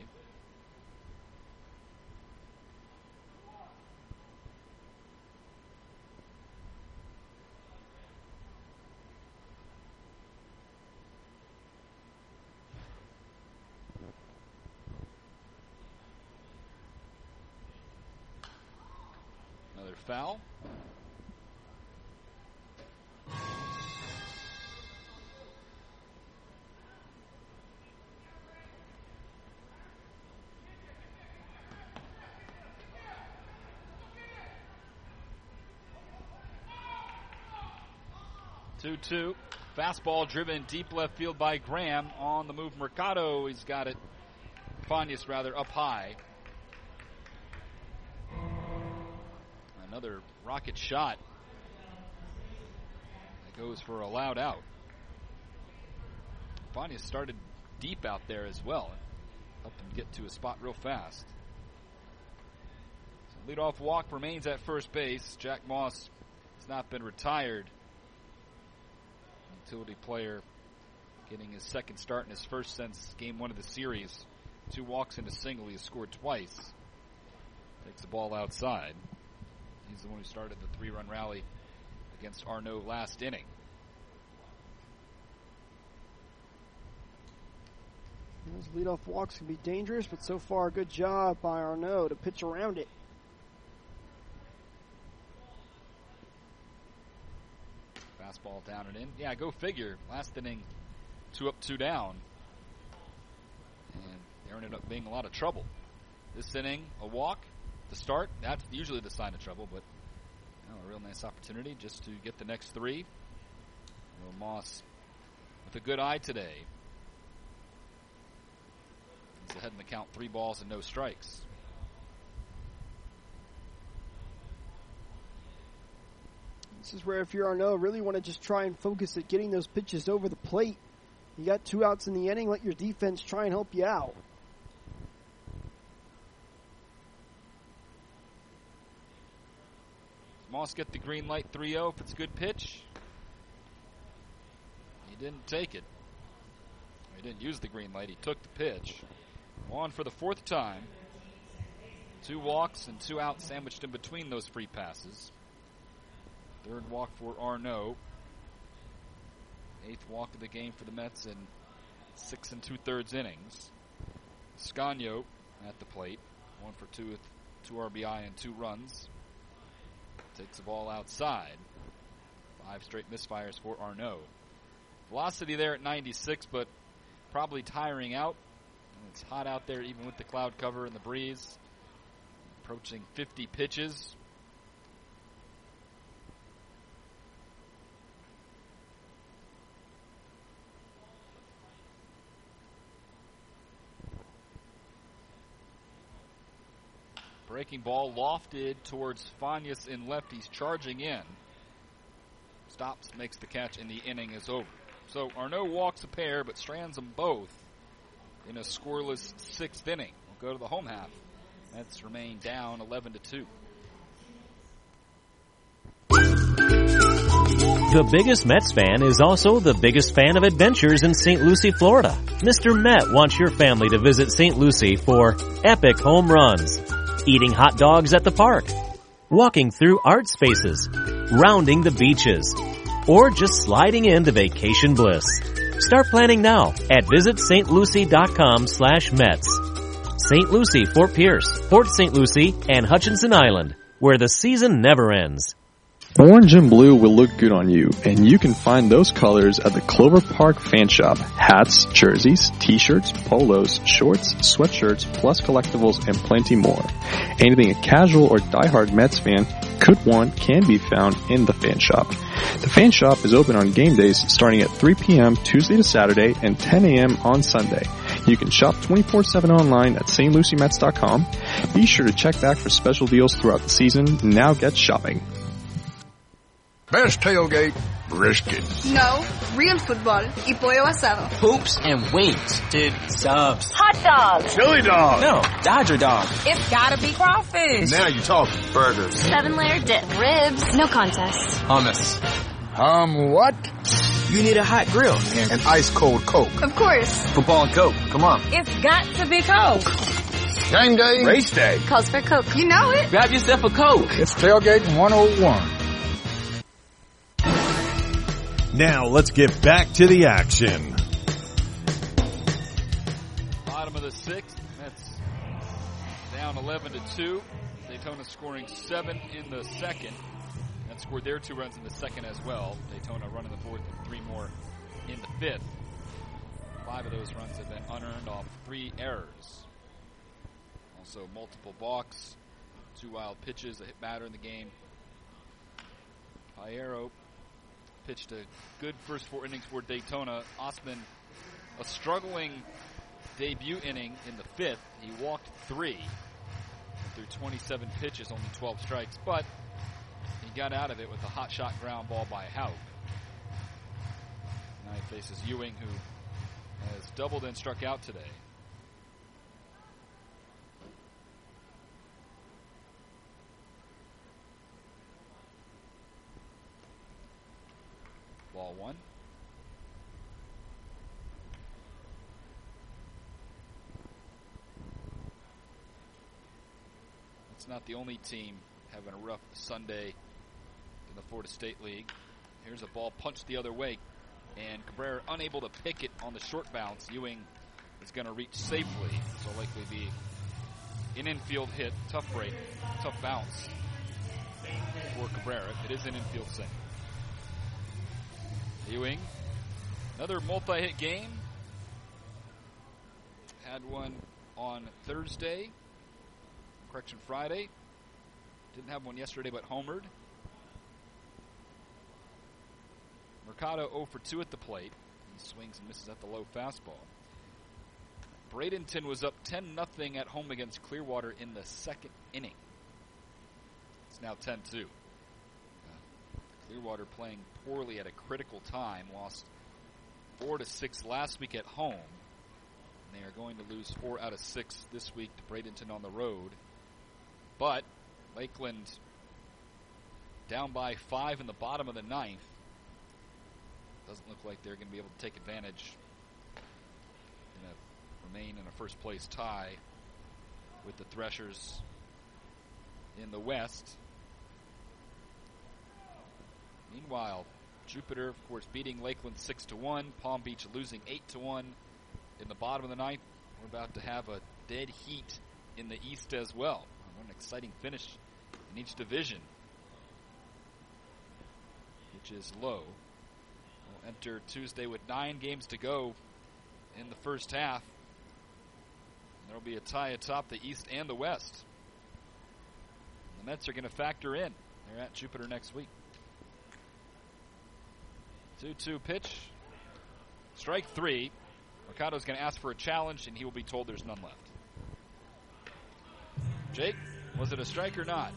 L: Another foul. two two. Fastball driven deep left field by Graham. On the move, Mercado. He's got it. Fanias, rather, up high. Another rocket shot. That goes for a loud out. Fanias started deep out there as well. Helped him get to a spot real fast. So leadoff walk remains at first base. Jack Moss has not been retired. Utility player getting his second start in his first since game one of the series. Two walks and a single. He has scored twice. Takes the ball outside. He's the one who started the three-run rally against Arnaud last inning.
B: Those leadoff walks can be dangerous, but so far, good job by Arnaud to pitch around it.
L: Fastball down and in. Yeah, go figure. Last inning, two up, two down. And there ended up being a lot of trouble. This inning, a walk to start. That's usually the sign of trouble, but you know, a real nice opportunity just to get the next three. Will Moss with a good eye today. He's ahead in the count, three balls and no strikes.
B: This is where, if you're Arnaud, really want to just try and focus at getting those pitches over the plate. You got two outs in the inning. Let your defense try and help you out.
L: Does Moss get the green light three oh if it's a good pitch? He didn't take it. He didn't use the green light. He took the pitch. On for the fourth time. Two walks and two outs sandwiched in between those free passes. Third walk for Arnaud. Eighth walk of the game for the Mets in six and two-thirds innings. Scagno at the plate. One for two with two R B I and two runs. Takes the ball outside. Five straight misfires for Arnaud. Velocity there at ninety-six, but probably tiring out. And it's hot out there even with the cloud cover and the breeze. Approaching fifty pitches. Breaking ball lofted towards Fanias in left. He's charging in. Stops, makes the catch, and the inning is over. So Arnaud walks a pair, but strands them both. in a scoreless sixth inning. We'll go to the home half. Mets remain down eleven to two.
M: The biggest Mets fan is also the biggest fan of adventures in Saint Lucie, Florida. Mister Met wants your family to visit Saint Lucie for epic home runs, eating hot dogs at the park, walking through art spaces, rounding the beaches, or just sliding into vacation bliss. Start planning now at visit st lucie dot com slash Mets. Saint Lucie, Fort Pierce, Port Saint Lucie, and Hutchinson Island, where the season never ends.
A: Orange and blue will look good on you, and you can find those colors at the Clover Park Fan Shop. Hats, jerseys, t-shirts, polos, shorts, sweatshirts, plus collectibles, and plenty more. Anything a casual or diehard Mets fan could want can be found in the Fan Shop. The Fan Shop is open on game days starting at three p.m. Tuesday to Saturday and ten a.m. on Sunday. You can shop twenty-four seven online at st lucie mets dot com. Be sure to check back for special deals throughout the season. Now get shopping.
F: Best tailgate, brisket.
I: No, real football y pollo asado.
T: Hoops and wings. Dude, subs.
I: Hot dogs.
F: Chili dog.
T: No, Dodger dog.
I: It's gotta be crawfish.
F: Now you're talking. Burgers.
V: Seven layer dip. Ribs. No contest.
T: Hummus.
F: Um, what?
T: You need a hot grill.
F: And an ice cold Coke.
I: Of course.
T: Football and Coke. Come on.
I: It's got to be Coke.
F: Game day.
T: Race day.
V: Calls for Coke.
I: You know it.
T: Grab yourself a Coke.
F: It's Tailgate one oh one.
E: Now let's get back to the action.
L: Bottom of the sixth, Mets down eleven to two. Daytona scoring seven in the second. Mets scored their two runs in the second as well. Daytona running the fourth and three more in the fifth. Five of those runs have been unearned off three errors. Also multiple balks, two wild pitches, a hit batter in the game. Piero pitched a good first four innings for Daytona. Osman, a struggling debut inning in the fifth. He walked three through twenty-seven pitches, only twelve strikes, but he got out of it with a hot shot ground ball by Hauk. Now he faces Ewing, who has doubled and struck out today. Ball one. It's not the only team having a rough Sunday in the Florida State League. Here's a ball punched the other way, and Cabrera unable to pick it on the short bounce. Ewing is going to reach safely, so likely be an infield hit. Tough break, tough bounce for Cabrera. It is an infield single. Ewing, another multi-hit game. Had one on Thursday. Correction, Friday. Didn't have one yesterday, but homered. Mercado oh for two at the plate. He swings and misses at the low fastball. Bradenton was up ten nothing at home against Clearwater in the second inning. It's now ten two. Clearwater playing poorly at a critical time. Lost four to six last week at home. And they are going to lose four out of six this week to Bradenton on the road. But Lakeland down by five in the bottom of the ninth. Doesn't look like they're going to be able to take advantage and a, remain in a first place tie with the Threshers in the West. Meanwhile, Jupiter, of course, beating Lakeland six to one. Palm Beach losing eight to one in the bottom of the ninth. We're about to have a dead heat in the East as well. What an exciting finish in each division, which is low. We'll enter Tuesday with nine games to go in the first half. There will be a tie atop the East and the West. The Mets are going to factor in. They're at Jupiter next week. two two pitch. Strike three. Mercado's going to ask for a challenge, and he will be told there's none left. Jake, was it a strike or not?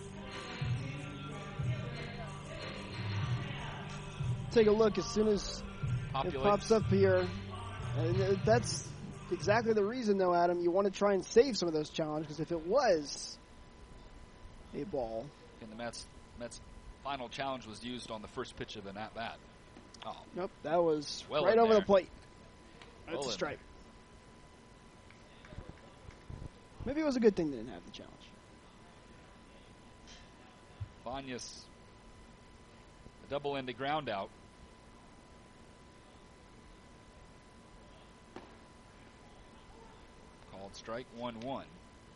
B: Take a look as soon as
L: Populates.
B: it pops up here. And that's exactly the reason, though, Adam. You want to try and save some of those challenges, because if it was a ball.
L: And the Mets, Mets' final challenge was used on the first pitch of the at bat. Oh.
B: Nope, that was
L: well
B: right over
L: there.
B: the plate. That's
L: well
B: a strike. Maybe it was a good thing they didn't have the challenge.
L: Fanias, a double-ended ground out. Called strike one one.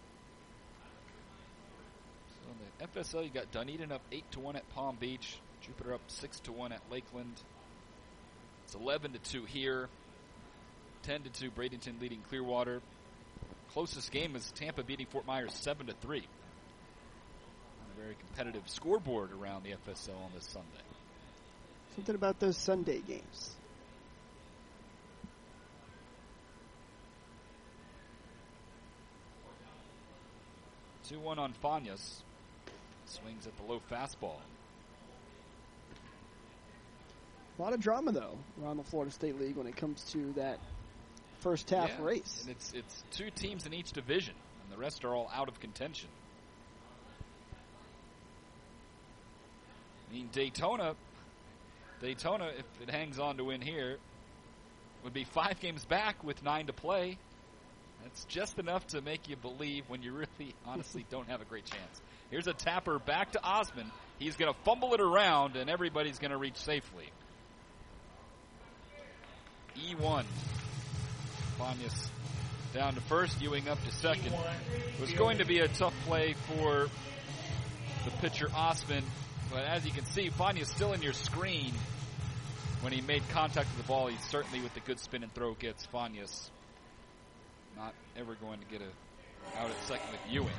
L: So in the F S L, you got Dunedin up eight to one at Palm Beach. Jupiter up six to one at Lakeland. It's eleven to two here. ten to two Bradenton leading Clearwater. Closest game is Tampa beating Fort Myers seven to three. A very competitive scoreboard around the F S L on this Sunday.
B: Something about those Sunday games.
L: two one on Fanias. Swings at the low fastball.
B: A lot of drama, though, around the Florida State League when it comes to that first half
L: yeah,
B: race.
L: And it's it's two teams in each division, and the rest are all out of contention. I mean, Daytona, Daytona, if it hangs on to win here, would be five games back with nine to play. That's just enough to make you believe when you really, honestly, don't have a great chance. Here's a tapper back to Osmond. He's going to fumble it around, and everybody's going to reach safely. E one. Fanias down to first, Ewing up to second. It was going to be a tough play for the pitcher Osmond, but as you can see, Fanias still in your screen. When he made contact with the ball, he certainly, with the good spin and throw, gets Fanias. Not ever going to get a out at second with Ewing.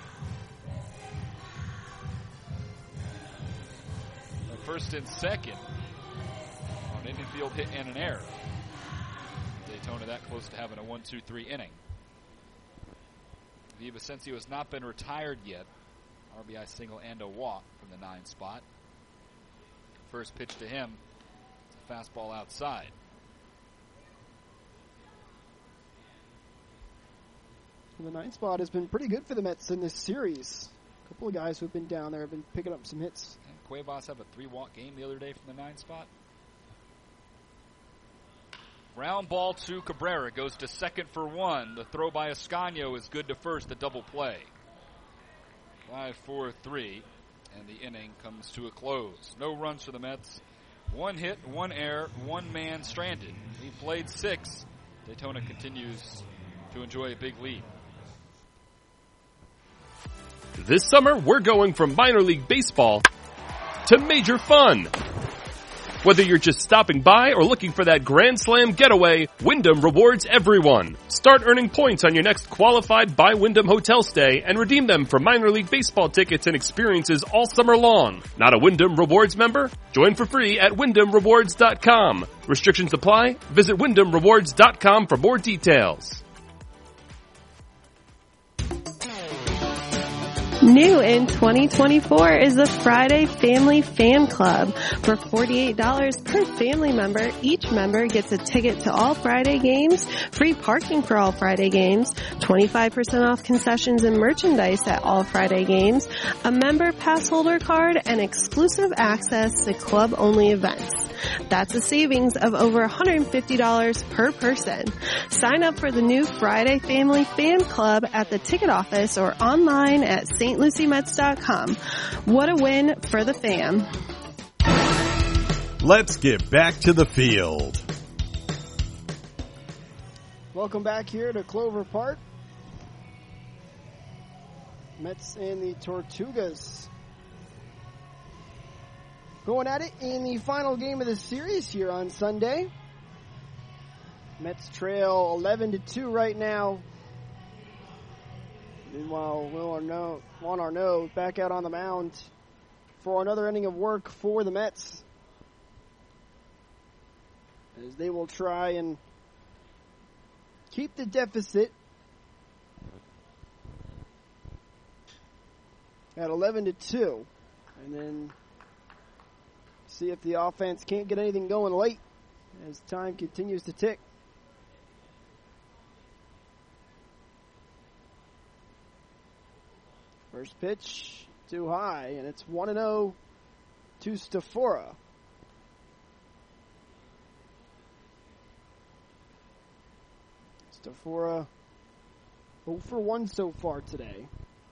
L: The first and second on an infield hit and an error. Daytona that close to having a one two three inning. Villavicencio has not been retired yet. R B I single and a walk from the nine spot. First pitch to him. It's a fastball outside.
B: The ninth spot has been pretty good for the Mets in this series. A couple of guys who have been down there have been picking up some hits.
L: And Cuevas have a three-walk game the other day from the nine spot. Ground ball to Cabrera. Goes to second for one. The throw by Ascanio is good to first. The double play. five four three. And the inning comes to a close. No runs for the Mets. One hit, one error, one man stranded. He played six. Daytona continues to enjoy a big lead.
G: This summer, we're going from minor league baseball to major fun. Whether you're just stopping by or looking for that Grand Slam getaway, Wyndham rewards everyone. Start earning points on your next qualified by Wyndham hotel stay and redeem them for minor league baseball tickets and experiences all summer long. Not a Wyndham Rewards member? Join for free at wyndham rewards dot com. Restrictions apply. Visit wyndham rewards dot com for more details.
J: New in twenty twenty-four is the Friday Family Fan Club. For forty-eight dollars per family member, each member gets a ticket to all Friday games, free parking for all Friday games, twenty-five percent off concessions and merchandise at all Friday games, a member pass holder card, and exclusive access to club-only events. That's a savings of over one hundred fifty dollars per person. Sign up for the new Friday Family Fan Club at the ticket office or online at S T Lucie Mets dot com. What a win for the fam.
E: Let's get back to the field.
B: Welcome back here to Clover Park. Mets and the Tortugas going at it in the final game of the series here on Sunday. Mets trail eleven to two right now. Meanwhile, Will Arnaud, Juan Arnaud back out on the mound for another inning of work for the Mets, as they will try and keep the deficit at eleven to two, and then see if the offense can't get anything going late as time continues to tick. First pitch, too high, and it's one and oh to Stafora. Stafora oh for one so far today.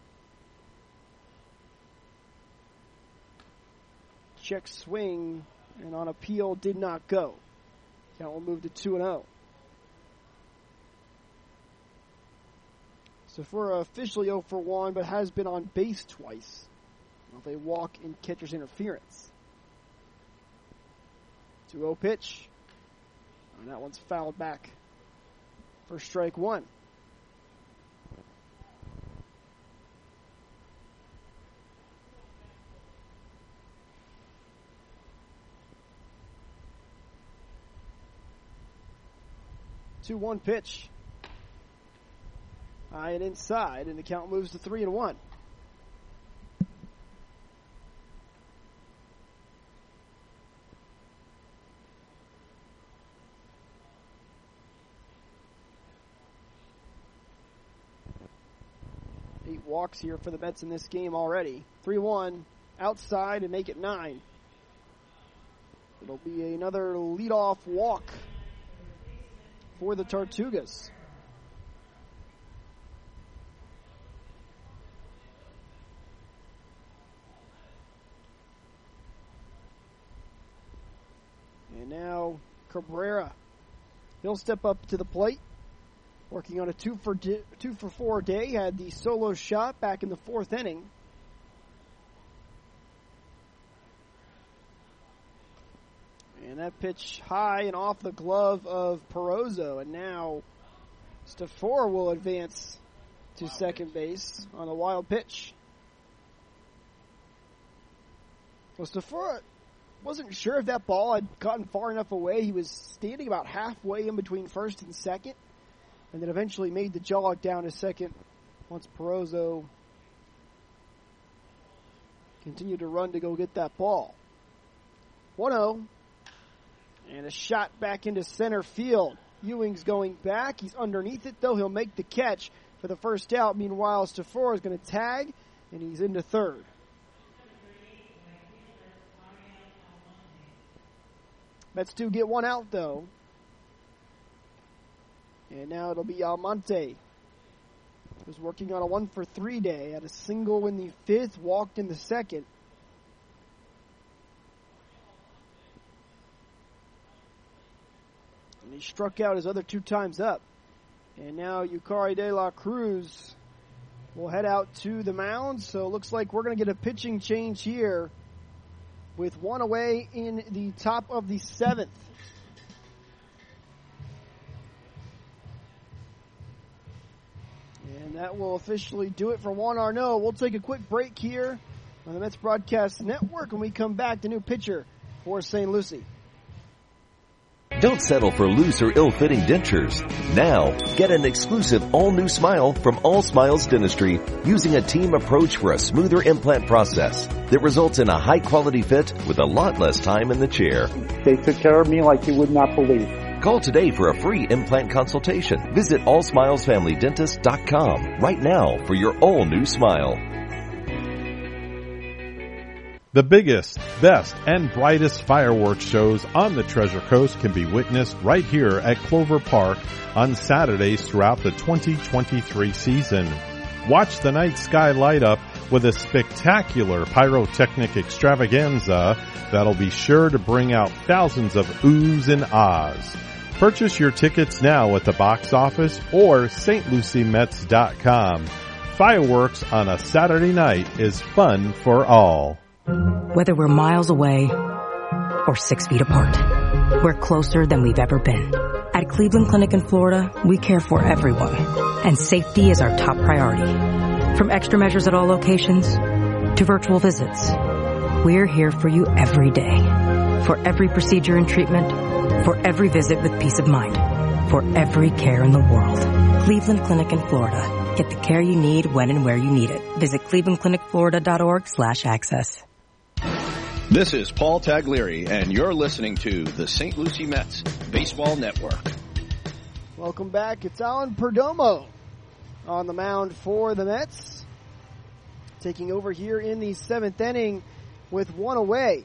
B: Check swing, and on appeal did not go. Count will move to two and oh. Stafora officially oh for one, but has been on base twice with a walk and catcher's interference. two oh pitch. And that one's fouled back for strike one. two one pitch. High and inside, and the count moves to three and one. Eight walks here for the Mets in this game already. three one outside and make it nine. It'll be another leadoff walk for the Tortugas. And now Cabrera. He'll step up to the plate. Working on a two for di- two for four day. Had the solo shot back in the fourth inning. And that pitch high and off the glove of Perozzo. And now Stafora will advance to second base on a wild pitch. Well, Stafora wasn't sure if that ball had gotten far enough away. He was standing about halfway in between first and second, and then eventually made the jog down to second once Perozzo continued to run to go get that ball. one oh. And a shot back into center field. Ewing's going back. He's underneath it, though. He'll make the catch for the first out. Meanwhile, Stafora is going to tag, and he's into third. Mets do get one out, though. And now it'll be Almonte, who's working on a one for three day. Had a single in the fifth, walked in the second. And he struck out his other two times up. And now Yukari De La Cruz will head out to the mound. So it looks like we're going to get a pitching change here with one away in the top of the seventh. And that will officially do it for Juan Arnaud. We'll take a quick break here on the Mets Broadcast Network. When we come back, the new pitcher for Saint Lucie.
N: Don't settle for loose or ill-fitting dentures. Now, get an exclusive all-new smile from All Smiles Dentistry using a team approach for a smoother implant process that results in a high-quality fit with a lot less time in the chair.
O: They took care of me like you would not believe.
N: Call today for a free implant consultation. Visit all smiles family dentist dot com right now for your all-new smile.
E: The biggest, best, and brightest fireworks shows on the Treasure Coast can be witnessed right here at Clover Park on Saturdays throughout the twenty twenty-three season. Watch the night sky light up with a spectacular pyrotechnic extravaganza that'll be sure to bring out thousands of oohs and ahs. Purchase your tickets now at the box office or S T Lucie Mets dot com. Fireworks on a Saturday night is fun for all.
P: Whether we're miles away or six feet apart, we're closer than we've ever been. At Cleveland Clinic in Florida, we care for everyone, and safety is our top priority. From extra measures at all locations to virtual visits, we're here for you every day. For every procedure and treatment, for every visit with peace of mind, for every care in the world. Cleveland Clinic in Florida. Get the care you need when and where you need it. Visit cleveland clinic florida dot org slash access.
W: This is Paul Taglieri, and you're listening to the Saint Lucie Mets Baseball Network.
B: Welcome back. It's Alan Perdomo on the mound for the Mets. taking over here in the seventh inning with one away.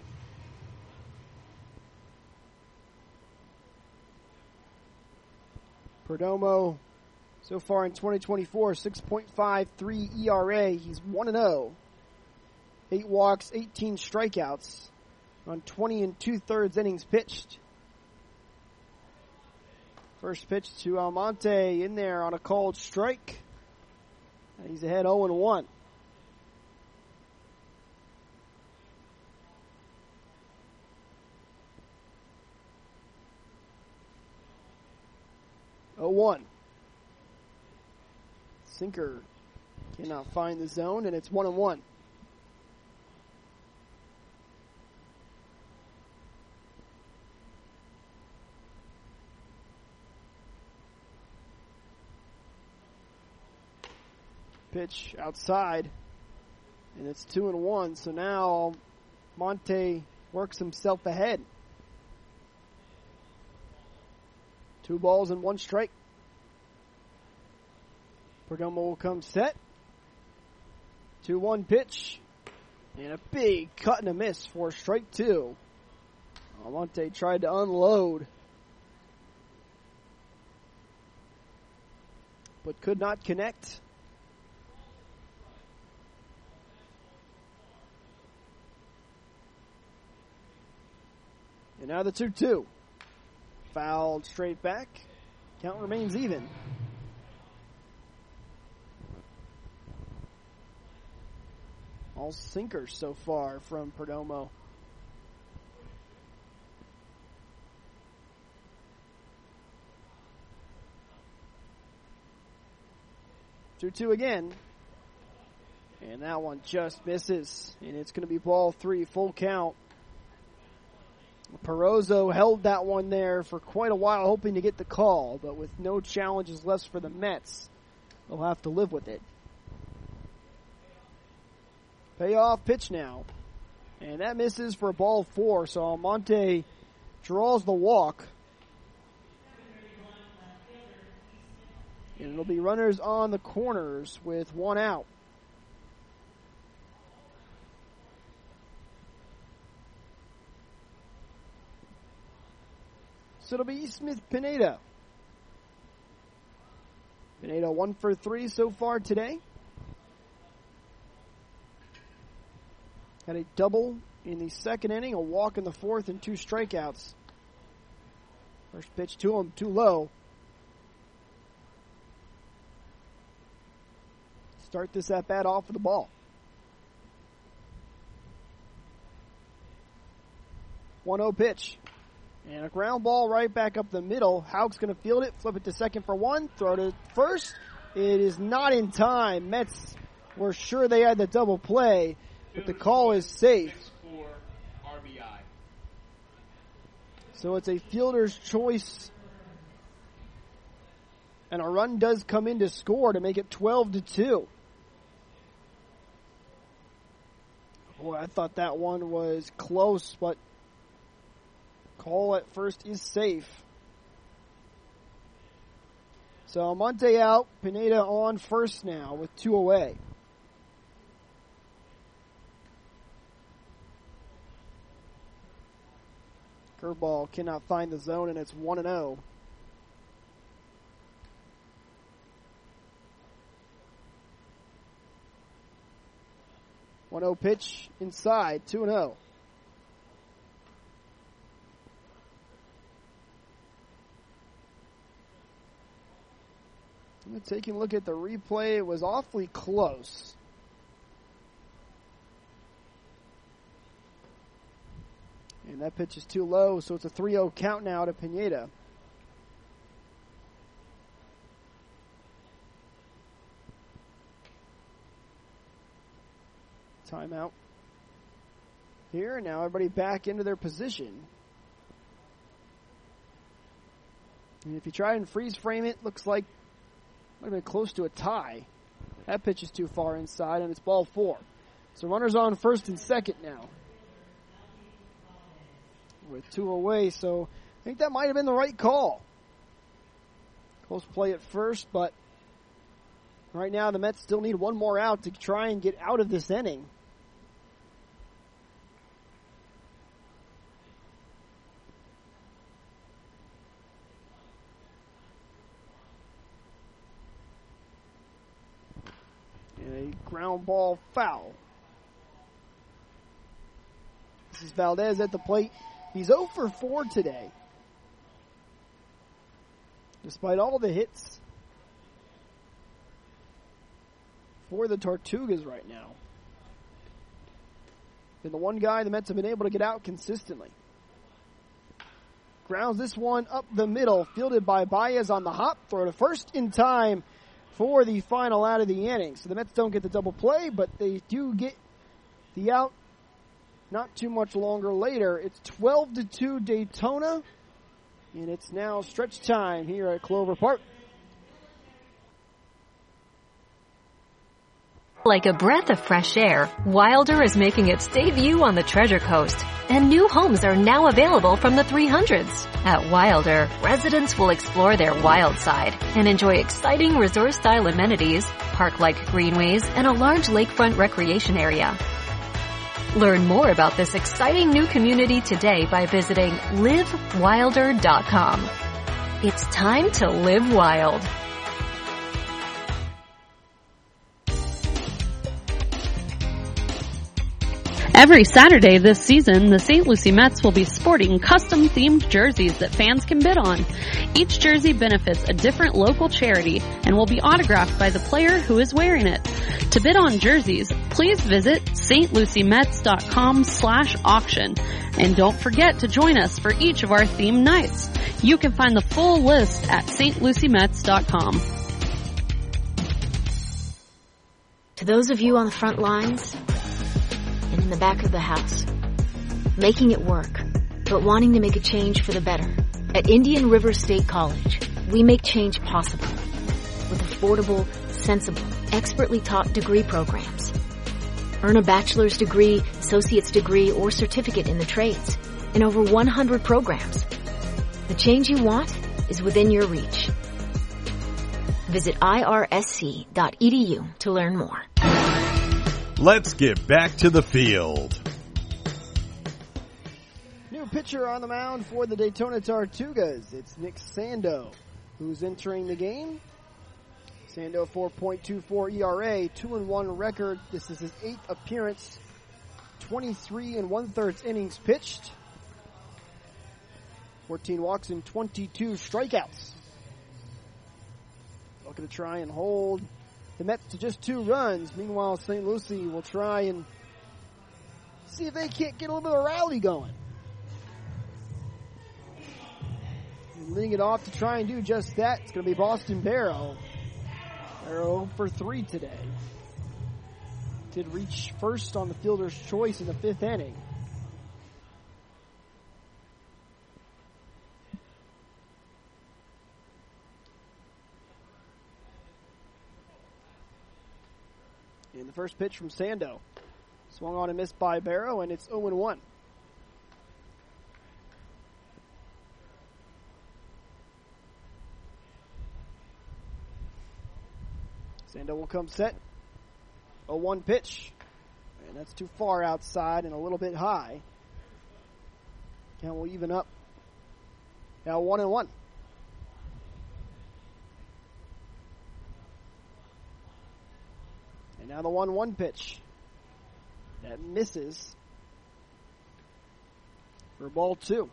B: Perdomo, so far in twenty twenty-four, six point five three E R A. He's one and oh. Eight walks, eighteen strikeouts on twenty and two-thirds innings pitched. First pitch to Almonte in there on a called strike. And he's ahead oh and one. oh one. Sinker cannot find the zone, and it's one and one. Pitch outside, and it's two and one. So now Monte works himself ahead. Two balls and one strike. Perdomo will come set. two one pitch. And a big cut and a miss for strike two. Almonte tried to unload, but could not connect. And now the two two. Fouled straight back. Count remains even. All sinkers so far from Perdomo. two two again. And that one just misses. And it's going to be ball three, full count. Perozzo held that one there for quite a while, hoping to get the call, but with no challenges left for the Mets, they'll have to live with it. Payoff pitch now. And that misses for ball four, so Almonte draws the walk. And it'll be runners on the corners with one out. So it'll be Smith Pineda. Pineda one for three so far today. Had a double in the second inning, a walk in the fourth, and two strikeouts. First pitch to him, too low. Start this at bat off with the ball. one oh pitch. And a ground ball right back up the middle. Hauk's going to field it, flip it to second for one, throw to first. It is not in time. Mets were sure they had the double play, but the call is safe.
D: For R B I.
B: So it's a fielder's choice. And a run does come in to score to make it twelve to two. Boy, I thought that one was close, but call at first is safe. So Almonte out, Pineda on first now with two away. Curveball cannot find the zone, and it's one and oh. one oh pitch inside, two and oh. Taking a look at the replay, it was awfully close. And that pitch is too low, so it's a three oh count now to Pineda. Timeout here. Now everybody back into their position. And if you try and freeze frame it, looks like might have been close to a tie. That pitch is too far inside, and it's ball four. So runners on first and second now. With two away, so I think that might have been the right call. Close play at first, but Right now, the Mets still need one more out to try and get out of this inning. A ground ball foul. This is Valdez at the plate. He's oh for four today. Despite all the hits for the Tortugas right now. Been the one guy the Mets have been able to get out consistently. Grounds this one up the middle, fielded by Baez on the hop. Throw to first in time for the final out of the inning. So the Mets don't get the double play, but they do get the out not too much longer later. It's twelve to two Daytona, and it's now stretch time here at Clover Park.
K: Like a breath of fresh air, Wilder is making its debut on the Treasure Coast. And new homes are now available from the three hundreds. At Wilder, residents will explore their wild side and enjoy exciting resort-style amenities, park-like greenways, and a large lakefront recreation area. Learn more about this exciting new community today by visiting live wilder dot com. It's time to live wild.
R: Every Saturday this season, the Saint Lucie Mets will be sporting custom-themed jerseys that fans can bid on. Each jersey benefits a different local charity and will be autographed by the player who is wearing it. To bid on jerseys, please visit st lucie mets dot com slash auction. And don't forget to join us for each of our themed nights. You can find the full list at st lucie mets dot com.
U: To those of you on the front lines and in the back of the house, making it work, but wanting to make a change for the better. At Indian River State College, we make change possible with affordable, sensible, expertly taught degree programs. Earn a bachelor's degree, associate's degree, or certificate in the trades in over one hundred programs. The change you want is within your reach. Visit I R S C dot E D U to learn more.
E: Let's get back to the field.
B: New pitcher on the mound for the Daytona Tortugas. It's Nick Sando, who's entering the game. Sando, four point two four E R A, two and one record. This is his eighth appearance. twenty-three and one-thirds innings pitched. fourteen walks and twenty-two strikeouts. Looking to try and hold the Mets to just two runs. Meanwhile, Saint Lucie will try and see if they can't get a little bit of a rally going. And leading it off to try and do just that, it's going to be Boston Barrow. Barrow for three today. Did reach first on the fielder's choice in the fifth inning. And the first pitch from Sando. Swung on and missed by Barrow, and it's oh and one. Sando will come set. oh one pitch. And that's too far outside and a little bit high. Count will even up. Now one and one. And now the one one pitch. That misses for ball two.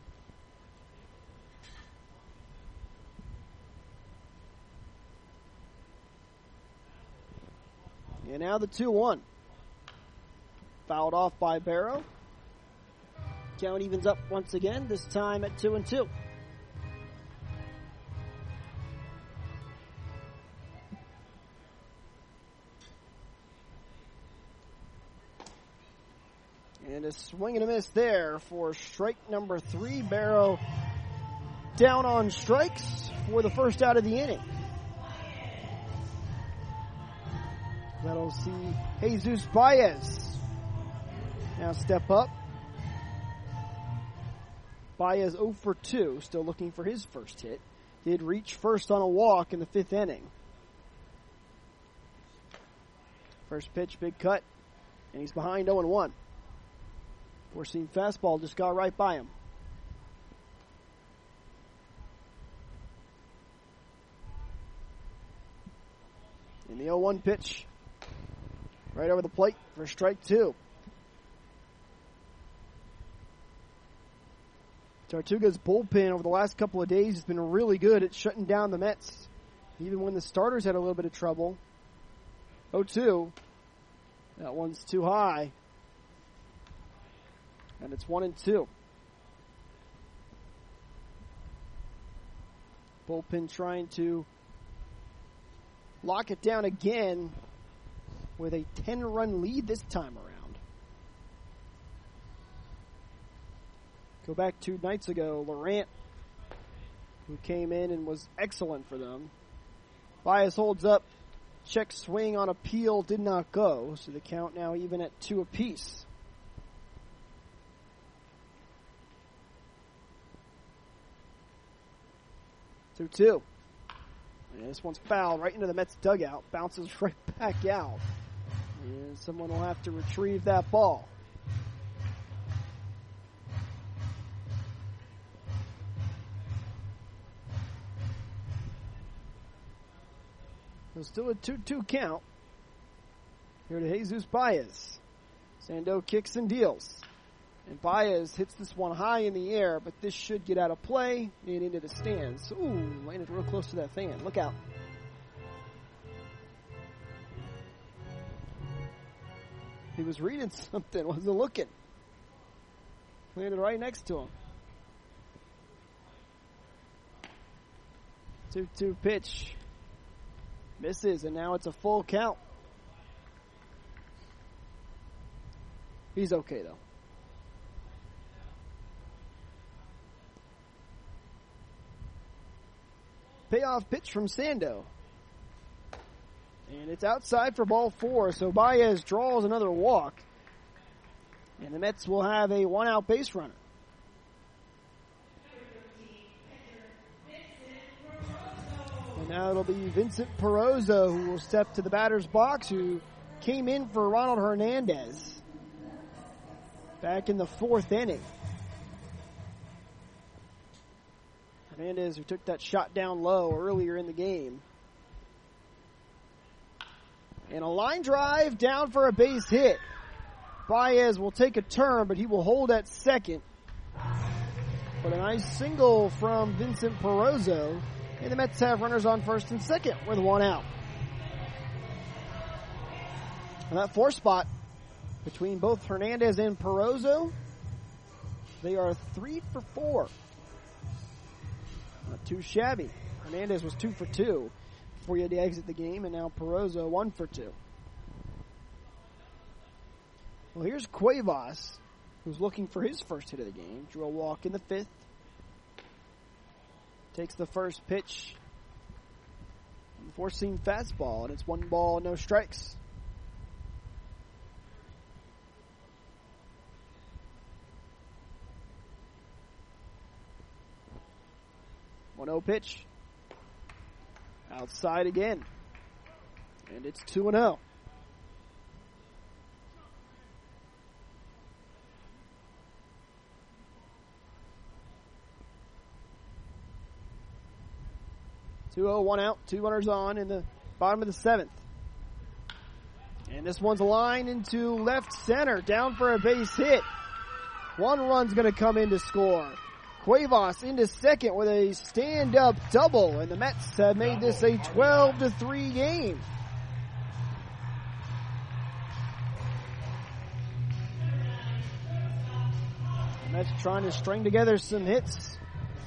B: And now the two one. Fouled off by Barrow. Count evens up once again, this time at two and two. And a swing and a miss there for strike number three. Barrow down on strikes for the first out of the inning. That'll see Jesus Baez now step up. Baez oh for two, still looking for his first hit. Did reach first on a walk in the fifth inning. First pitch, big cut, and he's behind oh and one. Four-seam fastball just got right by him. In the oh one pitch, right over the plate for strike two. Tortuga's bullpen over the last couple of days has been really good at shutting down the Mets, even when the starters had a little bit of trouble. oh two. That one's too high. And it's one and two. Bullpen trying to lock it down again with a ten-run lead this time around. Go back two nights ago, Laurent, who came in and was excellent for them. Baez holds up. Check swing on appeal did not go, so the count now even at two apiece. two two. And this one's fouled right into the Mets dugout. Bounces right back out. And someone will have to retrieve that ball. So still a two two count. Here to Jesus Baez. Sando kicks and deals. And Baez hits this one high in the air, but this should get out of play and into the stands. Ooh, landed real close to that fan. Look out. He was reading something, wasn't looking. Landed right next to him. two two pitch. Misses, and now it's a full count. He's okay, though. Payoff pitch from Sando. And it's outside for ball four, so Baez draws another walk. And the Mets will have a one-out base runner. And now it'll be Vincent Perozo who will step to the batter's box, who came in for Ronald Hernandez back in the fourth inning. Hernandez, who took that shot down low earlier in the game. And a line drive down for a base hit. Baez will take a turn, but he will hold at second. But a nice single from Vincent Perozo. And the Mets have runners on first and second with one out. And that four spot between both Hernandez and Perozo, they are three for four. Not too shabby. Hernandez was two for two before he had to exit the game, and now Perozo one for two. Well, here's Cuevas, who's looking for his first hit of the game. Drew a walk in the fifth. Takes the first pitch. Four-seam fastball, and it's one ball, no strikes. one oh pitch. Outside again. And it's two and oh. two oh, one out, two runners on in the bottom of the seventh. And this one's a line into left center, down for a base hit. One run's going to come in to score. Cuevas into second with a stand-up double, and the Mets have made this a twelve to three game. The Mets trying to string together some hits.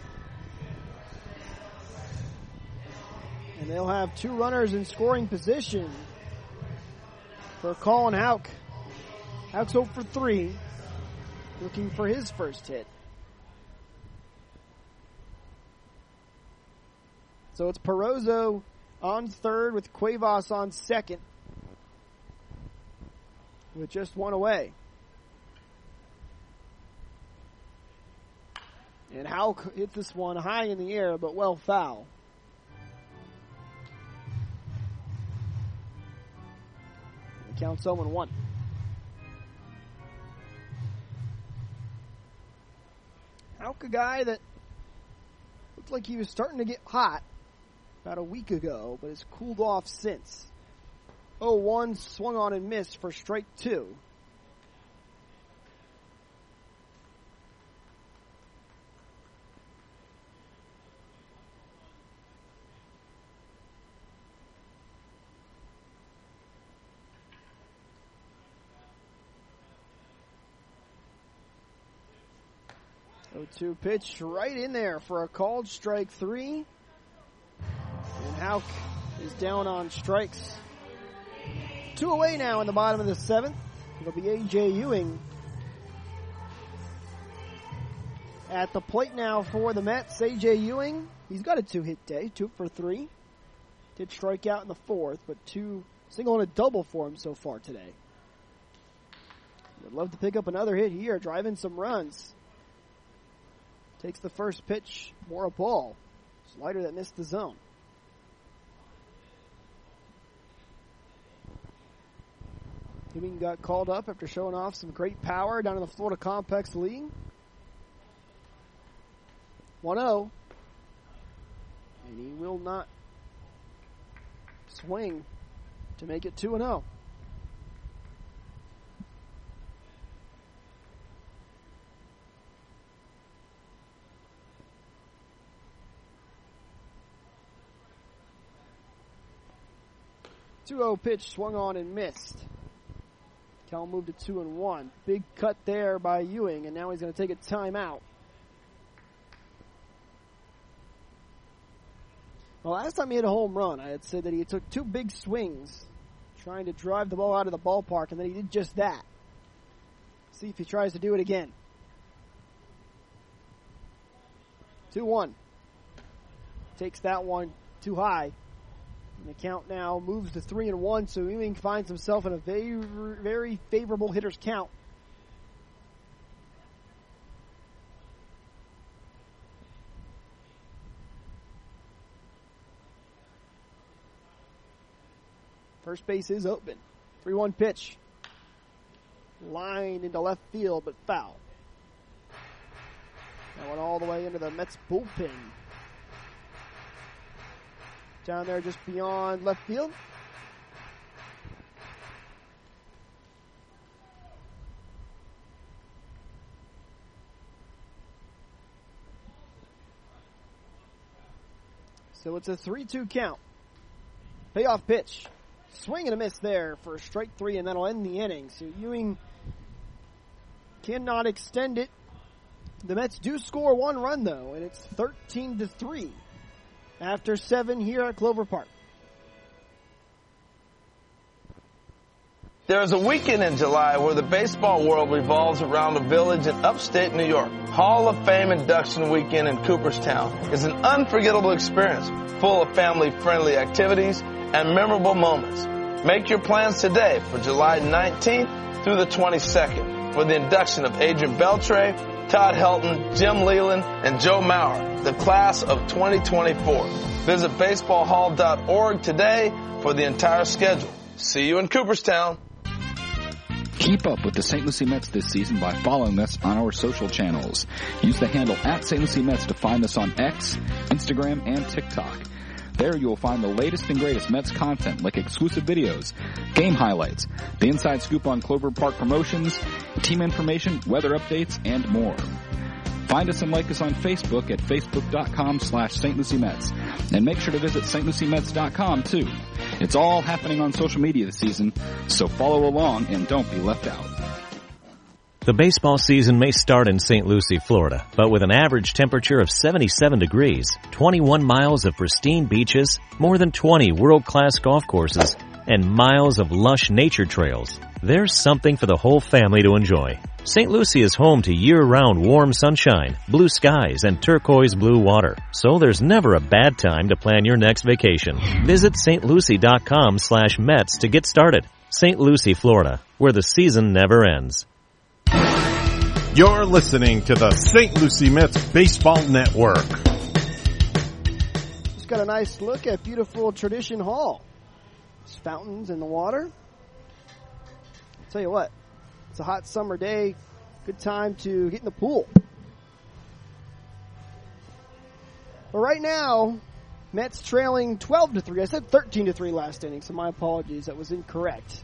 B: And they'll have two runners in scoring position for Colin Houck. Houck's oh for three, looking for his first hit. So it's Perozo on third with Cuevas on second, with just one away. And Houck hit this one high in the air, but well foul. Counts oh and one. Houck, a guy that looked like he was starting to get hot about a week ago, but has cooled off since. oh one, swung on and missed for strike two. oh two pitch right in there for a called strike three. And Houck is down on strikes. Two away now in the bottom of the seventh. It'll be A J Ewing at the plate now for the Mets. A J Ewing, he's got a two-hit day, two for three. Did strike out in the fourth, but two single and a double for him so far today. Would love to pick up another hit here, drive in some runs. Takes the first pitch, more a ball. Slider that missed the zone. Ewing got called up after showing off some great power down in the Florida Complex League. one oh. And he will not swing to make it two and oh. two oh pitch swung on and missed. Cal moved to two and one. Big cut there by Ewing, and now he's going to take a timeout. Well, last time he hit a home run, I had said that he took two big swings trying to drive the ball out of the ballpark, and then he did just that. See if he tries to do it again. two one. Takes that one too high. And the count now moves to three and one, so Ewing finds himself in a very, very favorable hitter's count. First base is open. three one pitch. Lined into left field, but foul. That went all the way into the Mets bullpen. Down there just beyond left field. So it's a three two count. Payoff pitch. Swing and a miss there for strike three, and that'll end the inning. So Ewing cannot extend it. The Mets do score one run, though, and it's thirteen to three. After seven here at Clover Park.
C: There's a weekend in July where the baseball world revolves around a village in upstate New York. Hall of Fame induction weekend in Cooperstown is an unforgettable experience full of family-friendly activities and memorable moments. Make your plans today for July nineteenth through the twenty-second for the induction of Adrian Beltre, Todd Helton, Jim Leland, and Joe Mauer, the class of twenty twenty-four. Visit baseball hall dot org today for the entire schedule. See you in Cooperstown.
H: Keep up with the Saint Lucie Mets this season by following us on our social channels. Use the handle at Saint Lucie Mets to find us on X, Instagram, and TikTok. There you will find the latest and greatest Mets content like exclusive videos, game highlights, the inside scoop on Clover Park promotions, team information, weather updates, and more. Find us and like us on Facebook at facebook.com slash Saint Lucie Mets. And make sure to visit Saint Lucie Mets dot com too. It's all happening on social media this season, so follow along and don't be left out.
M: The baseball season may start in Saint Lucie, Florida, but with an average temperature of seventy-seven degrees, twenty-one miles of pristine beaches, more than twenty world-class golf courses, and miles of lush nature trails, there's something for the whole family to enjoy. Saint Lucie is home to year-round warm sunshine, blue skies, and turquoise blue water, so there's never a bad time to plan your next vacation. Visit Saint Lucie dot com slash Mets to get started. Saint Lucie, Florida, where the season never ends.
E: You're listening to the Saint Lucie Mets Baseball Network.
B: Just got a nice look at beautiful Tradition Hall. There's fountains in the water. Tell you what, it's a hot summer day. Good time to get in the pool. But right now, Mets trailing twelve to three. I said thirteen to three last inning, so my apologies. That was incorrect.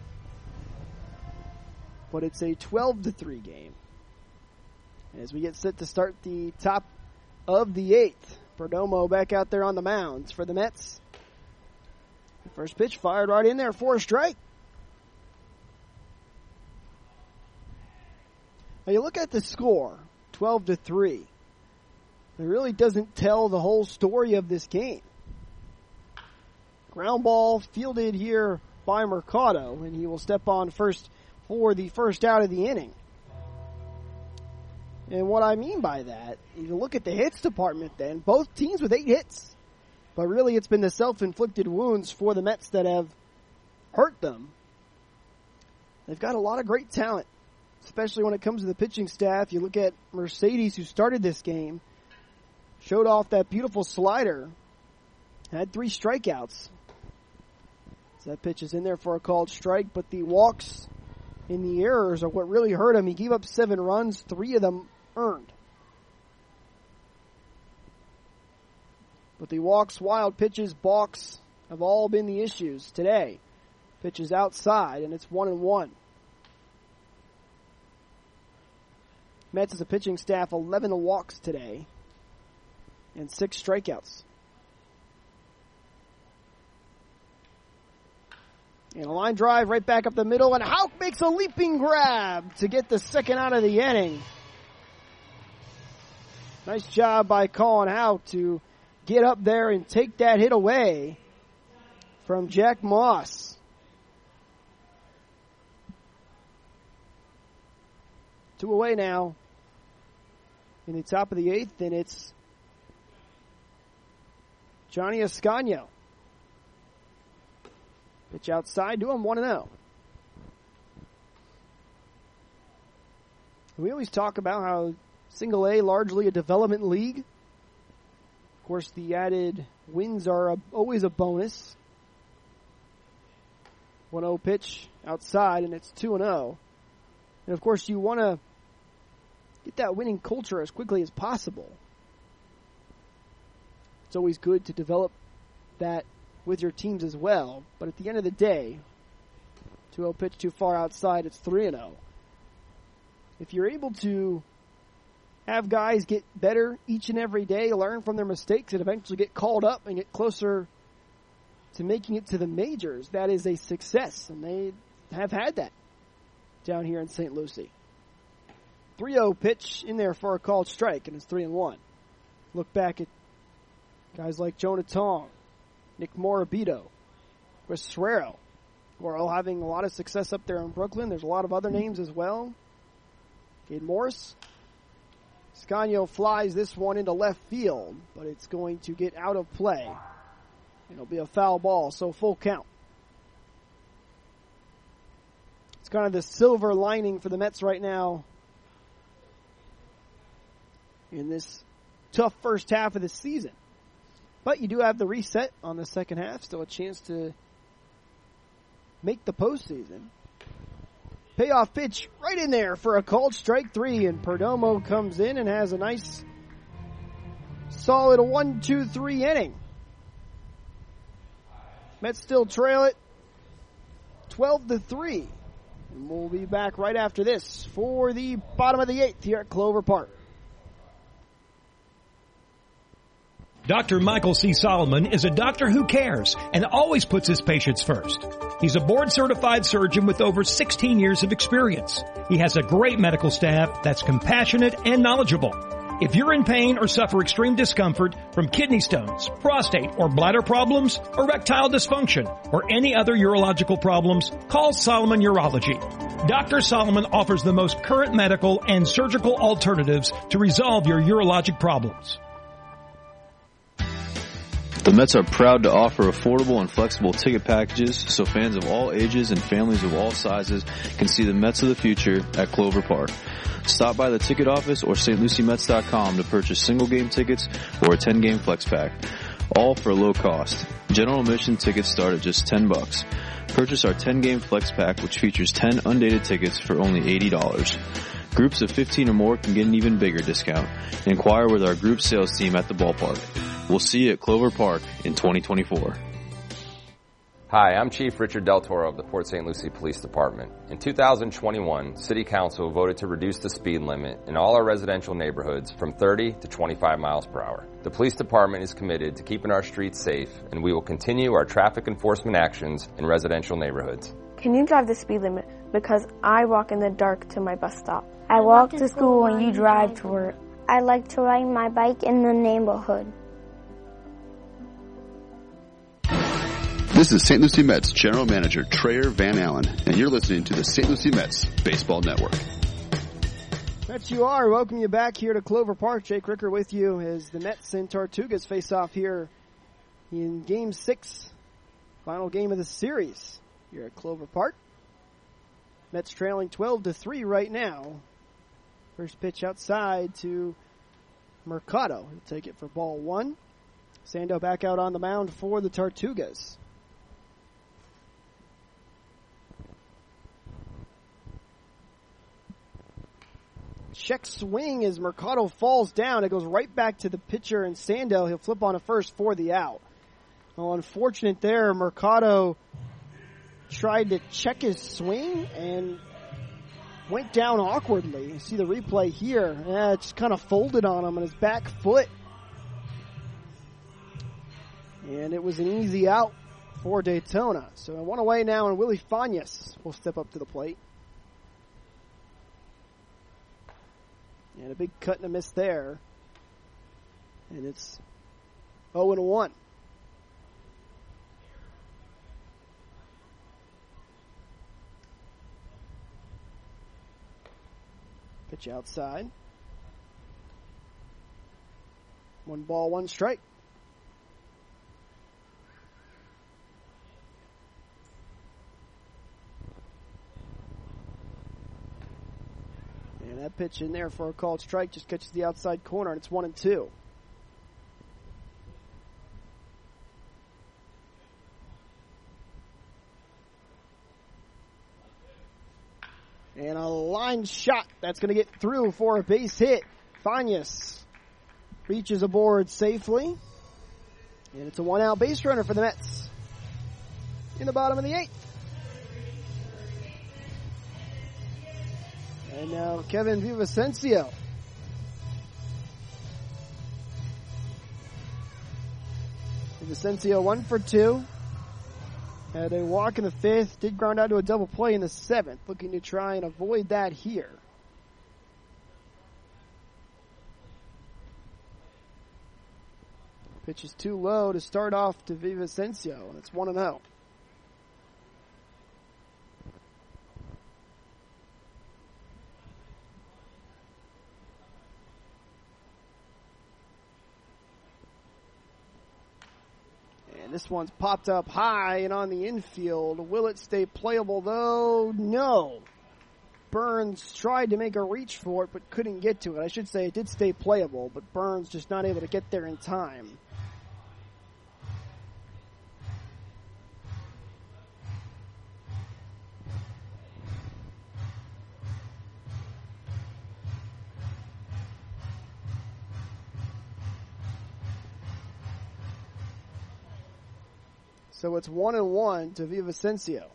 B: But it's a twelve to three game. As we get set to start the top of the eighth. Perdomo back out there on the mounds for the Mets. The first pitch fired right in there for a strike. Now you look at the score, twelve to three. It really doesn't tell the whole story of this game. Ground ball fielded here by Mercado, and he will step on first for the first out of the inning. And what I mean by that, you look at the hits department then, both teams with eight hits. But really it's been the self-inflicted wounds for the Mets that have hurt them. They've got a lot of great talent, especially when it comes to the pitching staff. You look at Mercedes, who started this game, showed off that beautiful slider, had three strikeouts. So that pitch is in there for a called strike, but the walks and the errors are what really hurt him. He gave up seven runs, three of them earned. But the walks, wild pitches, balks have all been the issues today. Pitches outside, and it's one and one. Mets as a pitching staff, eleven walks today, and six strikeouts. And a line drive right back up the middle, and Houck makes a leaping grab to get the second out of the inning. Nice job by Colin Houck to get up there and take that hit away from Jack Moss. Two away now in the top of the eighth, and it's Johnny Ascanio. Pitch outside to him, one and oh. We always talk about how single A largely a development league. Of course, the added wins are a, always a bonus. one oh pitch outside, and it's two and oh. And of course, you want to get that winning culture as quickly as possible. It's always good to develop that with your teams as well. But at the end of the day, two oh pitch too far outside, it's three and oh. If you're able to have guys get better each and every day, learn from their mistakes, and eventually get called up and get closer to making it to the majors, that is a success. And they have had that down here in Saint Lucie. three oh pitch in there for a called strike, and it's three and one. Look back at guys like Jonah Tong, Nick Morabito, Chris Serrero, who are all having a lot of success up there in Brooklyn. There's a lot of other names as well. Cade Morris. Ascanio flies this one into left field, but it's going to get out of play. It'll be a foul ball, so full count. It's kind of the silver lining for the Mets right now in this tough first half of the season. But you do have the reset on the second half. Still a chance to make the postseason. Payoff pitch right in there for a called strike three. And Perdomo comes in and has a nice, solid one two three inning. Mets still trail it twelve to three. And we'll be back right after this for the bottom of the eighth here at Clover Park.
A: Doctor Michael C. Solomon is a doctor who cares and always puts his patients first. He's a board-certified surgeon with over sixteen years of experience. He has a great medical staff that's compassionate and knowledgeable. If you're in pain or suffer extreme discomfort from kidney stones, prostate or bladder problems, erectile dysfunction, or any other urological problems, call Solomon Urology. Doctor Solomon offers the most current medical and surgical alternatives to resolve your urologic problems.
Q: The Mets are proud to offer affordable and flexible ticket packages so fans of all ages and families of all sizes can see the Mets of the future at Clover Park. Stop by the ticket office or St Lucie Mets dot com to purchase single game tickets or a ten game flex pack. all for a low cost. General admission tickets start at just ten bucks. Purchase our ten game flex pack, which features ten undated tickets for only eighty dollars. Groups of fifteen or more can get an even bigger discount. Inquire with our group sales team at the ballpark. We'll see you at Clover Park in twenty twenty-four.
I: Hi, I'm Chief Richard Del Toro of the Port Saint Lucie Police Department. In two thousand twenty-one, City Council voted to reduce the speed limit in all our residential neighborhoods from thirty to twenty-five miles per hour. The Police Department is committed to keeping our streets safe, and we will continue our traffic enforcement actions in residential neighborhoods.
S: Can you drive the speed limit? Because I walk in the dark to my bus stop. I walk to school and you drive to work.
V: I like to ride my bike in the neighborhood.
X: This is Saint Lucie Mets General Manager Trayer Van Allen, and you're listening to the Saint Lucie Mets Baseball Network.
B: Mets you are. Welcome you back here to Clover Park. Jake Ricker with you as the Mets and Tortugas face off here in Game six, final game of the series here at Clover Park. Mets trailing twelve to three right now. First pitch outside to Mercado. He'll take it for ball one. Sando back out on the mound for the Tortugas. Check swing as Mercado falls down. It goes right back to the pitcher and Sando. He'll flip on a first for the out. Well, unfortunate there. Mercado tried to check his swing and went down awkwardly. You see the replay here. Yeah, it just kind of folded on him on his back foot. And it was an easy out for Daytona. So one away now, and Willie Fagnes will step up to the plate. And a big cut and a miss there. And it's oh and one. Pitch outside. One ball, one strike. And that pitch in there for a called strike just catches the outside corner, and it's one and two. And a line shot that's going to get through for a base hit. Fagnes reaches aboard safely. And it's a one-out base runner for the Mets in the bottom of the eighth. And now Kevin Villavicencio. Villavicencio one for two. Had a walk in the fifth, did ground out to a double play in the seventh, looking to try and avoid that here. Pitch is too low to start off to Villavicencio, and it's one and oh. This one's popped up high and on the infield. Will it stay playable, though? No. Burns tried to make a reach for it, but couldn't get to it. I should say it did stay playable, but Burns just not able to get there in time. So it's one and one to Villavicencio.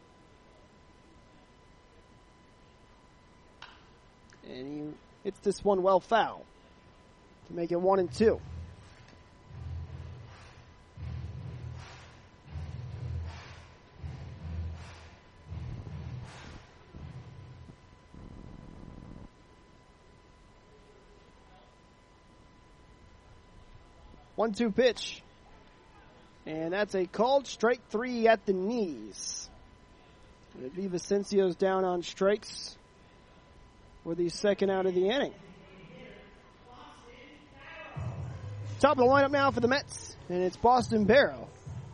B: And he hits this one well foul to make it one and two. One two pitch. And that's a called strike three at the knees. Villavicencio's down on strikes for the second out of the inning. Top of the lineup now for the Mets, and it's Boston Barrow.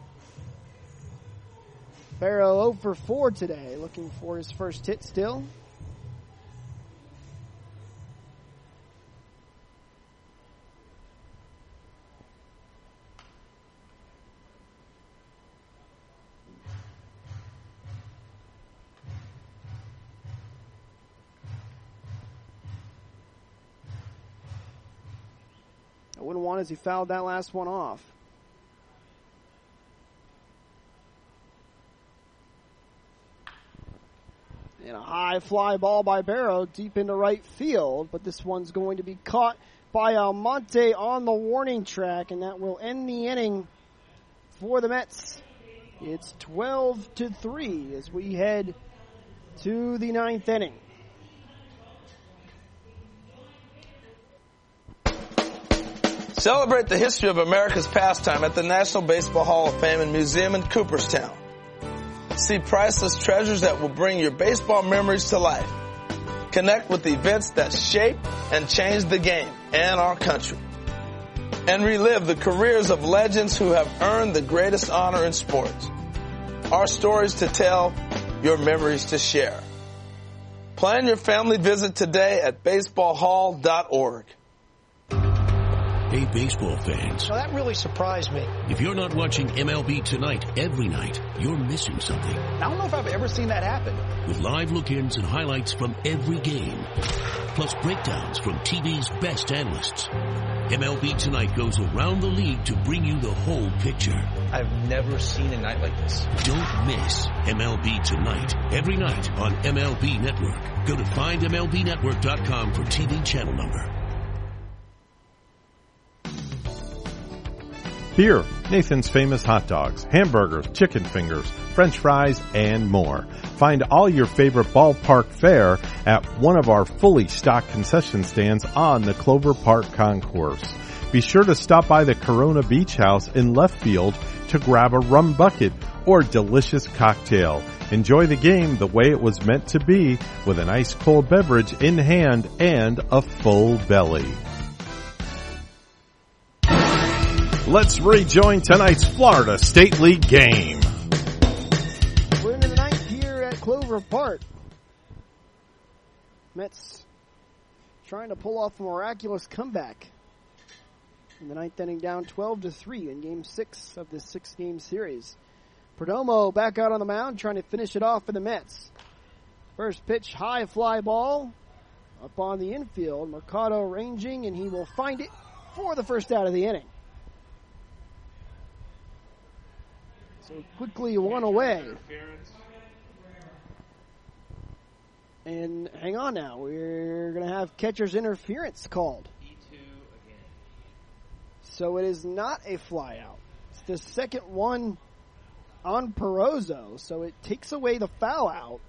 B: Barrow oh for four today, looking for his first hit still. oh and one as he fouled that last one off. And a high fly ball by Barrow deep into right field, but this one's going to be caught by Almonte on the warning track, and that will end the inning for the Mets. It's twelve to three as we head to the ninth inning.
C: Celebrate the history of America's pastime at the National Baseball Hall of Fame and Museum in Cooperstown. See priceless treasures that will bring your baseball memories to life. Connect with the events that shaped and changed the game and our country. And relive the careers of legends who have earned the greatest honor in sports. Our stories to tell, your memories to share. Plan your family visit today at baseball hall dot org.
F: Hey, baseball fans.
G: Well, that really surprised me.
F: If you're not watching M L B Tonight every night, you're missing something.
G: I don't know if I've ever seen that happen.
F: With live look-ins and highlights from every game, plus breakdowns from T V's best analysts. M L B Tonight goes around the league to bring you the whole picture.
G: I've never seen a night like this.
F: Don't miss M L B Tonight every night on M L B Network. Go to find M L B network dot com for T V channel number.
E: Here, Nathan's Famous Hot Dogs, hamburgers, chicken fingers, French fries, and more. Find all your favorite ballpark fare at one of our fully stocked concession stands on the Clover Park Concourse. Be sure to stop by the Corona Beach House in left field to grab a rum bucket or delicious cocktail. Enjoy the game the way it was meant to be with an ice cold beverage in hand and a full belly. Let's rejoin tonight's Florida State League game.
B: We're into the ninth here at Clover Park. Mets trying to pull off a miraculous comeback in the ninth inning, down twelve to three in game six of this six-game series. Perdomo back out on the mound trying to finish it off for the Mets. First pitch, high fly ball up on the infield. Mercado ranging, and he will find it for the first out of the inning. So quickly one away. And hang on now, we're going to have catcher's interference called. So it is not a fly out. It's the second one on Perozzo, so it takes away the foul out.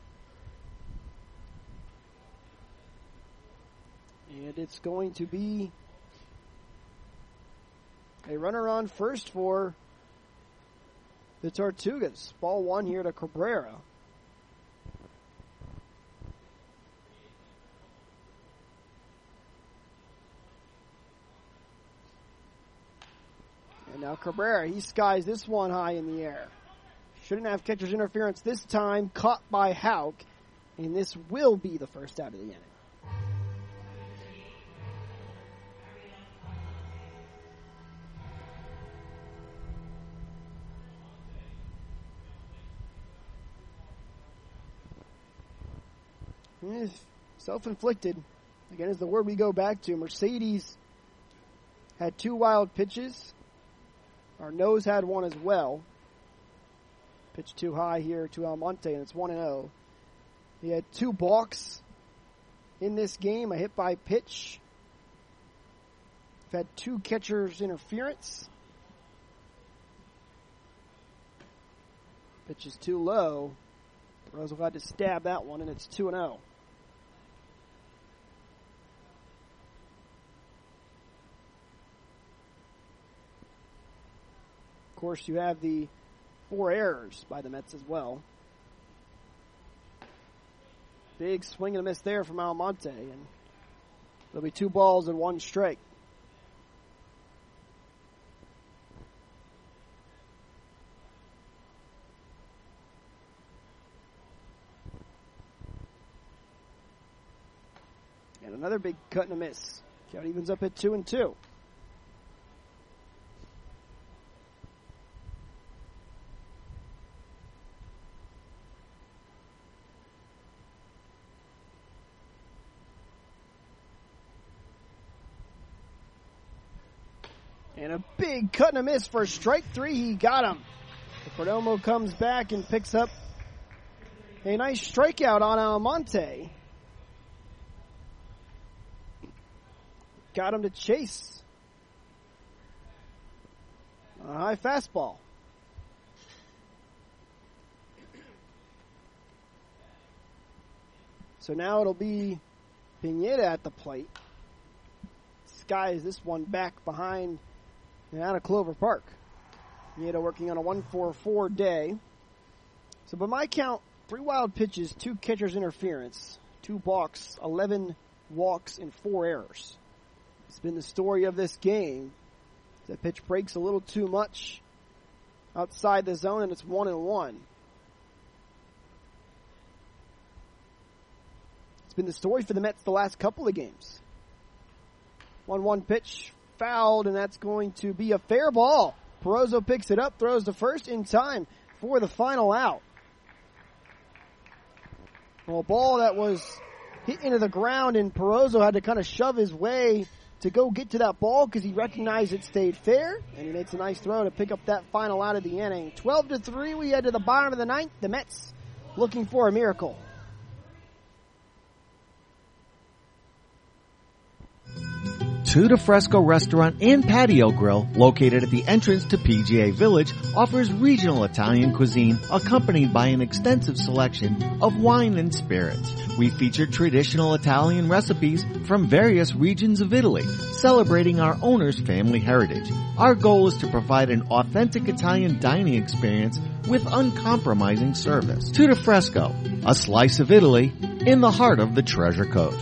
B: And it's going to be a runner on first for the Tortugas. Ball one here to Cabrera. And now Cabrera, he skies this one high in the air. Shouldn't have catcher's interference this time, caught by Houck, and this will be the first out of the inning. Self-inflicted, again, is the word we go back to. Mercedes had two wild pitches. Arnauz had one as well. Pitch too high here to Almonte, and it's one and oh. He had two balks in this game, a hit by pitch. We've had two catchers' interference. Pitch is too low. Rose will have to stab that one, and it's two and oh. Of course, you have the four errors by the Mets as well. Big swing and a miss there from Almonte, and there'll be two balls and one strike. And another big cut and a miss. Count evens up at two and two. And a big cut and a miss for strike three. He got him. Perdomo comes back and picks up a nice strikeout on Almonte. Got him to chase. A high fastball. So now it'll be Pineda at the plate. Skies this one back behind and out of Clover Park. Pineda working on a one four four day. So by my count, three wild pitches, two catcher's interference, two balks, eleven walks, and four errors. It's been the story of this game. That pitch breaks a little too much outside the zone, and it's one and one. It's been the story for the Mets the last couple of games. one one pitch, fouled, and that's going to be a fair ball. Perozzo picks it up, throws the first in time for the final out. Well, a ball that was hit into the ground, and Perozzo had to kind of shove his way to go get to that ball because he recognized it stayed fair, and he makes a nice throw to pick up that final out of the inning. twelve to three, we head to the bottom of the ninth. The Mets looking for a miracle.
J: Two de Fresco Restaurant and Patio Grill, located at the entrance to P G A Village, offers regional Italian cuisine accompanied by an extensive selection of wine and spirits. We feature traditional Italian recipes from various regions of Italy, celebrating our owner's family heritage. Our goal is to provide an authentic Italian dining experience with uncompromising service. Two de Fresco, a slice of Italy in the heart of the Treasure Coast.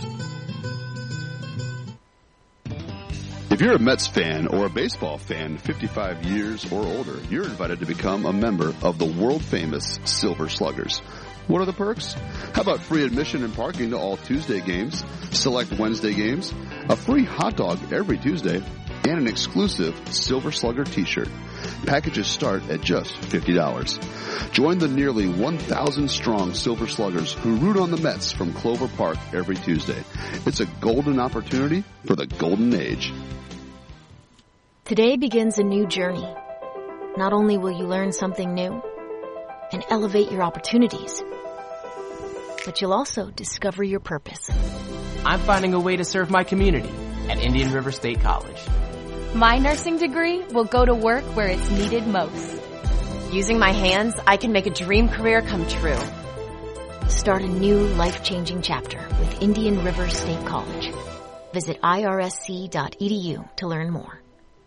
X: If you're a Mets fan or a baseball fan fifty-five years or older, you're invited to become a member of the world-famous Silver Sluggers. What are the perks? How about free admission and parking to all Tuesday games, select Wednesday games, a free hot dog every Tuesday, and an exclusive Silver Slugger t-shirt. Packages start at just fifty dollars. Join the nearly one thousand strong Silver Sluggers who root on the Mets from Clover Park every Tuesday. It's a golden opportunity for the golden age.
U: Today begins a new journey. Not only will you learn something new and elevate your opportunities, but you'll also discover your purpose.
L: I'm finding a way to serve my community at Indian River State College.
O: My nursing degree will go to work where it's needed most.
T: Using my hands, I can make a dream career come true.
U: Start a new life-changing chapter with Indian River State College. Visit I R S C dot E D U to learn more.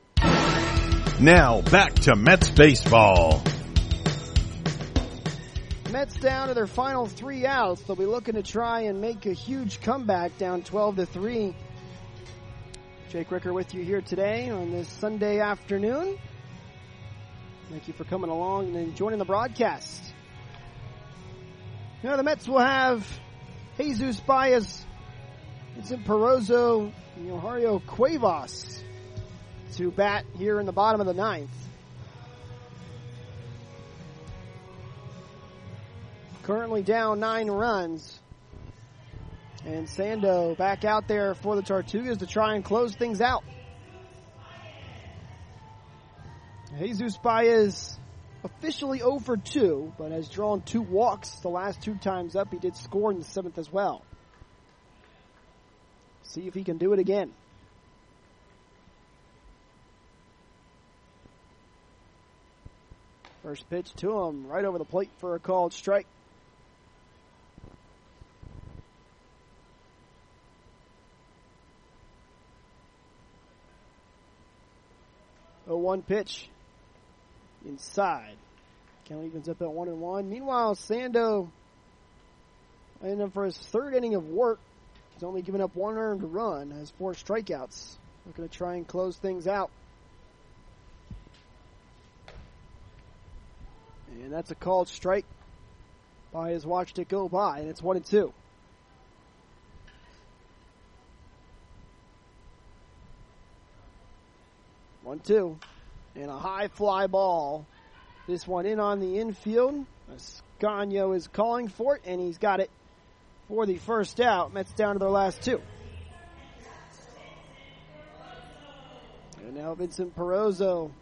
E: Now back to Mets baseball.
B: Mets down to their final three outs. They'll be looking to try and make a huge comeback, down twelve to three. Jake Ricker with you here today on this Sunday afternoon. Thank you for coming along and joining the broadcast. Now the Mets will have Jesus Baez, Vincent Perozzo, and Eugenio Cuevas to bat here in the bottom of the ninth. Currently down nine runs. And Sando back out there for the Tortugas to try and close things out. Jesus Baez officially oh for two, but has drawn two walks the last two times up. He did score in the seventh as well. See if he can do it again. First pitch to him, right over the plate for a called strike. oh one pitch inside. Count evens up at one and one. Meanwhile, Sando, and for his third inning of work, he's only given up one earned run, has four strikeouts. Looking to try and close things out. And that's a called strike. Baez watched it go by, and it's one and two. One, two. And a high fly ball. This one in on the infield. Ascanio is calling for it, and he's got it for the first out. Mets down to their last two. And now Vincent Perozzo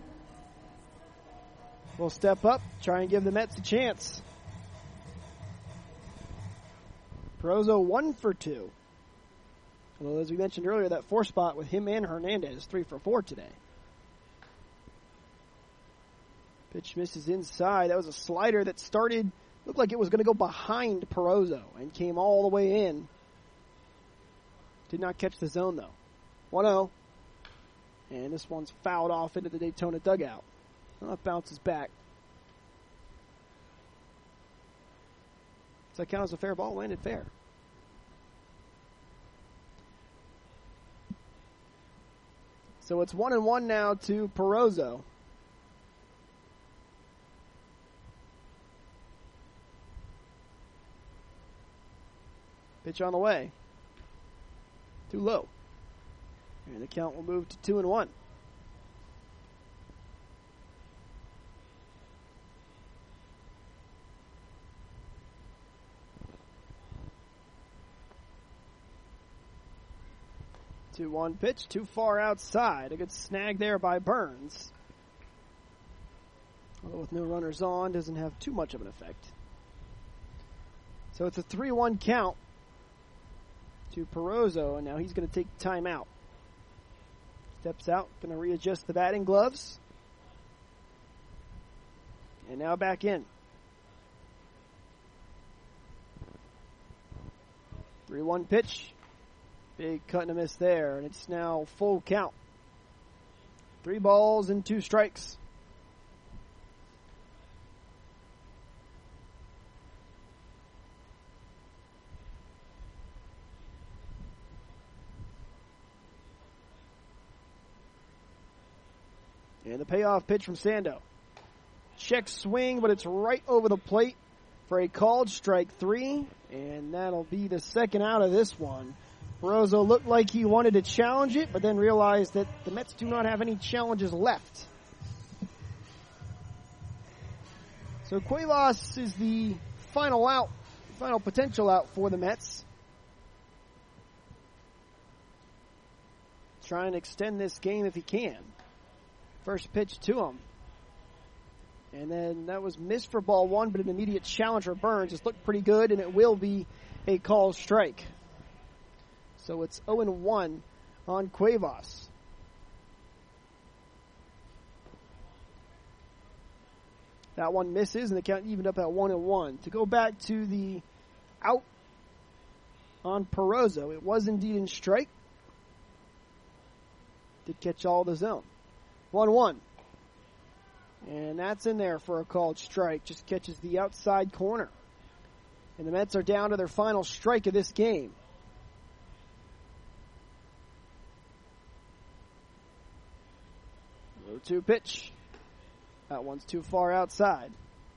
B: will step up, try and give the Mets a chance. Perozzo one for two. Although, as we mentioned earlier, that four spot with him and Hernandez, three for four today. Pitch misses inside. That was a slider that started, looked like it was going to go behind Perozzo and came all the way in. Did not catch the zone, though. one oh. And this one's fouled off into the Daytona dugout. Well, it bounces back. Does that count as a fair ball? Landed fair. So it's one and one now to Perozzo. Pitch on the way. Too low. And the count will move to two and one. two one pitch, too far outside. A good snag there by Burns. Although with no runners on, doesn't have too much of an effect. So it's a three one count to Perozzo, and now he's going to take time out. Steps out, going to readjust the batting gloves. And now back in. three one pitch. Big cut and a miss there, and it's now full count. Three balls and two strikes. And the payoff pitch from Sando. Check swing, but it's right over the plate for a called strike three, and that'll be the second out of this one. Perozzo looked like he wanted to challenge it, but then realized that the Mets do not have any challenges left. So Cuevas is the final out, final potential out for the Mets. Trying to extend this game if he can. First pitch to him. And then that was missed for ball one, but an immediate challenge for Burns. It's looked pretty good, and it will be a called strike. So it's oh and one on Cuevas. That one misses, and the count evened up at one and one. To go back to the out on Perozzo, it was indeed in strike. Did catch all the zone. one one. And that's in there for a called strike. Just catches the outside corner. And the Mets are down to their final strike of this game. oh two pitch. That one's too far outside.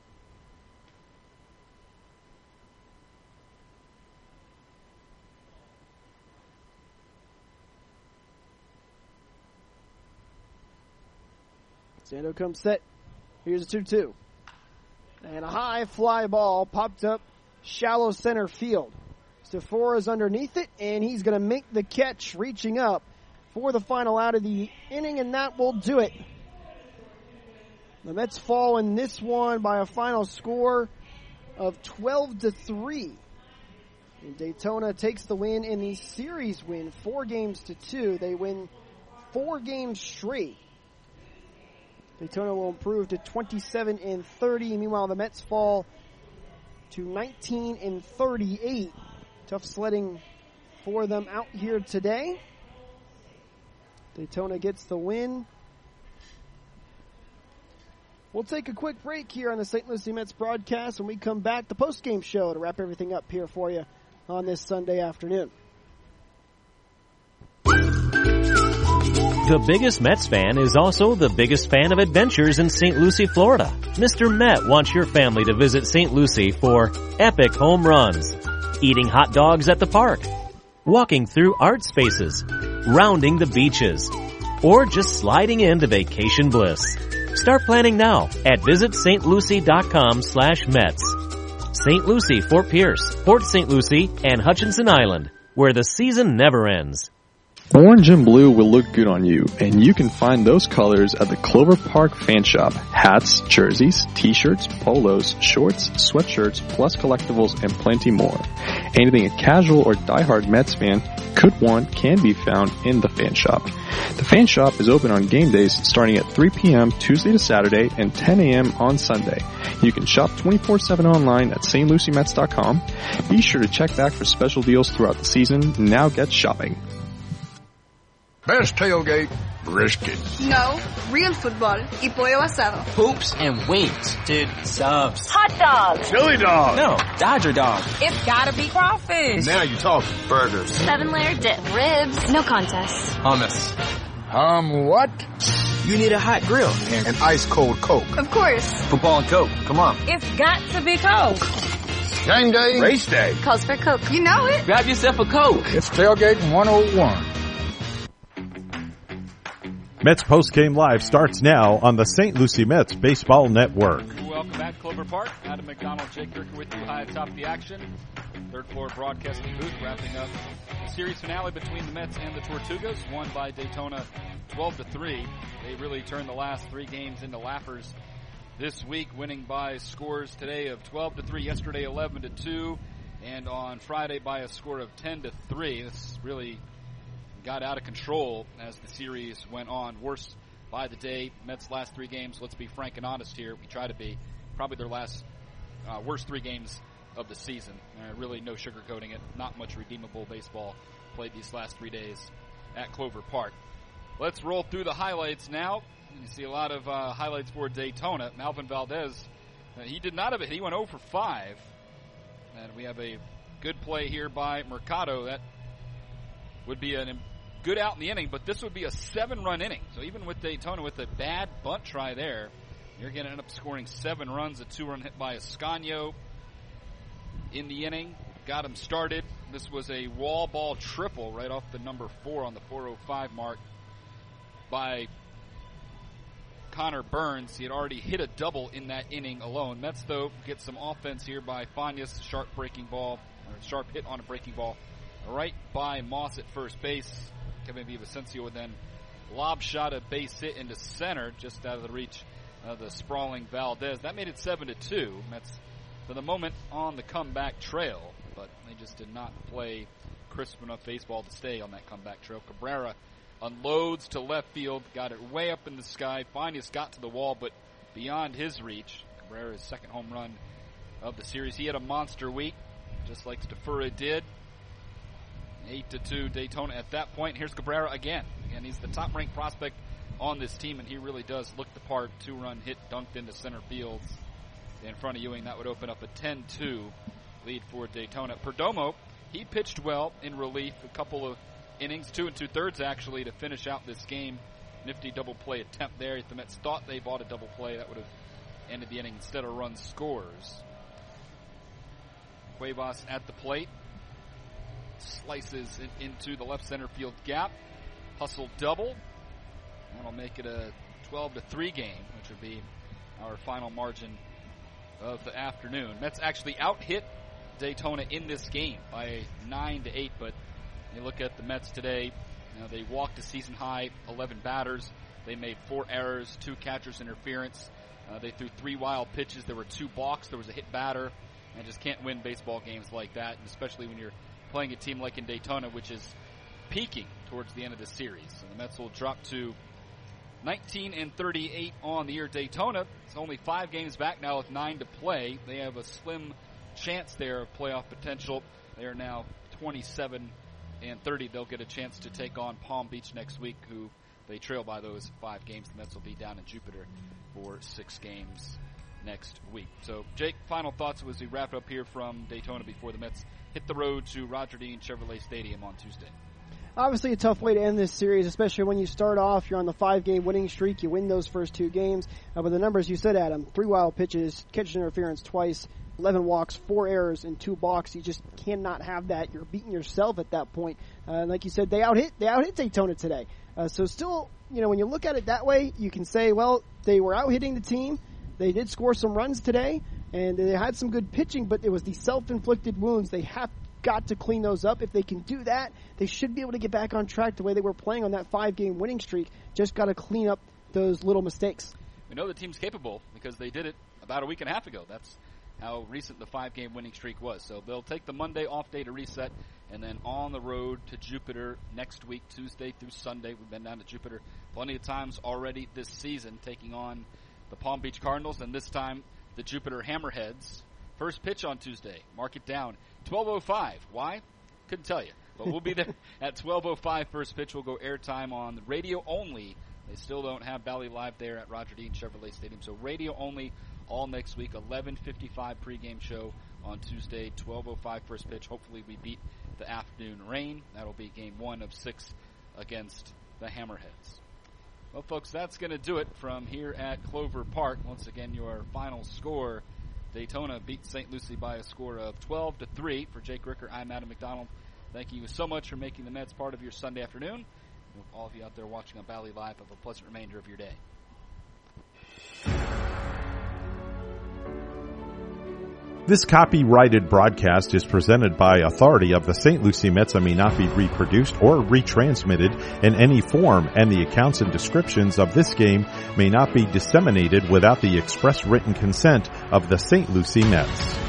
B: Sando comes set. Here's a two two. And a high fly ball popped up shallow center field. Sephora's underneath it, and he's going to make the catch, reaching up for the final out of the inning, and that will do it. The Mets fall in this one by a final score of twelve to three. And Daytona takes the win in the series win, four games to two. They win four games straight. Daytona will improve to twenty-seven and thirty. Meanwhile, the Mets fall to nineteen and thirty-eight. Tough sledding for them out here today. Daytona gets the win. We'll take a quick break here on the Saint Lucie Mets broadcast. When we come back, the post-game show to wrap everything up here for you on this Sunday afternoon.
M: The biggest Mets fan is also the biggest fan of adventures in Saint Lucie, Florida. Mister Met wants your family to visit Saint Lucie for epic home runs, eating hot dogs at the park, walking through art spaces, rounding the beaches, or just sliding into vacation bliss. Start planning now at visitstlucie.com slash Mets. Saint Lucie, Fort Pierce, Port Saint Lucie, and Hutchinson Island, where the season never ends.
Q: Orange and blue will look good on you, and you can find those colors at the Clover Park Fan Shop. Hats, jerseys, t-shirts, polos, shorts, sweatshirts, plus collectibles, and plenty more. Anything a casual or diehard Mets fan could want can be found in the Fan Shop. The Fan Shop is open on game days starting at three p.m. Tuesday to Saturday and ten a.m. on Sunday. You can shop twenty-four seven online at S T Lucie Mets dot com. Be sure to check back for special deals throughout the season. Now get shopping.
D: Best tailgate, brisket.
N: No, real football y pollo asado.
L: Hoops and wings. Dude, subs.
N: Hot dogs.
D: Chili dog.
L: No, Dodger dog.
N: It's gotta be crawfish.
D: Now you're talking. Burgers.
U: Seven layer dip. Ribs. No contest.
L: Hummus.
D: Um, what?
L: You need a hot grill.
D: And an ice cold Coke.
N: Of course.
L: Football and Coke. Come on.
N: It's got to be Coke.
D: Game day. Race day.
U: Calls for Coke.
N: You know it.
L: Grab yourself a Coke.
D: It's Tailgate one oh one.
E: Mets Postgame Live starts now on the Saint Lucie Mets Baseball Network.
P: Welcome back, Clover Park. Adam McDonald, Jake Kirker with you high atop the action. Third floor broadcasting booth, wrapping up the series finale between the Mets and the Tortugas, won by Daytona twelve to three. They really turned the last three games into laughers this week, winning by scores today of twelve to three, yesterday eleven to two, and on Friday by a score of ten to three. This really got out of control as the series went on. Worst by the day. Mets' last three games, let's be frank and honest here. We try to be. Probably their last uh, worst three games of the season. Uh, really no sugarcoating it. Not much redeemable baseball played these last three days at Clover Park. Let's roll through the highlights now. You see a lot of uh, highlights for Daytona. Malvin Valdez, uh, he did not have it. He went oh for five. And we have a good play here by Mercado. That would be a good out in the inning, but this would be a seven-run inning. So even with Daytona, with a bad bunt try there, you're going to end up scoring seven runs, a two-run hit by Ascanio in the inning. Got him started. This was a wall ball triple right off the number four on the four oh five mark by Connor Burns. He had already hit a double in that inning alone. Mets, though, get some offense here by Fanias. Sharp breaking ball, or sharp hit on a breaking ball right by Moss at first base. Kevin Villavicencio would then lob shot a base hit into center, just out of the reach of the sprawling Valdez. That made it seven to two. Mets, for the moment, on the comeback trail, but they just did not play crisp enough baseball to stay on that comeback trail. Cabrera unloads to left field, got it way up in the sky. Fanias got to the wall, but beyond his reach. Cabrera's second home run of the series. He had a monster week, just like Stafura did. eight to two Daytona at that point. Here's Cabrera again. Again, he's the top-ranked prospect on this team, and he really does look the part. Two-run hit dunked into center field in front of Ewing. That would open up a ten two lead for Daytona. Perdomo, he pitched well in relief. A couple of innings, two and two-thirds actually, to finish out this game. Nifty double play attempt there. The Mets thought they bought a double play. That would have ended the inning instead of run scores. Cuevas at the plate. Slices it into the left center field gap. Hustle double. That'll make it a twelve to three game, which would be our final margin of the afternoon. Mets actually out-hit Daytona in this game by nine to eight, but you look at the Mets today, you know, they walked a season high eleven batters. They made four errors, two catchers interference. Uh, they threw three wild pitches. There were two balks. There was a hit batter. And just can't win baseball games like that, and especially when you're playing a team like in Daytona, which is peaking towards the end of the series. So the Mets will drop to nineteen and thirty-eight on the year. Daytona, it's only five games back now with nine to play. They have a slim chance there of playoff potential. They are now twenty-seven and thirty. They'll get a chance to take on Palm Beach next week, who they trail by those five games. The Mets will be down in Jupiter for six games next week. So, Jake, final thoughts as we wrap up here from Daytona before the Mets hit the road to Roger Dean Chevrolet Stadium on Tuesday.
B: Obviously a tough way to end this series, especially when you start off, you're on the five-game winning streak, you win those first two games. Uh, but the numbers you said, Adam, three wild pitches, catch interference twice, eleven walks, four errors, and two balks. You just cannot have that. You're beating yourself at that point. Uh, like you said, they out-hit, they out-hit Daytona today. Uh, so still, you know, when you look at it that way, you can say, well, they were out-hitting the team. They did score some runs today, and they had some good pitching, but it was the self-inflicted wounds. They have got to clean those up. If they can do that, they should be able to get back on track the way they were playing on that five-game winning streak. Just got to clean up those little mistakes.
P: We know the team's capable because they did it about a week and a half ago. That's how recent the five-game winning streak was. So they'll take the Monday off day to reset, and then on the road to Jupiter next week, Tuesday through Sunday. We've been down to Jupiter plenty of times already this season, taking on the Palm Beach Cardinals, and this time the Jupiter Hammerheads. First pitch on Tuesday. Mark it down. twelve oh five. Why? Couldn't tell you. But we'll be there at twelve oh five. First pitch will go airtime on the radio only. They still don't have Valley Live there at Roger Dean Chevrolet Stadium. So radio only all next week. eleven fifty-five pregame show on Tuesday. twelve oh five first pitch. Hopefully we beat the afternoon rain. That'll be game one of six against the Hammerheads. Well, folks, that's going to do it from here at Clover Park. Once again, your final score. Daytona beat Saint Lucie by a score of twelve to three. For Jake Ricker, I'm Adam McDonald. Thank you so much for making the Mets part of your Sunday afternoon. And all of you out there watching on Valley Live, have a pleasant remainder of your day.
E: This copyrighted broadcast is presented by authority of the Saint Lucie Mets and may not be reproduced or retransmitted in any form, and the accounts and descriptions of this game may not be disseminated without the express written consent of the Saint Lucie Mets.